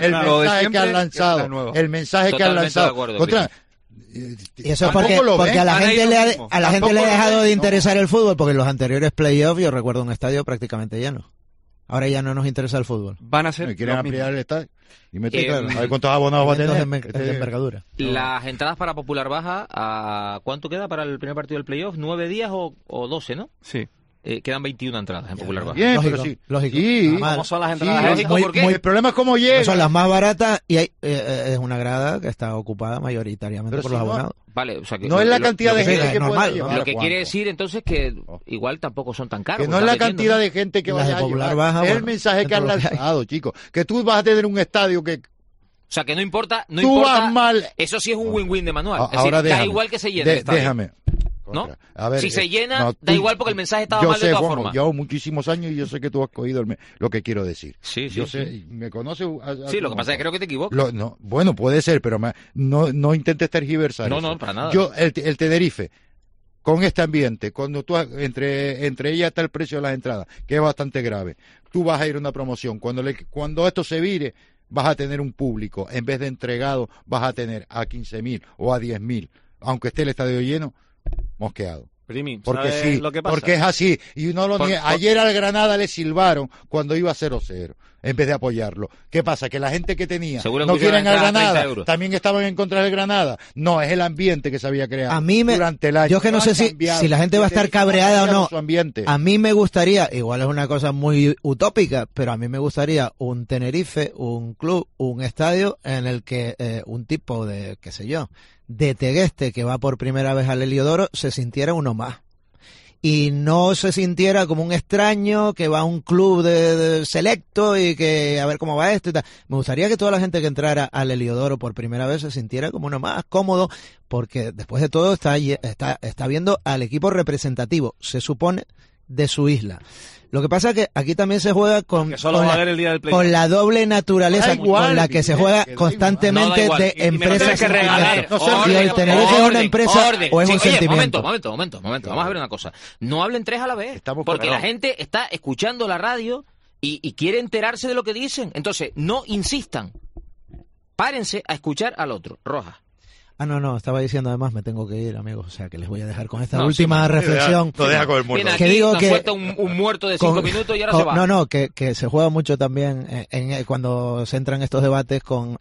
el mensaje que han lanzado. Y eso es porque a la gente le ha dejado de interesar el fútbol, porque en los anteriores playoffs yo recuerdo un estadio prácticamente lleno. Ahora ya no nos interesa el fútbol. Van a ser... ¿Quieren ampliar el estadio? Y meter, Claro. a ver cuántos abonados va a tener. De envergadura. Las entradas para Popular Baja, ¿a cuánto queda para el primer partido del playoff? ¿9 días o 12, no? Sí. Quedan 21 entradas en Popular Baja. Bien, Lógico, pero sí. lógico. Sí. Normal. ¿Cómo son las entradas? Sí, Lógico, ¿por qué? El problema es cómo llega. Son las más baratas y hay, es una grada que está ocupada mayoritariamente Pero por si los no- abonados. Vale, o sea que No es la lo- cantidad lo de que- gente que normal, pueda ¿no? llevar. Lo que Juanjo. quiere decir entonces que igual tampoco son tan caros. Que no es la ¿estás metiendo, cantidad no? de gente que Las vaya de a Popular llevar. Baja, Es el bueno, mensaje que han dentro de lo que hay. lanzado, chicos. Que tú vas a tener un estadio que O sea, que no importa, no tú importa. vas mal. Eso sí es un win-win de manual. Es Ahora decir, da déjame. igual que se llene el estadio, Déjame. ¿no? A ver, Si se llena, no, da tú- igual porque el mensaje estaba yo mal de sé, todas Juanjo, formas. llevo muchísimos años y yo sé que tú has cogido lo que quiero decir. Sí, sí, Yo sí. sé, me conoces. Sí, lo que pasa es que creo que te equivocas. No, bueno, puede ser, pero no intentes tergiversar. No, eso. no, para nada. Yo, el Tenerife, con este ambiente, cuando tú entre ellas está el precio de las entradas, que es bastante grave, tú vas a ir a una promoción. Cuando esto se vire, vas a tener un público. En vez de entregado, vas a tener a 15.000 o a 10.000, aunque esté el estadio lleno, mosqueado. Primi, Porque ¿sabes sí, lo que pasa? porque es así. Y no lo niega. Ayer al Granada le silbaron cuando iba 0-0, en vez de apoyarlo. ¿Qué pasa? Que la gente que tenía Seguro que no pusieron quieren al la entrada a 30 Granada, euros. también estaban en contra del Granada. No, es el ambiente que se había creado A mí durante el año. yo que no Han sé si cambiado. la gente va a estar Tenerife ha cabreada o cambiado no. su ambiente. A mí me gustaría, igual es una cosa muy utópica, pero a mí me gustaría un Tenerife, un club, un estadio en el que un tipo de, qué sé yo, de Tegueste que va por primera vez al Heliodoro se sintiera uno más. Y no se sintiera como un extraño que va a un club de selecto y que a ver cómo va esto y tal. Me gustaría que toda la gente que entrara al Heliodoro por primera vez se sintiera como uno más cómodo, porque después de todo está viendo al equipo representativo, se supone, de su isla. Lo que pasa es que aquí también se juega con solo va a haber el día del playoff. con la doble naturaleza Da igual, con la que se Miguel, juega que da constantemente igual. No, da de igual. empresas que regalar. y el Tenerife es una empresa o es un Oye, sentimiento. momento. Vamos a ver una cosa. No hablen tres a la vez. Estamos Porque parados. la gente está escuchando la radio y quiere enterarse de lo que dicen. Entonces, no insistan. Párense a escuchar al otro. Roja. No, estaba diciendo además me tengo que ir, amigos, o sea que les voy a dejar con esta No, última sí, reflexión. Lo deja con el muerto. Viene Que aquí, digo nos que- suelta un muerto de 5 minutos y ahora se va. No, que se juega mucho también cuando se entran estos debates con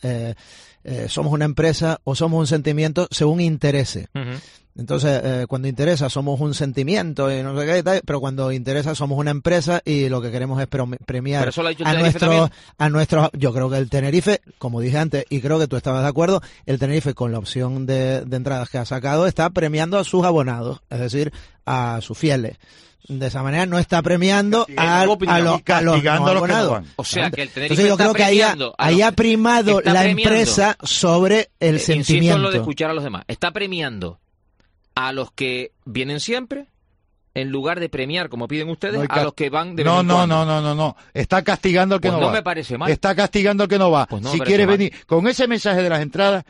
somos una empresa o somos un sentimiento según interese. Ujú. Entonces, cuando interesa somos un sentimiento y no sé qué y tal, pero cuando interesa somos una empresa y lo que queremos es premiar Pero eso lo ha dicho el a Tenerife nuestros, yo creo que el Tenerife, como dije antes, y creo que tú estabas de acuerdo, el Tenerife con la opción de entradas que ha sacado está premiando a sus abonados, es decir, a sus fieles. De esa manera no está premiando a los castigando no a los que no abonados. van. O sea, que el Tenerife Entonces yo está creo que premiando a ahí los- ha primado está la premiando. empresa sobre el Insisto en lo sentimiento. de escuchar a los demás. Está premiando a los que vienen siempre en lugar de premiar, como piden ustedes, No hay a los que van de vez No, en no, cuando. no. Está castigando al que Pues no no va. me parece mal. Está castigando al que no va. Pues no me Si parece quieres mal. venir con ese mensaje de las entradas,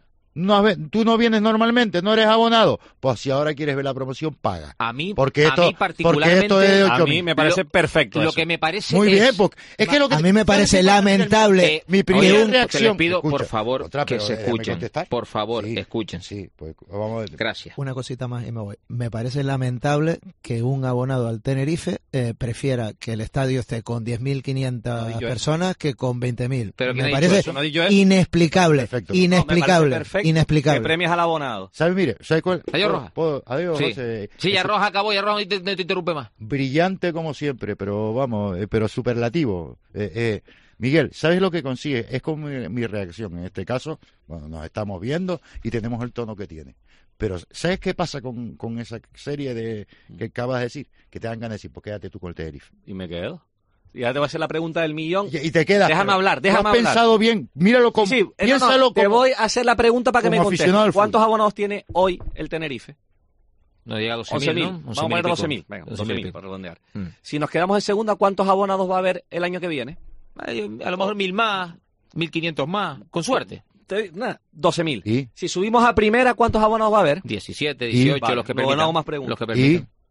tú no vienes normalmente, no eres abonado. Pues si ahora quieres ver la promoción, paga. A mí, Porque esto, particularmente, porque esto es de A 8.000. mí me parece perfecto Lo eso. que me parece Muy es... bien, porque es que lo que A mí me parece lamentable. mi Oye, primera pues reacción. les pido, Escucha, por favor, otra, que pero se déjame escuchen. contestar. Por favor, Sí, escuchen. Sí, pues vamos a ver. Gracias. Una cosita más y me voy. Me parece lamentable que un abonado al Tenerife prefiera que el estadio esté con 10.500 personas que con 20.000. Pero ¿quién Me ha dicho parece eso? No he dicho eso. inexplicable. Perfecto. Inexplicable. Inexplicable. Que premias al abonado. ¿Sabes? Mire, ¿sabes cuál? Adiós, Roja. Adiós, Sí, José. sí, ya Roja acabó, ya Roja no te interrumpe más. Brillante como siempre, pero vamos, pero superlativo. Miguel, ¿sabes lo que consigue? Es como mi reacción. En este caso, bueno, nos estamos viendo y tenemos el tono que tiene. Pero, ¿sabes qué pasa con esa serie de que acabas de decir? Que te dan ganas de decir, pues quédate tú con el Tenerife. Y me quedo. Y ahora te voy a hacer la pregunta del millón. Y te quedas. Déjame pero hablar, ¿lo déjame has hablar. pensado bien? Míralo como. Sí, piénsalo te como. voy a hacer la pregunta para que me como aficionado al contestes. fútbol. ¿Cuántos abonados tiene hoy el Tenerife? No llega a 12.000, 11.000. ¿no? Vamos a poner 12.000. Venga, 12.000 y 12.000 pico. para redondear. Mm. Si nos quedamos en segunda, ¿cuántos abonados va a haber el año que viene? A lo mejor 1.000 más, 1.500 más, con suerte. 12.000. ¿Y? Si subimos a primera, ¿cuántos abonados va a haber? 17, 18, Vale, los que luego permitan. no hago más preguntas. Los que permitan.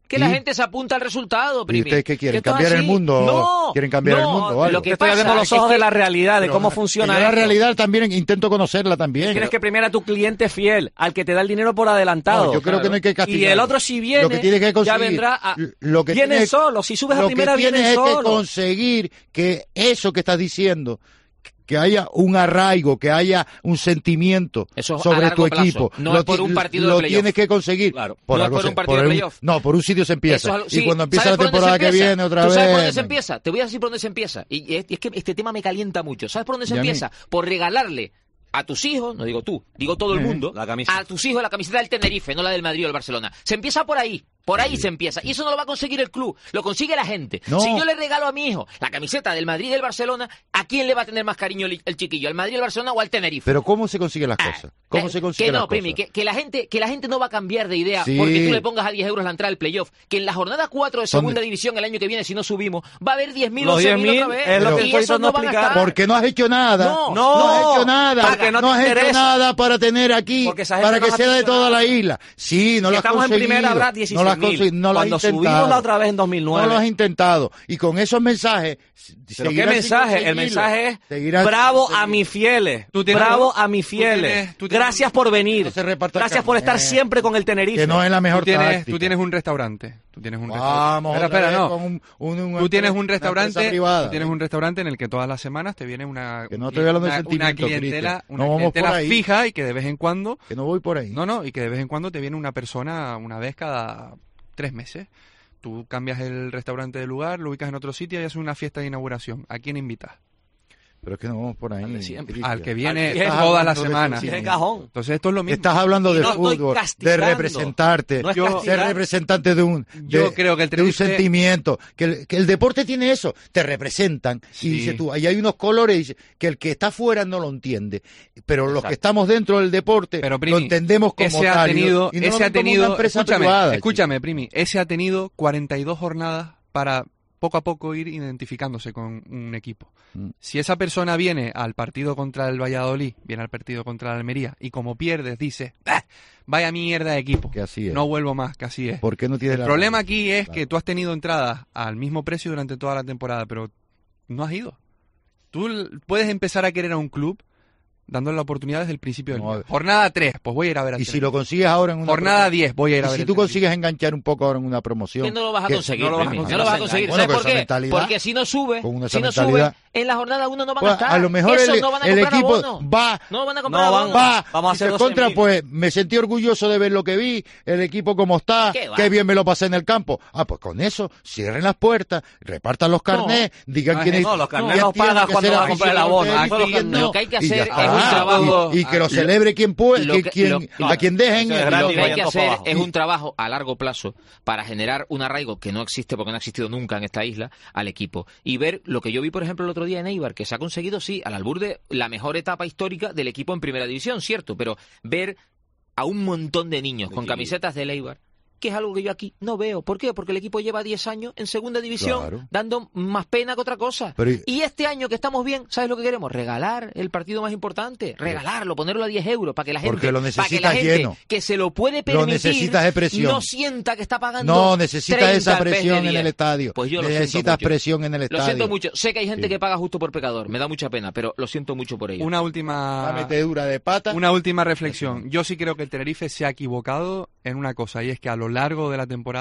que la gente se apunta al resultado, ¿Y Primi. ustedes qué quieren? Que esto es ¿Cambiar el así. mundo? No, ¿Quieren cambiar el mundo o algo? Lo que Estoy abriendo los ojos de la realidad, de Pero cómo funciona yo la esto. realidad también intento conocerla también. Tienes que premiar a tu cliente fiel, al que te da el dinero por adelantado. No, yo creo que no hay que castigar. Y el otro si viene, Lo que tiene que ya conseguir, vendrá a... lo que viene tienes- solo, si subes a lo primera que tienes viene es que solo. conseguir que eso que estás diciendo, que haya un arraigo, que haya un sentimiento Eso a sobre largo tu plazo, equipo. no es por un partido de Lo playoff. tienes que conseguir. No es por algo un partido de playoff. No, por un sitio se empieza. Eso es algo- y sí, cuando empieza ¿sabes la por dónde temporada se que empieza? viene otra ¿Tú vez. sabes por dónde se empieza? Te voy a decir por dónde se empieza. Y es que este tema me calienta mucho. ¿Sabes por dónde se ¿Y a mí? empieza? Por regalarle a tus hijos, no digo tú, digo todo el mundo, a tus hijos la camiseta del Tenerife, no la del Madrid o del Barcelona. Se empieza por ahí. Por ahí se empieza. Y eso no lo va a conseguir el club, lo consigue la gente. No. Si yo le regalo a mi hijo la camiseta del Madrid y del Barcelona, ¿a quién le va a tener más cariño el chiquillo? ¿Al Madrid, al Barcelona o al Tenerife? Pero ¿cómo se consiguen las cosas? ¿Cómo se consiguen Que no, las Primi, cosas? que la gente no va a cambiar de idea Sí. porque tú le pongas a 10 euros la entrada al playoff. Que en la jornada 4 de Son segunda de- división el año que viene, si no subimos, va a haber 10.000, Los 11.000 10.000 otra vez. es lo que y estoy esos tratando no de van a explicar. estar. Porque no has hecho nada. No, has hecho nada. porque no te has hecho interesa. nada para tener aquí, Porque esa gente para no que ha sea de aficionado. toda la isla. Sí, no Si lo has estamos en conseguido. primera habrá no lo has 16.000. conseguido, no lo has Cuando intentado. subimos la otra vez en 2009. No lo has intentado. Y con esos mensajes... ¿Pero qué seguirás sin mensaje? El conseguirlo. mensaje es Seguirás bravo sin a mis fieles. Tú tienes- Bravo a mis tú fieles. tienes- Gracias por venir. No se reparta Gracias por estar carnet. siempre con el Tenerife. Que no es la mejor táctica. Tú tienes un restaurante. Tú tienes un Vamos, restaurante. otra vez no. con Tú tienes un una restaurante. empresa privada. Tú tienes un restaurante en el que todas las semanas te viene una Que no estoy hablando de una sentimiento, clientela, Cristian. una No vamos clientela por ahí. fija y que de vez en cuando Que no voy por ahí. no, y que de vez en cuando te viene una persona una vez cada 3 meses. Tú cambias el restaurante de lugar, lo ubicas en otro sitio y haces una fiesta de inauguración. ¿A quién invitas? Pero es que no vamos por ahí. Cristian. Al que viene Al que viene. toda la Estás semana. hablando de De cajón. Entonces esto es lo mismo. Estás hablando de no estoy fútbol, de castigando. representarte, No es de ser castigar. representante de un, Yo creo que el de un Tenerife- sentimiento. Que el deporte tiene eso, te representan. Sí. Y dices tú, ahí hay unos colores y dices, que el que está fuera no lo entiende. Pero los que estamos dentro del deporte Pero, lo Primi, entendemos como ese ha tal. tenido, y no lo ese ha ven como una tenido, empresa escúchame, privada, escúchame, Primi, ese ha tenido 42 jornadas para poco a poco ir identificándose con un equipo. Si esa persona viene al partido contra el Valladolid, viene al partido contra el Almería, y como pierdes dice, "Ah, vaya mierda de equipo, Que así es. no vuelvo más, que así es". ¿Por qué no tienes El la problema razón? aquí es Claro. que tú has tenido entradas al mismo precio durante toda la temporada, pero no has ido. Tú puedes empezar a querer a un club dándole la oportunidad desde el principio del No, mes. Jornada 3, pues voy a ir a ver a Y si lo consigues ahora en una Jornada 10, voy a ir a y ver si el tú Tenerife. consigues enganchar un poco ahora en una promoción. Que no lo vas a que- conseguir, no lo vas a Primi, conseguir. no lo vas a conseguir. Bueno, ¿Sabes con por esa qué? mentalidad- Porque si no sube, con esa si no mentalidad- sube, en la jornada 1 no van a Pues, estar. a lo mejor Esos el, no van a el comprar equipo abono. va, No van a comprar No van- abono. va, Vamos a dice, hacer contra, 12.000. pues me sentí orgulloso de ver lo que vi, el equipo como está, ¿Qué va? qué bien me lo pasé en el campo. Ah, pues con eso, cierren las puertas, repartan los carnés, digan No, quiénes no, los carnés quién los tiene pagas que cuando ser vas a comprar el abono. aficionado Aquí y quién no. lo que hay que Y hacer ya es está. un trabajo- y que lo celebre quien puede, lo que- lo- a quien dejen. Eso es y gratis, Lo que hay vayan que todos para hacer abajo. es un trabajo a largo plazo para generar un arraigo que no existe porque no ha existido nunca en esta isla al equipo. Y ver lo que yo vi, por ejemplo, el otro día en Eibar, que se ha conseguido, sí, al albur de la mejor etapa histórica del equipo en primera división, cierto, pero ver a un montón de niños con camisetas del Eibar, que es algo que yo aquí no veo. ¿Por qué? Porque el equipo lleva 10 años en segunda división, Claro. dando más pena que otra cosa. Pero y este año que estamos bien, ¿sabes lo que queremos? Regalar el partido más importante, regalarlo, ponerlo a 10 euros para que la gente, Porque lo para que la necesitas gente lleno. que se lo puede Lo permitir necesitas de presión. no sienta que está pagando No, necesitas 30 esa en vez de presión en 10. el estadio. Pues yo lo siento Necesitas mucho. presión en el Lo estadio. siento mucho. Sé que hay gente Sí. que paga justo por pecador. Me da mucha pena, pero lo siento mucho por ello. Una La última metedura de pata. Una última reflexión. Yo sí creo que el Tenerife se ha equivocado en una cosa, y es que a lo largo de la temporada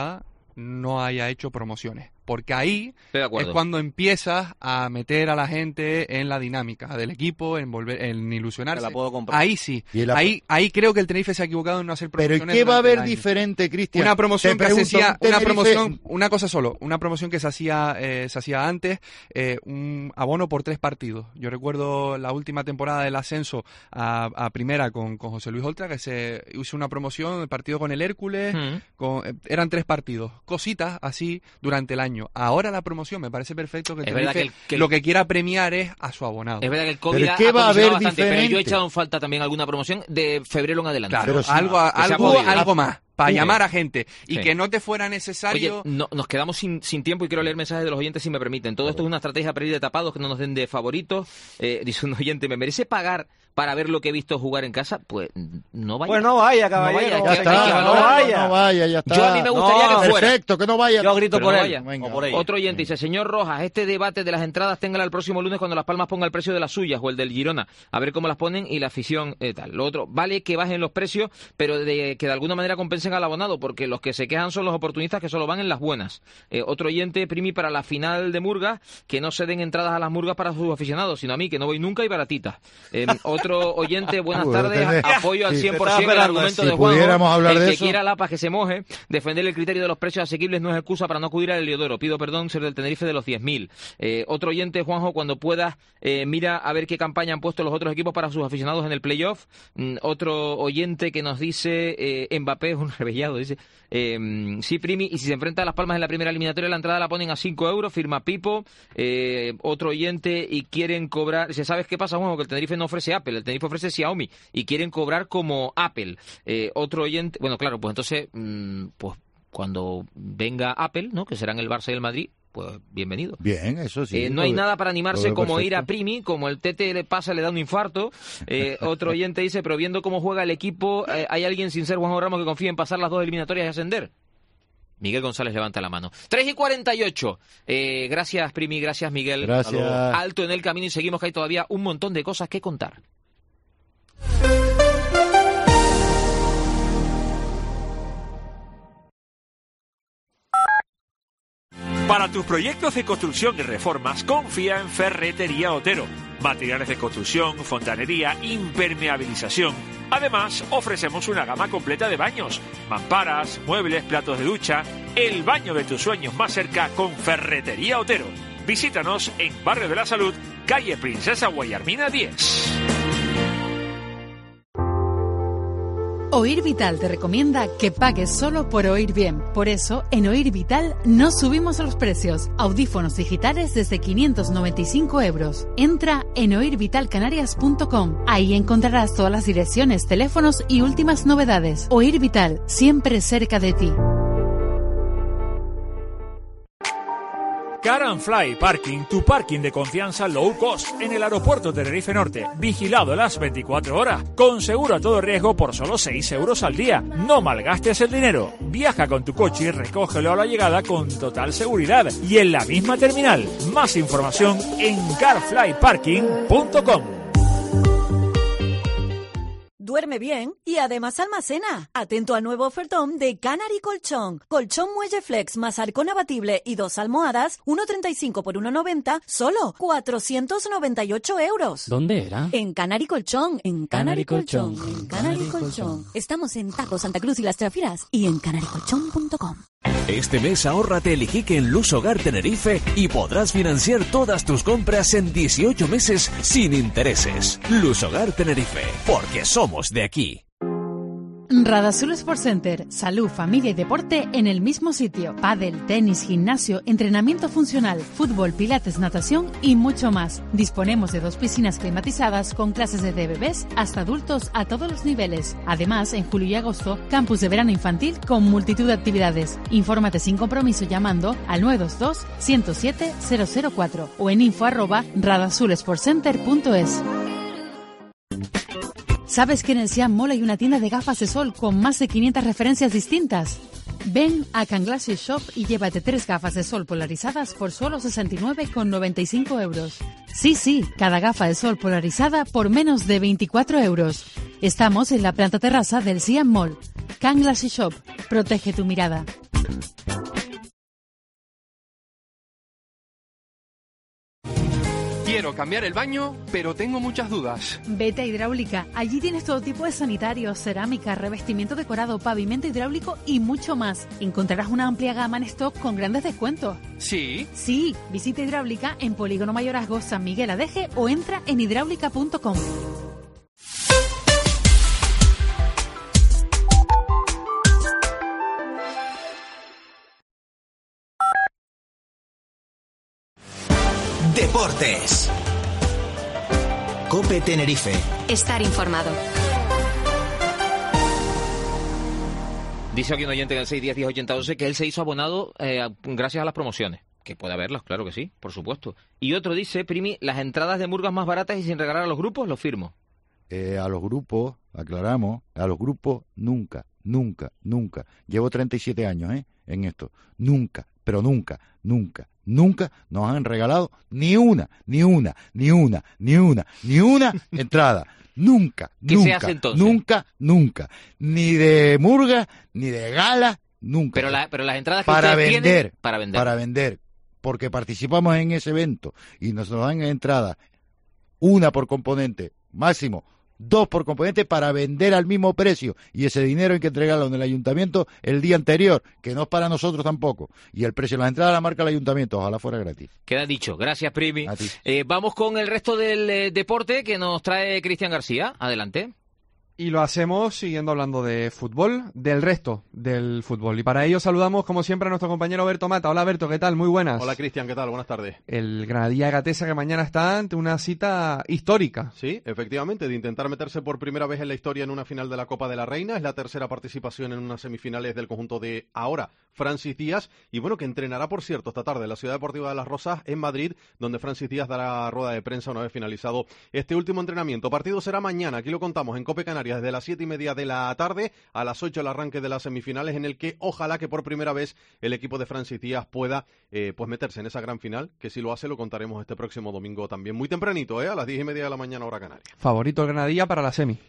no haya hecho promociones. Porque ahí Estoy de es acuerdo. cuando empiezas a meter a la gente en la dinámica del equipo, en volver, en ilusionarse. Te la puedo comprar. Ahí sí. Y la- Ahí creo que el Tenerife se ha equivocado en no hacer Pero ¿y promociones. qué va a durante el haber año. diferente, Cristian? Una promoción Te que se pregunto, hacía, un Tenerife- una cosa solo, una promoción que se hacía antes, un abono por 3 partidos. Yo recuerdo la última temporada del ascenso a primera con José Luis Oltra, que se hizo una promoción, el partido con el Hércules, eran 3 partidos, cositas así durante el año. Ahora la promoción me parece perfecto que el Es verdad Tenerife que lo que quiera premiar es a su abonado. Es verdad que el COVID Pero ha ¿qué va a haber condicionado bastante, pero yo he diferente? echado en falta también alguna promoción de febrero en adelante. Claro, Pero sí. algo Que se ha algo podido. algo más. para llamar a gente y Sí. que no te fuera necesario... Oye, nos quedamos sin tiempo y quiero leer mensajes de los oyentes si me permiten. Todo esto es una estrategia para ir de tapados, que no nos den de favoritos. Dice un oyente, ¿me merece pagar para ver lo que he visto jugar en casa? Pues no vaya. Pues no vaya, caballero. No Ya vaya, está, hay que no valorarlo. vaya. No vaya, ya está. Yo a mí me gustaría que fuera. Perfecto, que no vaya. Yo grito Pero por no él. vaya. Venga. O por ella. Otro oyente dice, señor Rojas, este debate de las entradas téngala el próximo lunes cuando Las Palmas ponga el precio de las suyas o el del Girona, a ver cómo las ponen y la afición tal. Lo otro, vale que bajen los precios, pero que de alguna manera compensen al abonado, porque los que se quejan son los oportunistas que solo van en las buenas. Otro oyente, Primi, para la final de Murgas, que no se den entradas a las Murgas para sus aficionados, sino a mí, que no voy nunca y baratitas. Otro oyente, buenas tardes, apoyo al 100% el argumento de Juanjo. pudiéramos hablar el de que eso. quiera lapas que se moje, defender el criterio de los precios asequibles no es excusa para no acudir al Heliodoro. Pido perdón, ser del Tenerife de los 10.000. Otro oyente, Juanjo, cuando puedas, mira a ver qué campaña han puesto los otros equipos para sus aficionados en el playoff. Otro oyente que nos dice, Mbappé es un rebellado, dice, sí, Primi, y si se enfrenta a Las Palmas en la primera eliminatoria, la entrada la ponen a 5 euros, firma Pipo. Otro oyente, y quieren cobrar, ¿sabes qué pasa, Juanjo? Que el Tenerife no ofrece Apple, el Tenerife ofrece Xiaomi, y quieren cobrar como Apple. Otro oyente, bueno, claro, pues entonces, pues cuando venga Apple, ¿no? Que serán el Barça y el Madrid, pues bienvenido. Bien, eso sí. No hay nada para animarse lo como perfecto. ir a Primi, como el Tete le pasa, le da un infarto. Otro oyente dice, pero viendo cómo juega el equipo, ¿hay alguien sin ser Juanjo Ramos que confíe en pasar las dos eliminatorias y ascender? Miguel González levanta la mano. 3:48. Gracias, Primi, gracias, Miguel. Gracias. Alto en el camino y seguimos, que hay todavía un montón de cosas que contar. Para tus proyectos de construcción y reformas, confía en Ferretería Otero. Materiales de construcción, fontanería, impermeabilización. Además, ofrecemos una gama completa de baños, mamparas, muebles, platos de ducha. El baño de tus sueños más cerca con Ferretería Otero. Visítanos en Barrio de la Salud, calle Princesa Guayarmina 10. Oír Vital te recomienda que pagues solo por oír bien. Por eso, en Oír Vital no subimos los precios. Audífonos digitales desde 595 euros. Entra en oirvitalcanarias.com. Ahí encontrarás todas las direcciones, teléfonos y últimas novedades. Oír Vital, siempre cerca de ti. Car and Fly Parking, tu parking de confianza low cost en el aeropuerto Tenerife Norte. Vigilado las 24 horas. Con seguro a todo riesgo por solo 6 euros al día. No malgastes el dinero. Viaja con tu coche y recógelo a la llegada con total seguridad. Y en la misma terminal. Más información en carflyparking.com. Duerme bien y además almacena. Atento al nuevo ofertón de Canary Colchón. Colchón Muelle Flex más arcón abatible y 2 almohadas, 1,35 por 1,90, solo 498 euros. ¿Dónde era? En Canary Colchón, en Canary Colchón, Colchón. en Canary Colchón. Estamos en Tajo, Santa Cruz y Las Trafiras y en canarycolchón.com. Este mes ahórrate el Iquique en Luz Hogar Tenerife y podrás financiar todas tus compras en 18 meses sin intereses. Luz Hogar Tenerife, porque somos de aquí. Radazul Sport Center, salud, familia y deporte en el mismo sitio. Pádel, tenis, gimnasio, entrenamiento funcional, fútbol, pilates, natación y mucho más. Disponemos de 2 piscinas climatizadas con clases desde bebés hasta adultos a todos los niveles. Además, en julio y agosto, campus de verano infantil con multitud de actividades. Infórmate sin compromiso llamando al 922 107 004 o en info@radazulsportcenter.es. ¿Sabes que en el Siam Mall hay una tienda de gafas de sol con más de 500 referencias distintas? Ven a Can Glasses Shop y llévate 3 gafas de sol polarizadas por solo 69,95 euros. Sí, cada gafa de sol polarizada por menos de 24 euros. Estamos en la planta terraza del Siam Mall. Can Glasses Shop, protege tu mirada. Quiero cambiar el baño, pero tengo muchas dudas. Vete a Hidráulica. Allí tienes todo tipo de sanitarios, cerámica, revestimiento decorado, pavimento hidráulico y mucho más. Encontrarás una amplia gama en stock con grandes descuentos. ¿Sí? Sí, visita Hidráulica en Polígono Mayorazgo, San Miguel Adeje o entra en hidráulica.com. Deportes. COPE Tenerife. Estar informado. Dice aquí un oyente en el 610-1080-12 que él se hizo abonado gracias a las promociones. Que puede haberlas, claro que sí, por supuesto. Y otro dice, Primi, las entradas de murgas más baratas y sin regalar a los grupos, lo firmo. A los grupos, aclaramos, a los grupos nunca. Llevo 37 años en esto. Nunca nos han regalado ni una entrada. Nunca. Se hace entonces? Nunca. Ni de murga, ni de gala, nunca. Pero las entradas que para ustedes vender, tienen, para vender. Porque participamos en ese evento y nos dan entradas, una por componente, máximo 2 por componente, para vender al mismo precio, y ese dinero hay que entregarlo en el ayuntamiento el día anterior, que no es para nosotros tampoco, y el precio de las entradas la marca el ayuntamiento, ojalá fuera gratis. Queda dicho, gracias Primi. Vamos con el resto del deporte que nos trae Cristian García, adelante. Y lo hacemos siguiendo hablando de fútbol, del resto del fútbol. Y para ello saludamos, como siempre, a nuestro compañero Berto Mata. Hola, Berto, ¿qué tal? Muy buenas. Hola, Cristian, ¿qué tal? Buenas tardes. El Granadilla Gatesa, que mañana está ante una cita histórica. Sí, efectivamente, de intentar meterse por primera vez en la historia en una final de la Copa de la Reina. Es la tercera participación en unas semifinales del conjunto de ahora Francis Díaz. Y bueno, que entrenará, por cierto, esta tarde en la Ciudad Deportiva de Las Rozas, en Madrid, donde Francis Díaz dará rueda de prensa una vez finalizado este último entrenamiento. Partido será mañana, aquí lo contamos, en Cope Canarias, desde las 7:30 de la tarde, a las 8 el arranque de las semifinales, en el que ojalá que por primera vez el equipo de Francis Díaz pueda pues meterse en esa gran final, que si lo hace lo contaremos este próximo domingo también, muy tempranito, a las 10:30 de la mañana hora canaria. Favorito el Granadilla para la semi.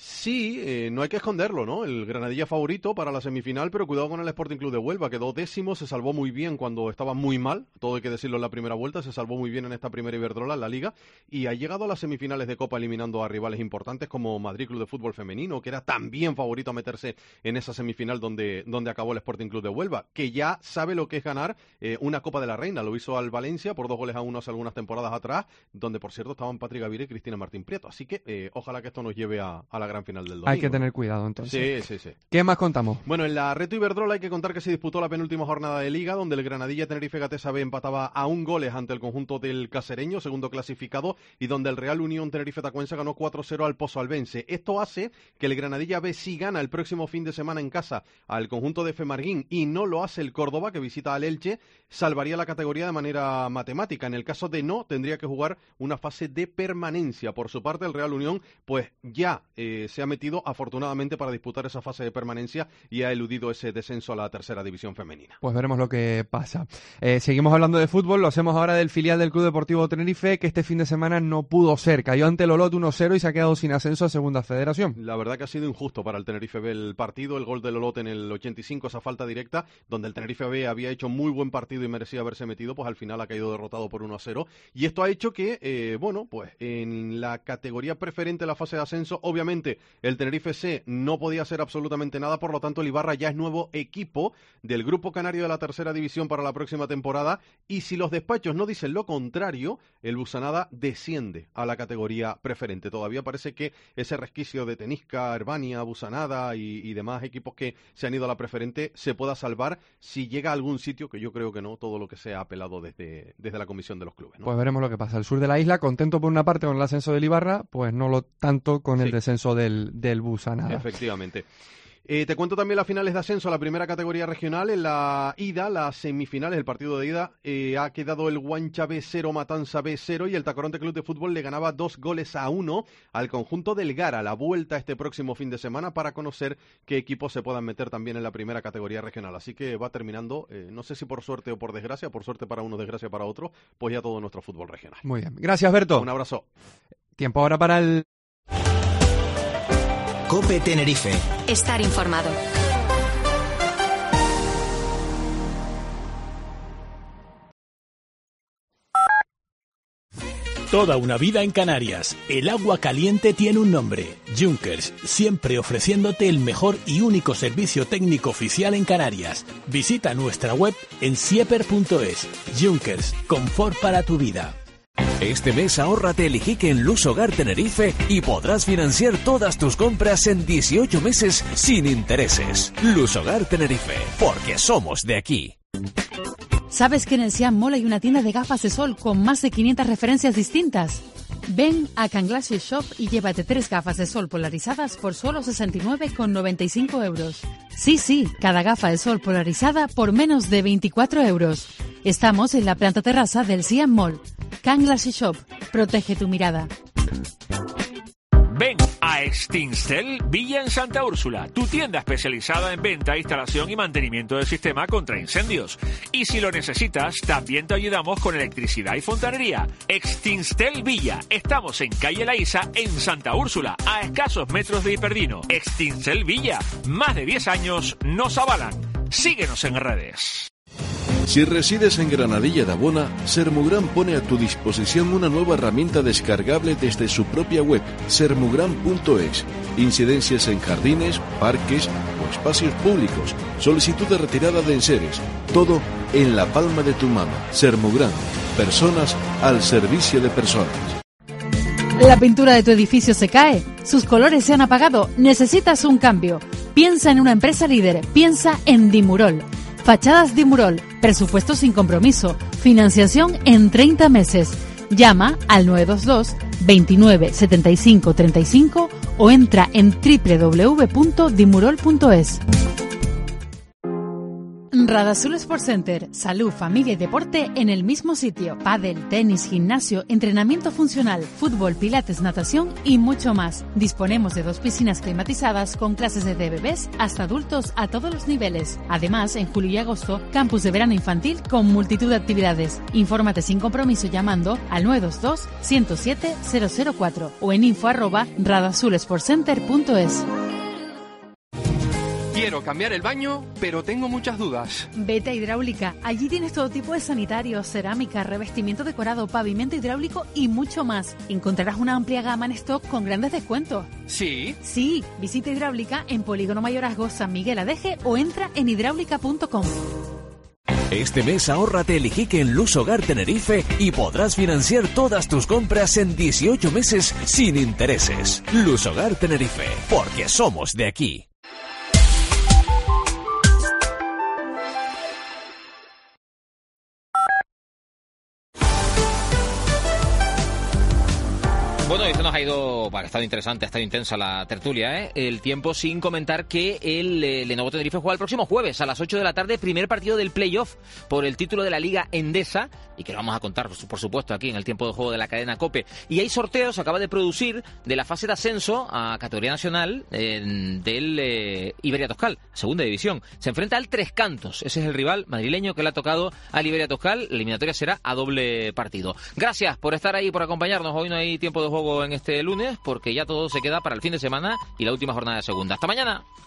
Sí, no hay que esconderlo, ¿no? El Granadilla favorito para la semifinal, pero cuidado con el Sporting Club de Huelva, quedó 10º, se salvó muy bien cuando estaba muy mal, todo hay que decirlo en la primera vuelta, se salvó muy bien en esta primera Iberdrola, en la Liga, y ha llegado a las semifinales de Copa eliminando a rivales importantes como Madrid Club de Fútbol Femenino, que era también favorito a meterse en esa semifinal donde acabó el Sporting Club de Huelva, que ya sabe lo que es ganar una Copa de la Reina, lo hizo al Valencia por 2-1 hace algunas temporadas atrás, donde por cierto estaban Patrick Gaviria y Cristina Martín Prieto, así que ojalá que esto nos lleve a la gran final del domingo. Hay que tener cuidado, entonces. Sí. ¿Qué más contamos? Bueno, en la Reto Iberdrola hay que contar que se disputó la penúltima jornada de Liga, donde el Granadilla Tenerife Gatesa B empataba a 1 goles ante el conjunto del Casereño, segundo clasificado, y donde el Real Unión Tenerife Tacuense ganó 4-0 al Pozo Albense. Esto hace que el Granadilla B sí gana el próximo fin de semana en casa al conjunto de Femarguín, y no lo hace el Córdoba, que visita al Elche, salvaría la categoría de manera matemática. En el caso de no, tendría que jugar una fase de permanencia. Por su parte, el Real Unión, pues ya se ha metido afortunadamente para disputar esa fase de permanencia y ha eludido ese descenso a la tercera división femenina. Pues veremos lo que pasa. Seguimos hablando de fútbol, lo hacemos ahora del filial del Club Deportivo Tenerife, que este fin de semana no pudo ser. Cayó ante el Olot 1-0 y se ha quedado sin ascenso a Segunda Federación. La verdad que ha sido injusto para el Tenerife B el partido, el gol del Olot en el 85, esa falta directa, donde el Tenerife B había hecho muy buen partido y merecía haberse metido, pues al final ha caído derrotado por 1-0. Y esto ha hecho que, pues en la categoría preferente, la fase de ascenso, obviamente el Tenerife C no podía hacer absolutamente nada, por lo tanto el Ibarra ya es nuevo equipo del Grupo Canario de la tercera división para la próxima temporada, y si los despachos no dicen lo contrario, el Busanada desciende a la categoría preferente. Todavía parece que ese resquicio de Tenisca, Herbania, Busanada y demás equipos que se han ido a la preferente se pueda salvar si llega a algún sitio, que yo creo que no, todo lo que se ha apelado desde la comisión de los clubes, ¿no? Pues veremos lo que pasa. El sur de la isla, contento por una parte con el ascenso del Ibarra, pues no lo tanto con el descenso del Busanada. Efectivamente. Te cuento también las finales de ascenso a la primera categoría regional. En la ida, las semifinales, el partido de ida, ha quedado el Guancha B0, Matanza B0, y el Tacoronte Club de Fútbol le ganaba 2-1 al conjunto del Gara. La vuelta este próximo fin de semana para conocer qué equipos se puedan meter también en la primera categoría regional. Así que va terminando, no sé si por suerte o por desgracia, por suerte para uno, desgracia para otro, pues ya todo nuestro fútbol regional. Muy bien. Gracias, Berto. Un abrazo. Tiempo ahora para el COPE Tenerife. Estar informado. Toda una vida en Canarias. El agua caliente tiene un nombre. Junkers, siempre ofreciéndote el mejor y único servicio técnico oficial en Canarias. Visita nuestra web en sieper.es. Junkers, confort para tu vida. Este mes ahórrate el Iquique en Luz Hogar Tenerife y podrás financiar todas tus compras en 18 meses sin intereses. Luz Hogar Tenerife, porque somos de aquí. ¿Sabes que en el Siam Mall hay una tienda de gafas de sol con más de 500 referencias distintas? Ven a Can Glasses Shop y llévate 3 gafas de sol polarizadas por solo 69,95 €. Sí, cada gafa de sol polarizada por menos de 24 euros. Estamos en la planta terraza del Siam Mall. Can Glassy Shop. Protege tu mirada. Ven a Extincel Villa en Santa Úrsula, tu tienda especializada en venta, instalación y mantenimiento del sistema contra incendios. Y si lo necesitas, también te ayudamos con electricidad y fontanería. Extincel Villa. Estamos en calle La Isa, en Santa Úrsula, a escasos metros de Hiperdino. Extincel Villa. Más de 10 años nos avalan. Síguenos en redes. Si resides en Granadilla de Abona, Sermugran pone a tu disposición una nueva herramienta descargable desde su propia web, sermugran.es. Incidencias en jardines, parques o espacios públicos. Solicitud de retirada de enseres. Todo en la palma de tu mano. Sermugran. Personas al servicio de personas. La pintura de tu edificio se cae, sus colores se han apagado, necesitas un cambio. Piensa en una empresa líder, piensa en Dimurol. Fachadas Dimurol, presupuesto sin compromiso, financiación en 30 meses. Llama al 922 29 75 35 o entra en www.dimurol.es. Radazul Sport Center, salud, familia y deporte en el mismo sitio. Pádel, tenis, gimnasio, entrenamiento funcional, fútbol, pilates, natación y mucho más. Disponemos de 2 piscinas climatizadas con clases desde bebés hasta adultos a todos los niveles. Además, en julio y agosto, campus de verano infantil con multitud de actividades. Infórmate sin compromiso llamando al 922 107 004 o en info@radazulsportcenter.es. Quiero cambiar el baño, pero tengo muchas dudas. Vete a Hidráulica. Allí tienes todo tipo de sanitarios, cerámica, revestimiento decorado, pavimento hidráulico y mucho más. Encontrarás una amplia gama en stock con grandes descuentos. ¿Sí? Sí, visita Hidráulica en Polígono Mayorazgo, San Miguel Adeje o entra en hidráulica.com. Este mes ahórrate el Iquique en Luz Hogar Tenerife y podrás financiar todas tus compras en 18 meses sin intereses. Luz Hogar Tenerife, porque somos de aquí. Bueno, esto nos ha ido, ha estado interesante, ha estado intensa la tertulia, ¿eh? El tiempo sin comentar que el Lenovo Tenerife juega el próximo jueves a las 8 de la tarde, primer partido del playoff por el título de la Liga Endesa, y que lo vamos a contar, por supuesto, aquí en el tiempo de juego de la cadena COPE. Y hay sorteos, acaba de producir, de la fase de ascenso a categoría nacional del Iberia Toscal, segunda división. Se enfrenta al Tres Cantos, ese es el rival madrileño que le ha tocado al Iberia Toscal. La eliminatoria será a doble partido. Gracias por estar ahí, por acompañarnos. Hoy no hay tiempo de juego en este lunes porque ya todo se queda para el fin de semana y la última jornada de segunda. ¡Hasta mañana!